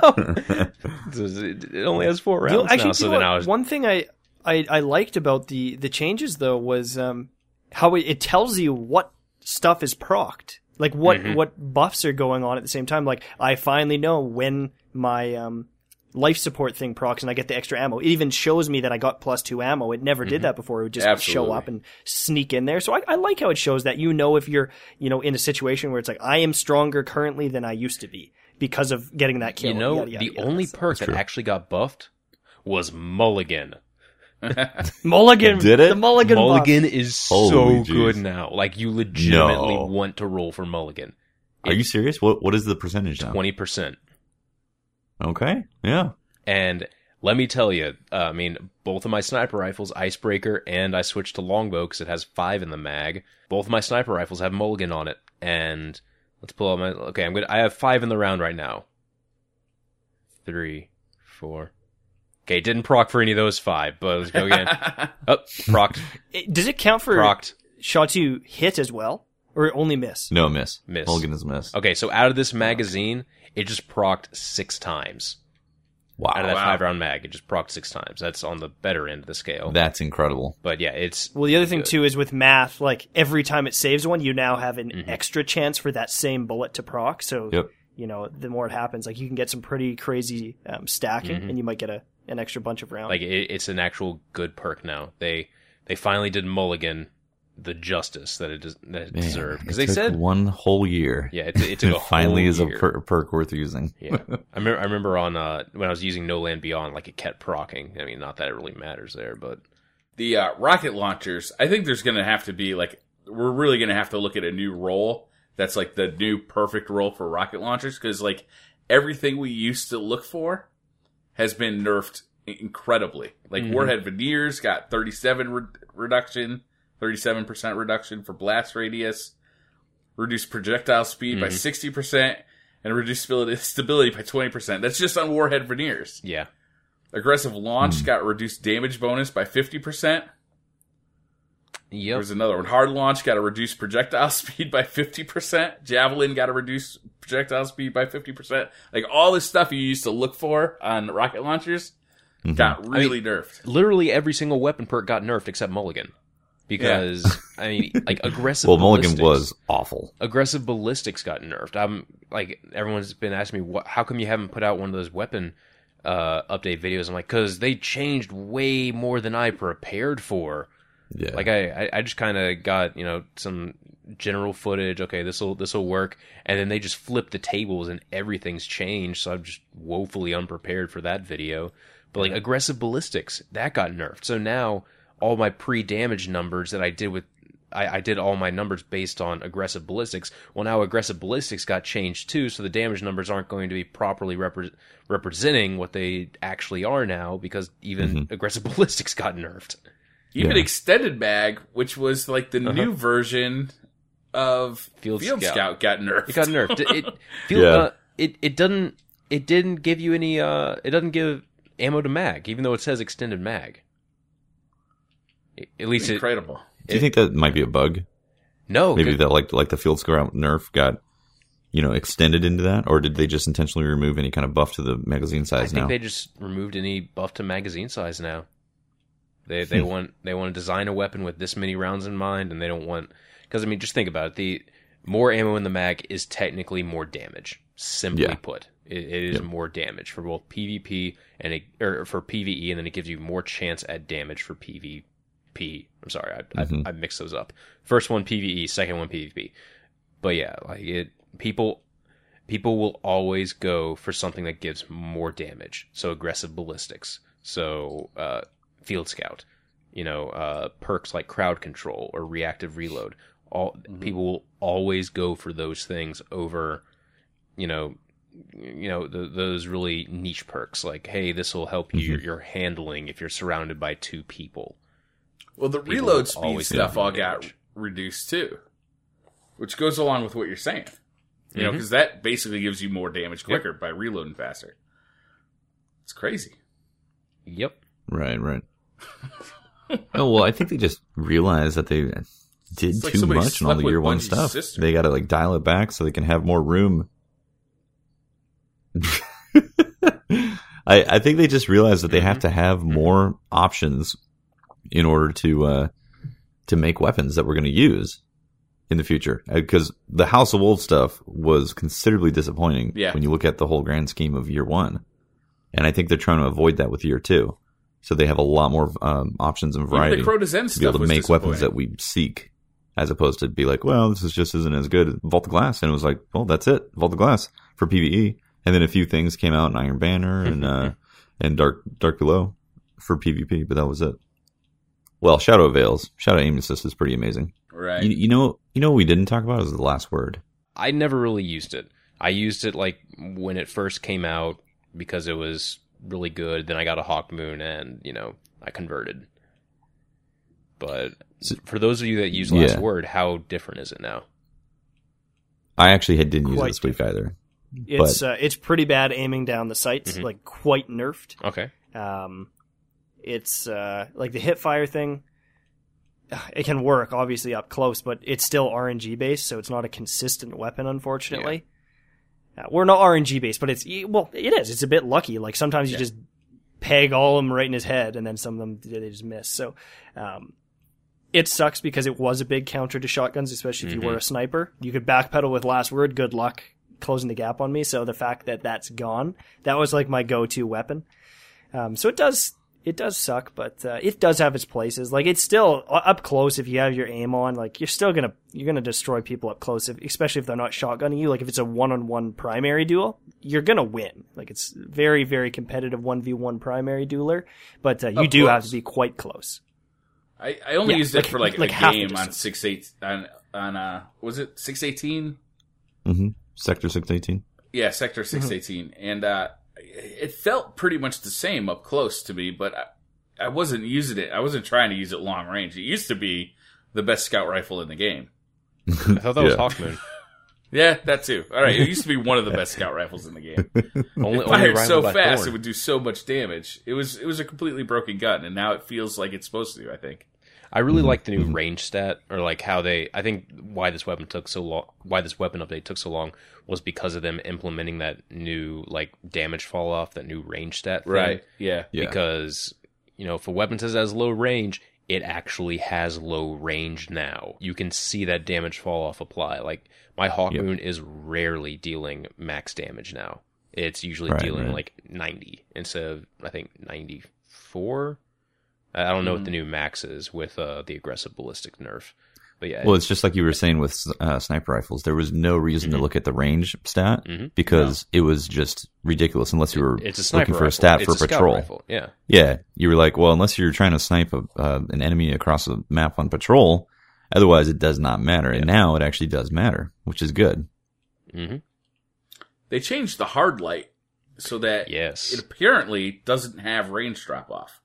[SPEAKER 1] It it only has four
[SPEAKER 4] You know,
[SPEAKER 1] rounds
[SPEAKER 4] actually,
[SPEAKER 1] now, so
[SPEAKER 4] you know
[SPEAKER 1] then
[SPEAKER 4] what?
[SPEAKER 1] I was.
[SPEAKER 4] one thing I, I I liked about the the changes though was um how it, it tells you what stuff is procced, like what
[SPEAKER 1] Mhm.
[SPEAKER 4] what buffs are going on at the same time. Like I finally know when my um life support thing procs and I get the extra ammo. It even shows me that I got plus two ammo. It never did that before. It would just
[SPEAKER 2] Absolutely.
[SPEAKER 4] show up and sneak in there. So I, I like how it shows that you know if you're you know in a situation where it's like I am stronger currently than I used to be because of getting that kill.
[SPEAKER 1] You know,
[SPEAKER 4] Yada, yada,
[SPEAKER 1] the
[SPEAKER 4] yada.
[SPEAKER 1] only
[SPEAKER 4] So-
[SPEAKER 1] perk that
[SPEAKER 3] true.
[SPEAKER 1] actually got buffed was Mulligan.
[SPEAKER 4] Mulligan
[SPEAKER 3] Did it?
[SPEAKER 4] The Mulligan buff.
[SPEAKER 1] Mulligan is
[SPEAKER 3] Holy
[SPEAKER 1] so
[SPEAKER 3] jeez.
[SPEAKER 1] good now. Like, you legitimately
[SPEAKER 3] No.
[SPEAKER 1] want to roll for Mulligan.
[SPEAKER 3] Are you serious? What What is the percentage now?
[SPEAKER 1] twenty percent.
[SPEAKER 3] Okay. Yeah.
[SPEAKER 1] And let me tell you, uh, I mean, both of my sniper rifles, Icebreaker, and I switched to longbow because it has five in the mag. Both of my sniper rifles have Mulligan on it. And let's pull out my. Okay, I'm good. I have five in the round right now. Three, four. Okay, didn't proc for any of those five, but let's go again. Oh, procced,
[SPEAKER 4] It- Does it count for
[SPEAKER 1] procced.
[SPEAKER 4] shots you hit as well, or only miss?
[SPEAKER 3] No, miss.
[SPEAKER 1] Miss.
[SPEAKER 3] Mulligan is miss.
[SPEAKER 1] Okay, so out of this magazine, it just procced six times.
[SPEAKER 3] Wow.
[SPEAKER 1] Out of that
[SPEAKER 2] wow.
[SPEAKER 1] five round mag, it just procced six times. That's on the better end of the scale.
[SPEAKER 3] That's incredible.
[SPEAKER 1] But yeah, it's
[SPEAKER 4] Well, the other thing
[SPEAKER 1] good.
[SPEAKER 4] too is with math, like every time it saves one, you now have an
[SPEAKER 1] Mhm.
[SPEAKER 4] extra chance for that same bullet to proc. So,
[SPEAKER 3] Yep.
[SPEAKER 4] you know, the more it happens, like you can get some pretty crazy um, stacking,
[SPEAKER 1] Mhm.
[SPEAKER 4] and you might get a an extra bunch of rounds.
[SPEAKER 1] like it, it's an actual good perk now. They they finally did Mulligan the justice that it, des- that it
[SPEAKER 3] Man,
[SPEAKER 1] deserved because
[SPEAKER 3] it
[SPEAKER 1] they
[SPEAKER 3] took
[SPEAKER 1] said
[SPEAKER 3] one whole year.
[SPEAKER 1] yeah, it, it took a
[SPEAKER 3] finally
[SPEAKER 1] whole
[SPEAKER 3] is
[SPEAKER 1] year.
[SPEAKER 3] a per- perk worth using.
[SPEAKER 1] Yeah, I remember. I remember on uh, when I was using No Land Beyond, like it kept procking. I mean, not that it really matters there, but
[SPEAKER 2] The uh, rocket launchers, I think there's going to have to be like, we're really going to have to look at a new role that's like the new perfect role for rocket launchers because like everything we used to look for has been nerfed incredibly. Like
[SPEAKER 1] Mhm.
[SPEAKER 2] Warhead Veneers got thirty-seven re- reduction, thirty-seven percent reduction for blast radius, reduced projectile speed by
[SPEAKER 1] Mhm.
[SPEAKER 2] sixty percent, and reduced stability, stability by twenty percent. That's just on Warhead Veneers.
[SPEAKER 1] Yeah.
[SPEAKER 2] Aggressive Launch got reduced damage bonus by fifty percent.
[SPEAKER 1] Yep.
[SPEAKER 2] There's another one. Hard Launch got a reduced projectile speed by fifty percent. Javelin got a reduced projectile speed by fifty percent. Like, all this stuff you used to look for on rocket launchers got really nerfed.
[SPEAKER 1] Literally every single weapon perk got nerfed except Mulligan. Because, I mean, like, aggressive
[SPEAKER 3] Well, Mulligan
[SPEAKER 1] ballistics-
[SPEAKER 3] was awful.
[SPEAKER 1] Aggressive ballistics got nerfed. I'm, like, everyone's been asking me, what, how come you haven't put out one of those weapon uh, update videos? I'm like, because they changed way more than I prepared for.
[SPEAKER 3] Yeah.
[SPEAKER 1] Like I, I, I just kind of got, you know, some general footage. Okay, this will this will work, and then they just flip the tables and everything's changed. So I'm just woefully unprepared for that video. But like aggressive ballistics, that got nerfed. So now all my pre-damage numbers that I did with, I, I did all my numbers based on aggressive ballistics. Well, now aggressive ballistics got changed too, so the damage numbers aren't going to be properly repre- representing what they actually are now because even
[SPEAKER 3] Mhm.
[SPEAKER 1] aggressive ballistics got nerfed.
[SPEAKER 2] Even
[SPEAKER 3] Yeah.
[SPEAKER 2] Extended Mag, which was like the new version of
[SPEAKER 1] Field
[SPEAKER 2] Field,
[SPEAKER 1] Scout.
[SPEAKER 2] Scout. got nerfed.
[SPEAKER 1] It got nerfed. It it, feel,
[SPEAKER 3] Yeah.
[SPEAKER 1] uh, it it doesn't it didn't give you any uh it doesn't give ammo to mag even though it says extended mag. At least it
[SPEAKER 2] Incredible.
[SPEAKER 3] Do you think that might be a bug?
[SPEAKER 1] no
[SPEAKER 3] Maybe
[SPEAKER 1] good-
[SPEAKER 3] that like like the Field Scout nerf got, you know, extended into that, or did they just intentionally remove any kind of buff to the magazine
[SPEAKER 1] I
[SPEAKER 3] size
[SPEAKER 1] think
[SPEAKER 3] now?
[SPEAKER 1] they just removed any buff to magazine size now. They they
[SPEAKER 3] Hmm.
[SPEAKER 1] want they want to design a weapon with this many rounds in mind, and they don't want because I mean just think about it. The more ammo in the mag is technically more damage. Simply
[SPEAKER 3] Yeah.
[SPEAKER 1] put, it, it is
[SPEAKER 3] Yep.
[SPEAKER 1] more damage for both PvP and it, or for PvE, and then it gives you more chance at damage for PvP. I'm sorry, I,
[SPEAKER 3] Mhm.
[SPEAKER 1] I I mixed those up. First one PvE, second one PvP. But yeah, like it, people people will always go for something that gives more damage. So aggressive ballistics. So uh, Field Scout. You know, uh, perks like crowd control or reactive reload. All people will always go for those things over, you know, you know the, those really niche perks like, hey, this will help you your, your handling if you're surrounded by two people.
[SPEAKER 2] Well, the
[SPEAKER 1] People
[SPEAKER 2] reload
[SPEAKER 1] will
[SPEAKER 2] speed
[SPEAKER 1] always
[SPEAKER 2] stuff
[SPEAKER 1] get
[SPEAKER 2] all
[SPEAKER 1] damage.
[SPEAKER 2] got reduced too, which goes along with what you're saying. You know,
[SPEAKER 1] Mhm.
[SPEAKER 2] because that basically gives you more damage quicker by reloading faster. It's crazy.
[SPEAKER 1] Yep.
[SPEAKER 3] Right, right. Oh well, I think they just realized that they did
[SPEAKER 2] It's like
[SPEAKER 3] too
[SPEAKER 2] somebody
[SPEAKER 3] much on all
[SPEAKER 2] slept
[SPEAKER 3] the
[SPEAKER 2] with
[SPEAKER 3] year one
[SPEAKER 2] Bungie's
[SPEAKER 3] stuff.
[SPEAKER 2] sister.
[SPEAKER 3] They got to like dial it back so they can have more room. I I think they just realized that they have to have more options in order to uh, to make weapons that we're going to use in the future. Because the House of Wolves stuff was considerably disappointing
[SPEAKER 2] Yeah.
[SPEAKER 3] when you look at the whole grand scheme of year one, and I think they're trying to avoid that with year two. So they have a lot more um, options and
[SPEAKER 2] Even
[SPEAKER 3] variety
[SPEAKER 2] the Crow to Zen
[SPEAKER 3] to be able
[SPEAKER 2] stuff
[SPEAKER 3] to
[SPEAKER 2] was
[SPEAKER 3] make weapons that
[SPEAKER 2] disappointing.
[SPEAKER 3] we seek, as opposed to be like, well, this is just isn't as good as Vault of Glass. And it was like, well, that's it, Vault of Glass for PvE. And then a few things came out in Iron Banner and uh, and Dark Dark Below for PvP, but that was it. Well, Shadow Veils, Shadow Aim Assist is pretty amazing.
[SPEAKER 2] Right.
[SPEAKER 3] You, you know, you know what we didn't talk about is the last word.
[SPEAKER 1] I never really used it. I used it like when it first came out because it was really good. Then I got a Hawk Moon and, you know, I converted. But for those of you that use Last
[SPEAKER 3] Yeah.
[SPEAKER 1] Word, how different is it now?
[SPEAKER 3] I actually had, didn't use it
[SPEAKER 4] Quite
[SPEAKER 3] this week either.
[SPEAKER 4] It's uh, it's pretty bad aiming down the sights,
[SPEAKER 1] Mhm.
[SPEAKER 4] like quite nerfed.
[SPEAKER 1] Okay.
[SPEAKER 4] Um, it's uh, like the hip fire thing. It can work obviously up close, but it's still R N G based, so it's not a consistent weapon. Unfortunately, uh, we're not R N G based, but it's well, it is. It's a bit lucky. Like sometimes you
[SPEAKER 2] Yeah.
[SPEAKER 4] just peg all of them right in his head, and then some of them they just miss. So um, it sucks because it was a big counter to shotguns, especially if you
[SPEAKER 1] Mhm.
[SPEAKER 4] were a sniper. You could backpedal with Last Word. Good luck closing the gap on me. So the fact that that's gone, that was like my go-to weapon. Um, so it does, it does suck, but uh, it does have its places. Like it's still up close. If you have your aim on, like you're still gonna you're gonna destroy people up close, if, especially if they're not shotgunning you. Like if it's a one-on-one primary duel, you're gonna win. Like it's very very competitive one v one primary dueler, but uh, you
[SPEAKER 2] Up
[SPEAKER 4] do
[SPEAKER 2] close.
[SPEAKER 4] have to be quite close.
[SPEAKER 2] I, I only
[SPEAKER 4] Yeah,
[SPEAKER 2] used
[SPEAKER 4] like-
[SPEAKER 2] it for like,
[SPEAKER 4] like
[SPEAKER 2] a
[SPEAKER 4] half the
[SPEAKER 2] game on
[SPEAKER 4] distance.
[SPEAKER 2] six eight on on uh was it six eighteen?
[SPEAKER 3] Mm-hmm. Sector six eighteen.
[SPEAKER 2] Yeah, Sector six eighteen, and uh, it felt pretty much the same up close to me, but I, I wasn't using it. I wasn't trying to use it long range. It used to be the best scout rifle in the game.
[SPEAKER 1] I thought that was
[SPEAKER 3] Yeah.
[SPEAKER 1] Hawkmoon.
[SPEAKER 2] Yeah, that too. All right, it used to be one of the best scout rifles in the game.
[SPEAKER 1] Only,
[SPEAKER 2] It
[SPEAKER 1] only
[SPEAKER 2] fired so
[SPEAKER 1] rivaled by
[SPEAKER 2] fast,
[SPEAKER 1] Thorn.
[SPEAKER 2] it would do so much damage. It was it was a completely broken gun, and now it feels like it's supposed to. I think.
[SPEAKER 1] I really like the new range stat, or like how they. I think why this weapon took so long, why this weapon update took so long, was because of them implementing that new like damage fall off, that new range stat. Thing.
[SPEAKER 2] Right. Yeah.
[SPEAKER 3] Yeah.
[SPEAKER 1] Because you know, if a weapon says it has low range, it actually has low range now. You can see that damage fall off apply. Like my Hawkmoon is rarely dealing max damage now. It's usually
[SPEAKER 3] Right,
[SPEAKER 1] dealing
[SPEAKER 3] right.
[SPEAKER 1] like ninety instead of I think ninety-four. I don't know what the new max is with uh, the aggressive ballistic nerf, but yeah,
[SPEAKER 3] Well, it's just like you were saying with uh, sniper rifles. There was no reason
[SPEAKER 1] Mm-hmm.
[SPEAKER 3] to look at the range stat because it was just ridiculous unless you were
[SPEAKER 1] it's a sniper
[SPEAKER 3] looking for a
[SPEAKER 1] rifle.
[SPEAKER 3] stat
[SPEAKER 1] It's
[SPEAKER 3] for
[SPEAKER 1] a scout
[SPEAKER 3] patrol.
[SPEAKER 1] rifle. Yeah,
[SPEAKER 3] Yeah, you were like, well, unless you're trying to snipe a, uh, an enemy across the map on patrol, otherwise it does not matter. And now it actually does matter, which is good.
[SPEAKER 1] mm-hmm.
[SPEAKER 2] They changed the hard light so that
[SPEAKER 1] Yes.
[SPEAKER 2] it apparently doesn't have range drop off.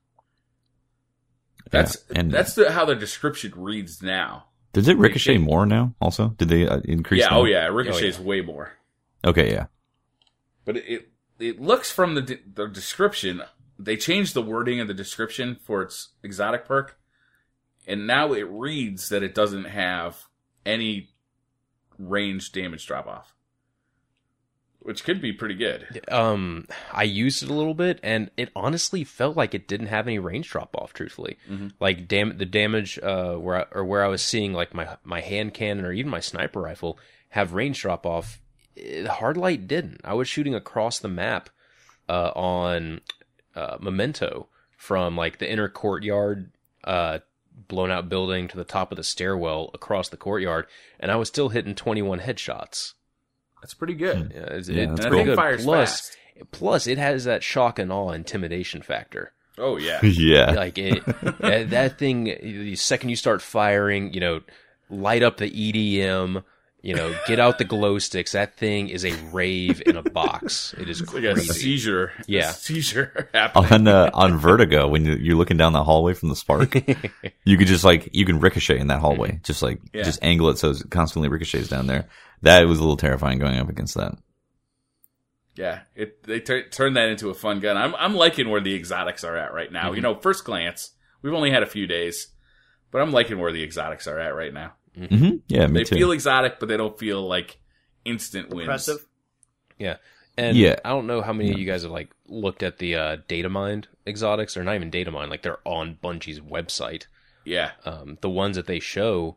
[SPEAKER 2] That's
[SPEAKER 3] Yeah, and
[SPEAKER 2] that's the, how the description reads now.
[SPEAKER 3] does it ricochet
[SPEAKER 2] changed-
[SPEAKER 3] more now? Also, did they uh, increase?
[SPEAKER 2] Yeah.
[SPEAKER 3] that?
[SPEAKER 2] Oh yeah. Ricochet's way more.
[SPEAKER 3] Okay, yeah.
[SPEAKER 2] But it, it it looks from the de- the description, they changed the wording of the description for its exotic perk, and now it reads that it doesn't have any range damage drop off, which could be pretty good.
[SPEAKER 1] Um, I used it a little bit, and it honestly felt like it didn't have any range drop off. Truthfully, like dam- the damage, uh, where I, or where I was seeing like my my hand cannon or even my sniper rifle have range drop off. The hard light didn't. I was shooting across the map, uh, on uh, Memento from like the inner courtyard, uh, blown out building to the top of the stairwell across the courtyard, and I was still hitting twenty-one headshots.
[SPEAKER 2] That's pretty good.
[SPEAKER 1] Yeah, it's,
[SPEAKER 3] Yeah,
[SPEAKER 1] it's
[SPEAKER 3] that's
[SPEAKER 2] And I
[SPEAKER 1] pretty
[SPEAKER 2] think
[SPEAKER 1] good.
[SPEAKER 2] fires
[SPEAKER 1] Plus,
[SPEAKER 2] fast.
[SPEAKER 1] plus it has that shock and awe intimidation factor.
[SPEAKER 2] Oh yeah.
[SPEAKER 3] Yeah.
[SPEAKER 1] Like it, that, that thing. The second you start firing, you know, light up the E D M. You know, get out the glow sticks. That thing is a rave in a box. It is
[SPEAKER 2] It's like a
[SPEAKER 1] crazy.
[SPEAKER 2] seizure.
[SPEAKER 1] Yeah.
[SPEAKER 2] A seizure happening.
[SPEAKER 3] on uh, on Vertigo, when you- you're looking down that hallway from the spark, you could just like you can ricochet in that hallway, just like
[SPEAKER 2] Yeah.
[SPEAKER 3] just angle it so it constantly ricochets down there. That was a little terrifying going up against that.
[SPEAKER 2] Yeah, it they tur turned that into a fun gun. I'm I'm liking where the exotics are at right now.
[SPEAKER 1] Mm-hmm.
[SPEAKER 2] You know, first glance, we've only had a few days, but I'm liking where the exotics are at right now.
[SPEAKER 3] Mm-hmm. Yeah, me
[SPEAKER 2] They
[SPEAKER 3] too.
[SPEAKER 2] feel exotic, but they don't feel like instant wins.
[SPEAKER 4] Impressive.
[SPEAKER 1] Yeah. And
[SPEAKER 3] Yeah.
[SPEAKER 1] I don't know how many of you guys have like looked at the uh, data mined exotics. They're not even data mined. Like they're on Bungie's website.
[SPEAKER 2] Yeah,
[SPEAKER 1] Um, the ones that they show,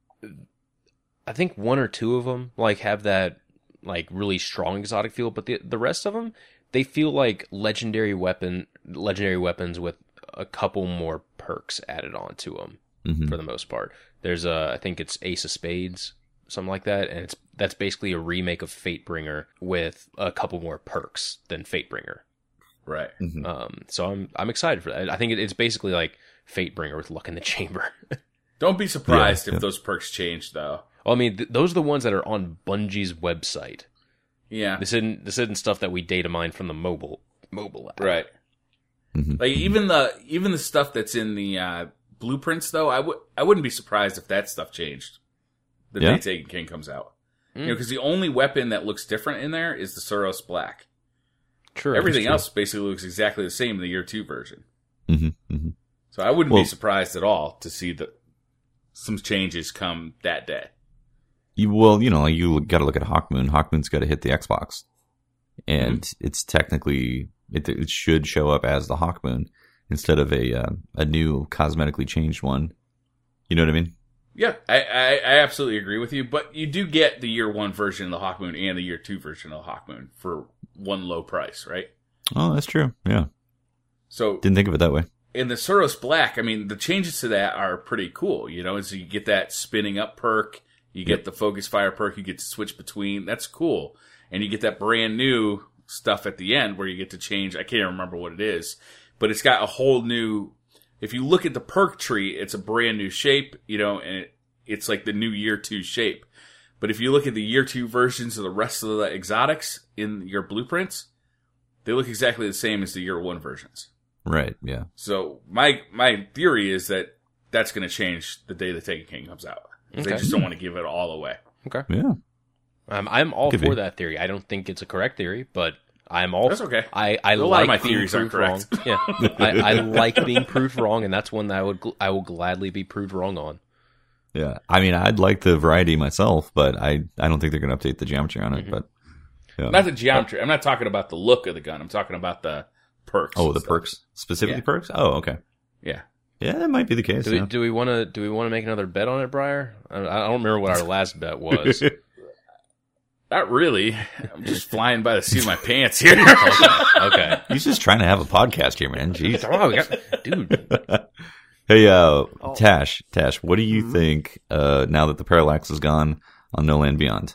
[SPEAKER 1] I think one or two of them like have that like really strong exotic feel, but the the rest of them they feel like legendary weapon legendary weapons with a couple more perks added on to them
[SPEAKER 3] Mhm.
[SPEAKER 1] for the most part. There's a I think it's Ace of Spades, something like that, and it's that's basically a remake of Fatebringer with a couple more perks than Fatebringer.
[SPEAKER 2] right.
[SPEAKER 3] Mhm.
[SPEAKER 1] Um, so I'm I'm excited for that. I think it, it's basically like Fatebringer with Luck in the Chamber.
[SPEAKER 2] Don't be surprised
[SPEAKER 3] Yeah,
[SPEAKER 2] if
[SPEAKER 3] yeah.
[SPEAKER 2] those perks change, though.
[SPEAKER 1] Well, I mean, th- those are the ones that are on Bungie's website.
[SPEAKER 2] Yeah,
[SPEAKER 1] This isn't this isn't stuff that we data mine from the mobile mobile app.
[SPEAKER 2] right.
[SPEAKER 3] Mhm.
[SPEAKER 2] Like even the even the stuff that's in the uh, blueprints, though, I would I wouldn't be surprised if that stuff changed the
[SPEAKER 3] Yeah?
[SPEAKER 2] day Taken King comes out. You know, because the only weapon that looks different in there is the Suros Black.
[SPEAKER 1] True.
[SPEAKER 2] Everything
[SPEAKER 3] true.
[SPEAKER 2] else basically looks exactly the same in the year two version.
[SPEAKER 3] Mhm. Mhm.
[SPEAKER 2] So I wouldn't
[SPEAKER 3] Well-
[SPEAKER 2] be surprised at all to see that some changes come that day.
[SPEAKER 3] You well, you know, you got to look at Hawkmoon. Hawkmoon's got to hit the Xbox, and
[SPEAKER 2] Mm-hmm.
[SPEAKER 3] it's technically it, it should show up as the Hawkmoon instead of a uh, a new cosmetically changed one. You know what I mean?
[SPEAKER 2] Yeah, I, I, I absolutely agree with you. But you do get the year one version of the Hawkmoon and the year two version of the Hawkmoon for one low price, right?
[SPEAKER 3] Oh, that's true. Yeah,
[SPEAKER 2] So
[SPEAKER 3] didn't think of it that way.
[SPEAKER 2] in the Suros Black, I mean, the changes to that are pretty cool. You know, so you get that spinning up perk, you get the focus fire perk, you get to switch between. That's cool, and you get that brand new stuff at the end where you get to change. I can't remember what it is, but it's got a whole new. If you look at the perk tree, it's a brand new shape. You know, and it, it's like the new year two shape. But if you look at the year two versions of the rest of the exotics in your blueprints, they look exactly the same as the year one versions.
[SPEAKER 3] Right. Yeah.
[SPEAKER 2] So my my theory is that that's going to change the day the Taken King comes out.
[SPEAKER 1] Okay.
[SPEAKER 2] They just don't want to give it all away.
[SPEAKER 1] Okay.
[SPEAKER 3] Yeah.
[SPEAKER 1] Um, I'm all
[SPEAKER 3] Could
[SPEAKER 1] for
[SPEAKER 3] be.
[SPEAKER 1] that theory. I don't think it's a correct theory, but I'm all.
[SPEAKER 2] That's okay.
[SPEAKER 1] I, I
[SPEAKER 2] A
[SPEAKER 1] like
[SPEAKER 2] lot of my
[SPEAKER 1] being
[SPEAKER 2] theories aren't
[SPEAKER 1] proved
[SPEAKER 2] correct.
[SPEAKER 1] wrong. Yeah, I, I like being proved wrong, and that's one that I would gl- I will gladly be proved wrong on.
[SPEAKER 3] Yeah. I mean, I'd like the variety myself, but I, I don't think they're going to update the geometry on it.
[SPEAKER 1] Mm-hmm.
[SPEAKER 3] But yeah.
[SPEAKER 2] Not the geometry. I'm not talking about the look of the gun. I'm talking about the perks.
[SPEAKER 3] Oh,
[SPEAKER 2] and
[SPEAKER 3] the
[SPEAKER 2] stuff.
[SPEAKER 3] perks specifically
[SPEAKER 2] Yeah.
[SPEAKER 3] perks. Oh, okay.
[SPEAKER 2] Yeah.
[SPEAKER 3] Yeah, that might be the case.
[SPEAKER 1] Do we
[SPEAKER 3] yeah.
[SPEAKER 1] do we want to do we want to make another bet on it, Briar? I, I don't remember what our last bet was.
[SPEAKER 2] Not really. I'm just flying by the seat of my pants here.
[SPEAKER 1] Okay.
[SPEAKER 3] He's just trying to have a podcast here, man. Jeez.
[SPEAKER 1] Oh, we got, dude.
[SPEAKER 3] Hey, uh,
[SPEAKER 4] Oh.
[SPEAKER 3] Tash, Tash, what do you
[SPEAKER 4] Mhm.
[SPEAKER 3] think uh, now that the parallax is gone on No Land Beyond?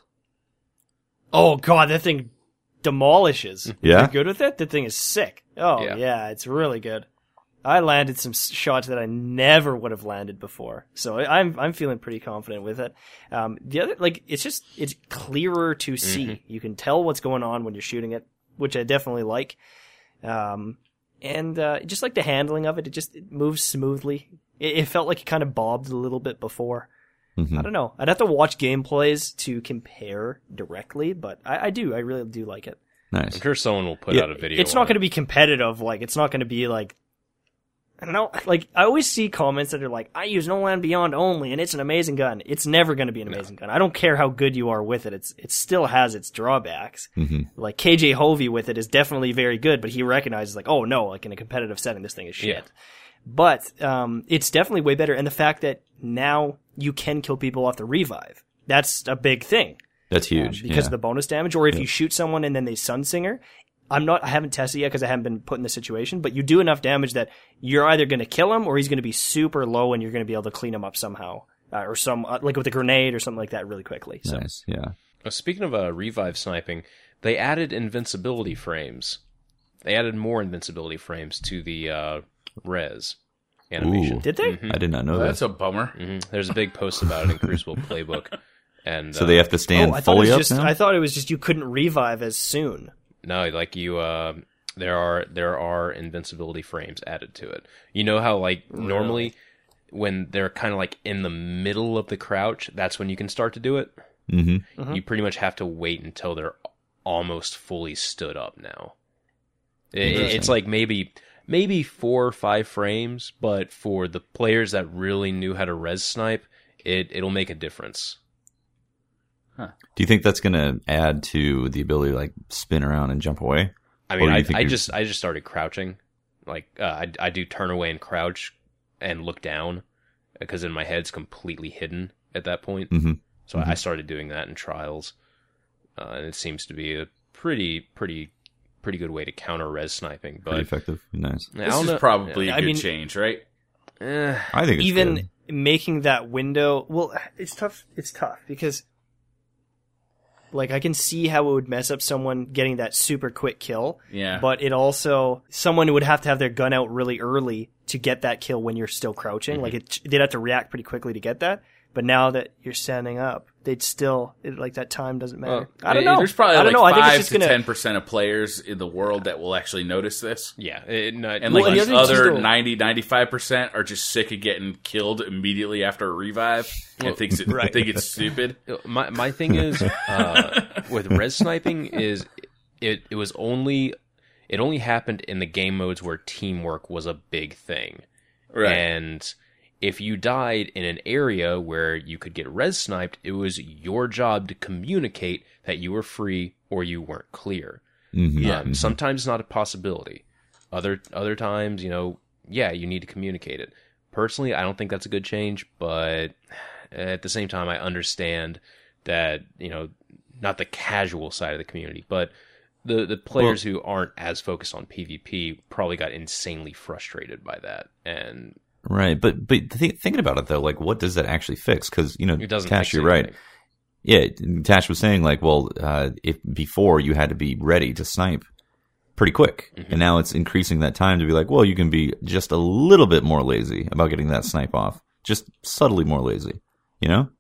[SPEAKER 4] Oh god, that thing demolishes.
[SPEAKER 3] Yeah?
[SPEAKER 4] You're good with it? That thing is sick. Oh
[SPEAKER 1] Yeah.
[SPEAKER 4] yeah, it's really good. I landed some s- shots that I never would have landed before, so I- I'm I'm feeling pretty confident with it. Um, the other, like, it's just it's clearer to see. You can tell what's going on when you're shooting it, which I definitely like. Um, and uh, just like the handling of it, it just it moves smoothly. It, it felt like it kind of bobbed a little bit before.
[SPEAKER 3] Mhm.
[SPEAKER 4] I don't know. I'd have to watch gameplays to compare directly, but I, I do. I really do like it.
[SPEAKER 3] Nice.
[SPEAKER 1] I'm sure someone will put
[SPEAKER 3] Yeah,
[SPEAKER 1] out a video.
[SPEAKER 4] It's not going to be competitive. Like, it's not going to be like, I don't know. Like, I always see comments that are like, I use No Land Beyond only, and it's an amazing gun. It's never going to be an amazing gun. I don't care how good you are with it. It's it still has its drawbacks.
[SPEAKER 3] hmm
[SPEAKER 4] Like, K J Hovey with it is definitely very good, but he recognizes, like, oh no, like in a competitive setting, this thing is shit.
[SPEAKER 1] Yeah.
[SPEAKER 4] But um, it's definitely way better. And the fact that now you can kill people off the revive, that's a big thing.
[SPEAKER 3] That's
[SPEAKER 4] um,
[SPEAKER 3] huge.
[SPEAKER 4] because
[SPEAKER 3] yeah.
[SPEAKER 4] of the bonus damage. Or if
[SPEAKER 3] Yeah.
[SPEAKER 4] you shoot someone and then they Sunsinger, I'm not, I haven't tested yet because I haven't been put in the situation, but you do enough damage that you're either going to kill him or he's going to be super low and you're going to be able to clean him up somehow. Uh, or some, uh, like with a grenade or something like that really quickly. So.
[SPEAKER 3] Nice. Yeah.
[SPEAKER 1] Uh, Speaking of uh, revive sniping, they added invincibility frames. They added more invincibility frames to the uh, res animation.
[SPEAKER 3] Ooh.
[SPEAKER 4] Did they?
[SPEAKER 1] Mhm.
[SPEAKER 3] I did not know
[SPEAKER 2] That's
[SPEAKER 3] that.
[SPEAKER 2] a bummer.
[SPEAKER 1] hmm There's a big post about it in Crucible Playbook, and
[SPEAKER 3] So
[SPEAKER 1] uh,
[SPEAKER 3] they have to stand
[SPEAKER 4] Oh, I thought, it
[SPEAKER 3] fully
[SPEAKER 4] was
[SPEAKER 3] up
[SPEAKER 4] just,
[SPEAKER 3] now?
[SPEAKER 4] I thought it was just you couldn't revive as soon.
[SPEAKER 1] no, like you, uh, there are there are invincibility frames added to it. You know how like normally when they're kind of like in the middle of the crouch, that's when you can start to do it.
[SPEAKER 3] hmm
[SPEAKER 4] Mhm.
[SPEAKER 1] You pretty much have to wait until they're almost fully stood up now. It,
[SPEAKER 3] Interesting.
[SPEAKER 1] it's like maybe maybe four or five frames, but for the players that really knew how to res snipe, it it'll make a difference.
[SPEAKER 3] Do you think that's going to add to the ability to like spin around and jump away?
[SPEAKER 1] I
[SPEAKER 3] Or
[SPEAKER 1] mean,
[SPEAKER 3] do you
[SPEAKER 1] I,
[SPEAKER 3] think
[SPEAKER 1] I
[SPEAKER 3] you're-
[SPEAKER 1] just I just started crouching, like uh, I I do turn away and crouch and look down because then my head's completely hidden at that point.
[SPEAKER 3] Mhm.
[SPEAKER 1] So I started doing that in trials, uh, and it seems to be a pretty pretty pretty good way to counter res sniping.
[SPEAKER 3] Pretty
[SPEAKER 1] But
[SPEAKER 3] effective. Nice.
[SPEAKER 1] I
[SPEAKER 2] This
[SPEAKER 1] don't
[SPEAKER 2] is
[SPEAKER 1] know-
[SPEAKER 2] probably
[SPEAKER 4] I
[SPEAKER 2] a good
[SPEAKER 4] mean-
[SPEAKER 2] change, right?
[SPEAKER 1] eh,
[SPEAKER 3] I think it's
[SPEAKER 4] Even
[SPEAKER 3] good.
[SPEAKER 4] making that window, well, it's tough. It's tough because, like, I can see how it would mess up someone getting that super quick kill.
[SPEAKER 2] Yeah.
[SPEAKER 4] But it also, someone would have to have their gun out really early to get that kill when you're still crouching. Like, it, they'd have to react pretty quickly to get that. But now that you're standing up, they'd still, it, like, that time doesn't matter.
[SPEAKER 1] Well,
[SPEAKER 4] I don't know.
[SPEAKER 2] There's probably
[SPEAKER 4] I don't
[SPEAKER 2] like
[SPEAKER 4] know. I think
[SPEAKER 2] five
[SPEAKER 4] it's just
[SPEAKER 2] to
[SPEAKER 4] gonna,
[SPEAKER 2] ten percent of players in the world that will actually notice this.
[SPEAKER 1] yeah, it, no,
[SPEAKER 2] And
[SPEAKER 4] Well,
[SPEAKER 2] like
[SPEAKER 4] and the
[SPEAKER 2] the
[SPEAKER 4] other thing
[SPEAKER 2] other
[SPEAKER 4] too, though-
[SPEAKER 2] ninety, ninety-five percent are just sick of getting killed immediately after a revive and thinks it,
[SPEAKER 4] Right.
[SPEAKER 2] think it's stupid.
[SPEAKER 1] my my thing is uh, with res sniping is it it was only it only happened in the game modes where teamwork was a big thing. And if you died in an area where you could get res sniped, it was your job to communicate that you were free or you weren't clear.
[SPEAKER 3] Mhm.
[SPEAKER 1] Um, sometimes not a possibility. Other other times, you know, yeah, you need to communicate it. Personally, I don't think that's a good change, but at the same time, I understand that, you know, not the casual side of the community, but the the players who aren't as focused on PvP probably got insanely frustrated by that, and
[SPEAKER 3] Right, but but th- thinking about it though, like what does that actually fix? Because you know,
[SPEAKER 1] it doesn't.
[SPEAKER 3] Tash,
[SPEAKER 1] fix
[SPEAKER 3] you're right.
[SPEAKER 1] anything.
[SPEAKER 3] Yeah, Tash was saying like, well, uh, if before you had to be ready to snipe pretty quick,
[SPEAKER 1] Mhm.
[SPEAKER 3] and now it's increasing that time to be like, well, you can be just a little bit more lazy about getting that snipe off, just subtly more lazy, you know?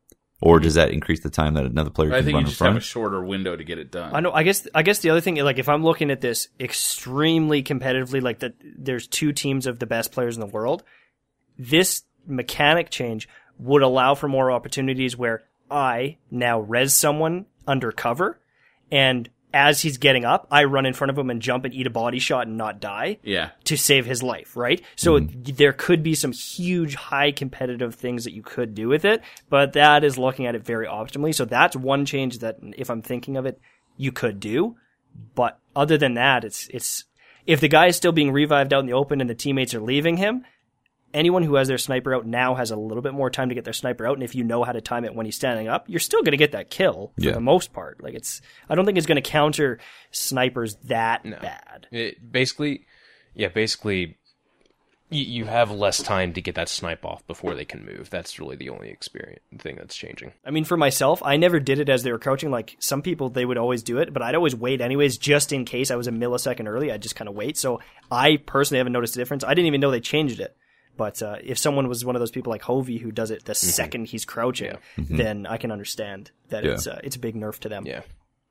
[SPEAKER 3] Or does that increase the time that another player
[SPEAKER 2] I
[SPEAKER 3] can
[SPEAKER 2] think
[SPEAKER 3] run
[SPEAKER 2] you
[SPEAKER 3] in
[SPEAKER 2] just have a
[SPEAKER 3] front?
[SPEAKER 2] shorter window to get it done.
[SPEAKER 4] I know. I guess. I guess the other thing, like, if I'm looking at this extremely competitively, like that, there's two teams of the best players in the world. This mechanic change would allow for more opportunities where I now res someone undercover, and as he's getting up, I run in front of him and jump and eat a body shot and not die.
[SPEAKER 2] Yeah.
[SPEAKER 4] To save his life, right? So mm. there could be some huge, high competitive things that you could do with it, but that is looking at it very optimally. So that's one change that, if I'm thinking of it, you could do. But other than that, it's it's if the guy is still being revived out in the open and the teammates are leaving him, anyone who has their sniper out now has a little bit more time to get their sniper out, and if you know how to time it when he's standing up, you're still going to get that kill for
[SPEAKER 3] yeah.
[SPEAKER 4] the most part. Like it's, I don't think it's going to counter snipers that
[SPEAKER 1] no.
[SPEAKER 4] bad.
[SPEAKER 1] It basically, yeah, basically, you, you have less time to get that snipe off before they can move. That's really the only experience thing that's changing.
[SPEAKER 4] I mean, for myself, I never did it as they were crouching. Like some people, they would always do it, but I'd always wait anyways, just in case I was a millisecond early. I'd just kind of wait. So I personally haven't noticed a difference. I didn't even know they changed it. But uh, if someone was one of those people like Hovey who does it the mm-hmm. second he's crouching, yeah. mm-hmm. then I can understand that yeah. it's uh, it's a big nerf to them.
[SPEAKER 1] Yeah.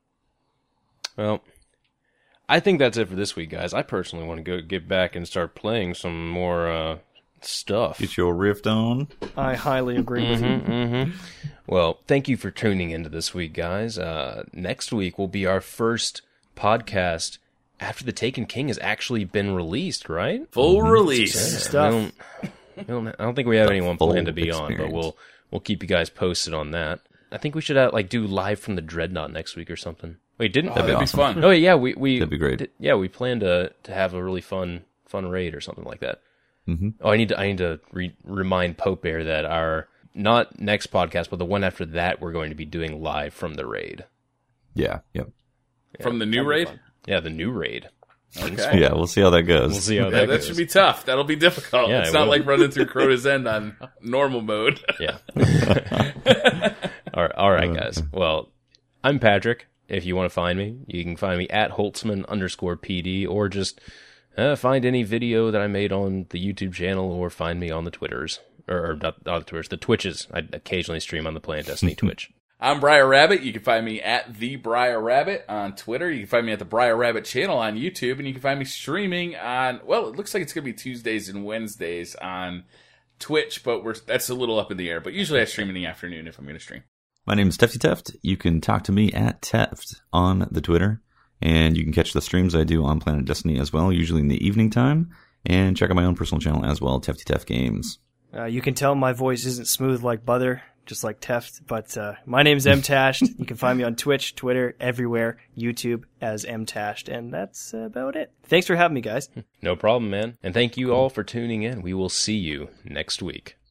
[SPEAKER 1] Well, I think that's it for this week, guys. I personally want to go get back and start playing some more uh, stuff.
[SPEAKER 3] Get your Rift on.
[SPEAKER 4] I highly agree
[SPEAKER 1] mm-hmm,
[SPEAKER 4] with you.
[SPEAKER 1] Mm-hmm. Well, thank you for tuning into this week, guys. Uh, next week will be our first podcast after the Taken King has actually been released, right?
[SPEAKER 2] Full
[SPEAKER 1] mm-hmm.
[SPEAKER 2] release
[SPEAKER 1] yeah,
[SPEAKER 4] stuff.
[SPEAKER 1] We don't, we don't, I don't think we have
[SPEAKER 3] the
[SPEAKER 1] anyone planned to be experience. on, but we'll we'll keep you guys posted on that. I think we should uh, like do live from the Dreadnought next week or something. Wait, didn't
[SPEAKER 2] oh, that'd, that'd be, awesome. be fun?
[SPEAKER 1] Oh yeah, we we
[SPEAKER 3] that'd be great.
[SPEAKER 1] Did, yeah, we plan to to have a really fun fun raid or something like that.
[SPEAKER 3] Mm-hmm.
[SPEAKER 1] Oh, I need to I need to re- remind Pope Bear that our not next podcast, but the one after that, we're going to be doing live from the raid.
[SPEAKER 3] Yeah. Yep.
[SPEAKER 1] Yeah,
[SPEAKER 2] from the new raid.
[SPEAKER 1] Yeah, the new raid.
[SPEAKER 2] Okay.
[SPEAKER 3] Yeah, we'll see how that goes.
[SPEAKER 1] We'll see how
[SPEAKER 2] yeah,
[SPEAKER 1] that,
[SPEAKER 2] that
[SPEAKER 1] goes.
[SPEAKER 2] That should be tough. That'll be difficult.
[SPEAKER 1] Yeah,
[SPEAKER 2] it's
[SPEAKER 1] it
[SPEAKER 2] not
[SPEAKER 1] will.
[SPEAKER 2] like running through Crota's End on normal mode.
[SPEAKER 1] Yeah. all right, all right, guys. Well, I'm Patrick. If you want to find me, you can find me at Holtzman underscore PD, or just uh, find any video that I made on the YouTube channel, or find me on the Twitters, or, or not, not the Twitters, the Twitches. I occasionally stream on the Planet Destiny Twitch.
[SPEAKER 2] I'm Briar Rabbit. You can find me at the Briar Rabbit on Twitter. You can find me at the Briar Rabbit channel on YouTube, and you can find me streaming on. Well, it looks like it's going to be Tuesdays and Wednesdays on Twitch, but we're that's a little up in the air. But usually I stream in the afternoon if I'm going to stream.
[SPEAKER 3] My name is Tefty Teft. You can talk to me at Teft on the Twitter, and you can catch the streams I do on Planet Destiny as well, usually in the evening time. And check out my own personal channel as well, Tefty Teft Games.
[SPEAKER 4] Uh, you can tell my voice isn't smooth like Buther, just like Teft, but uh, my name's Mtashed. You can find me on Twitch, Twitter, everywhere, YouTube as Mtashed, and that's about it. Thanks for having me, guys.
[SPEAKER 1] No problem, man. And thank you all for tuning in. We will see you next week.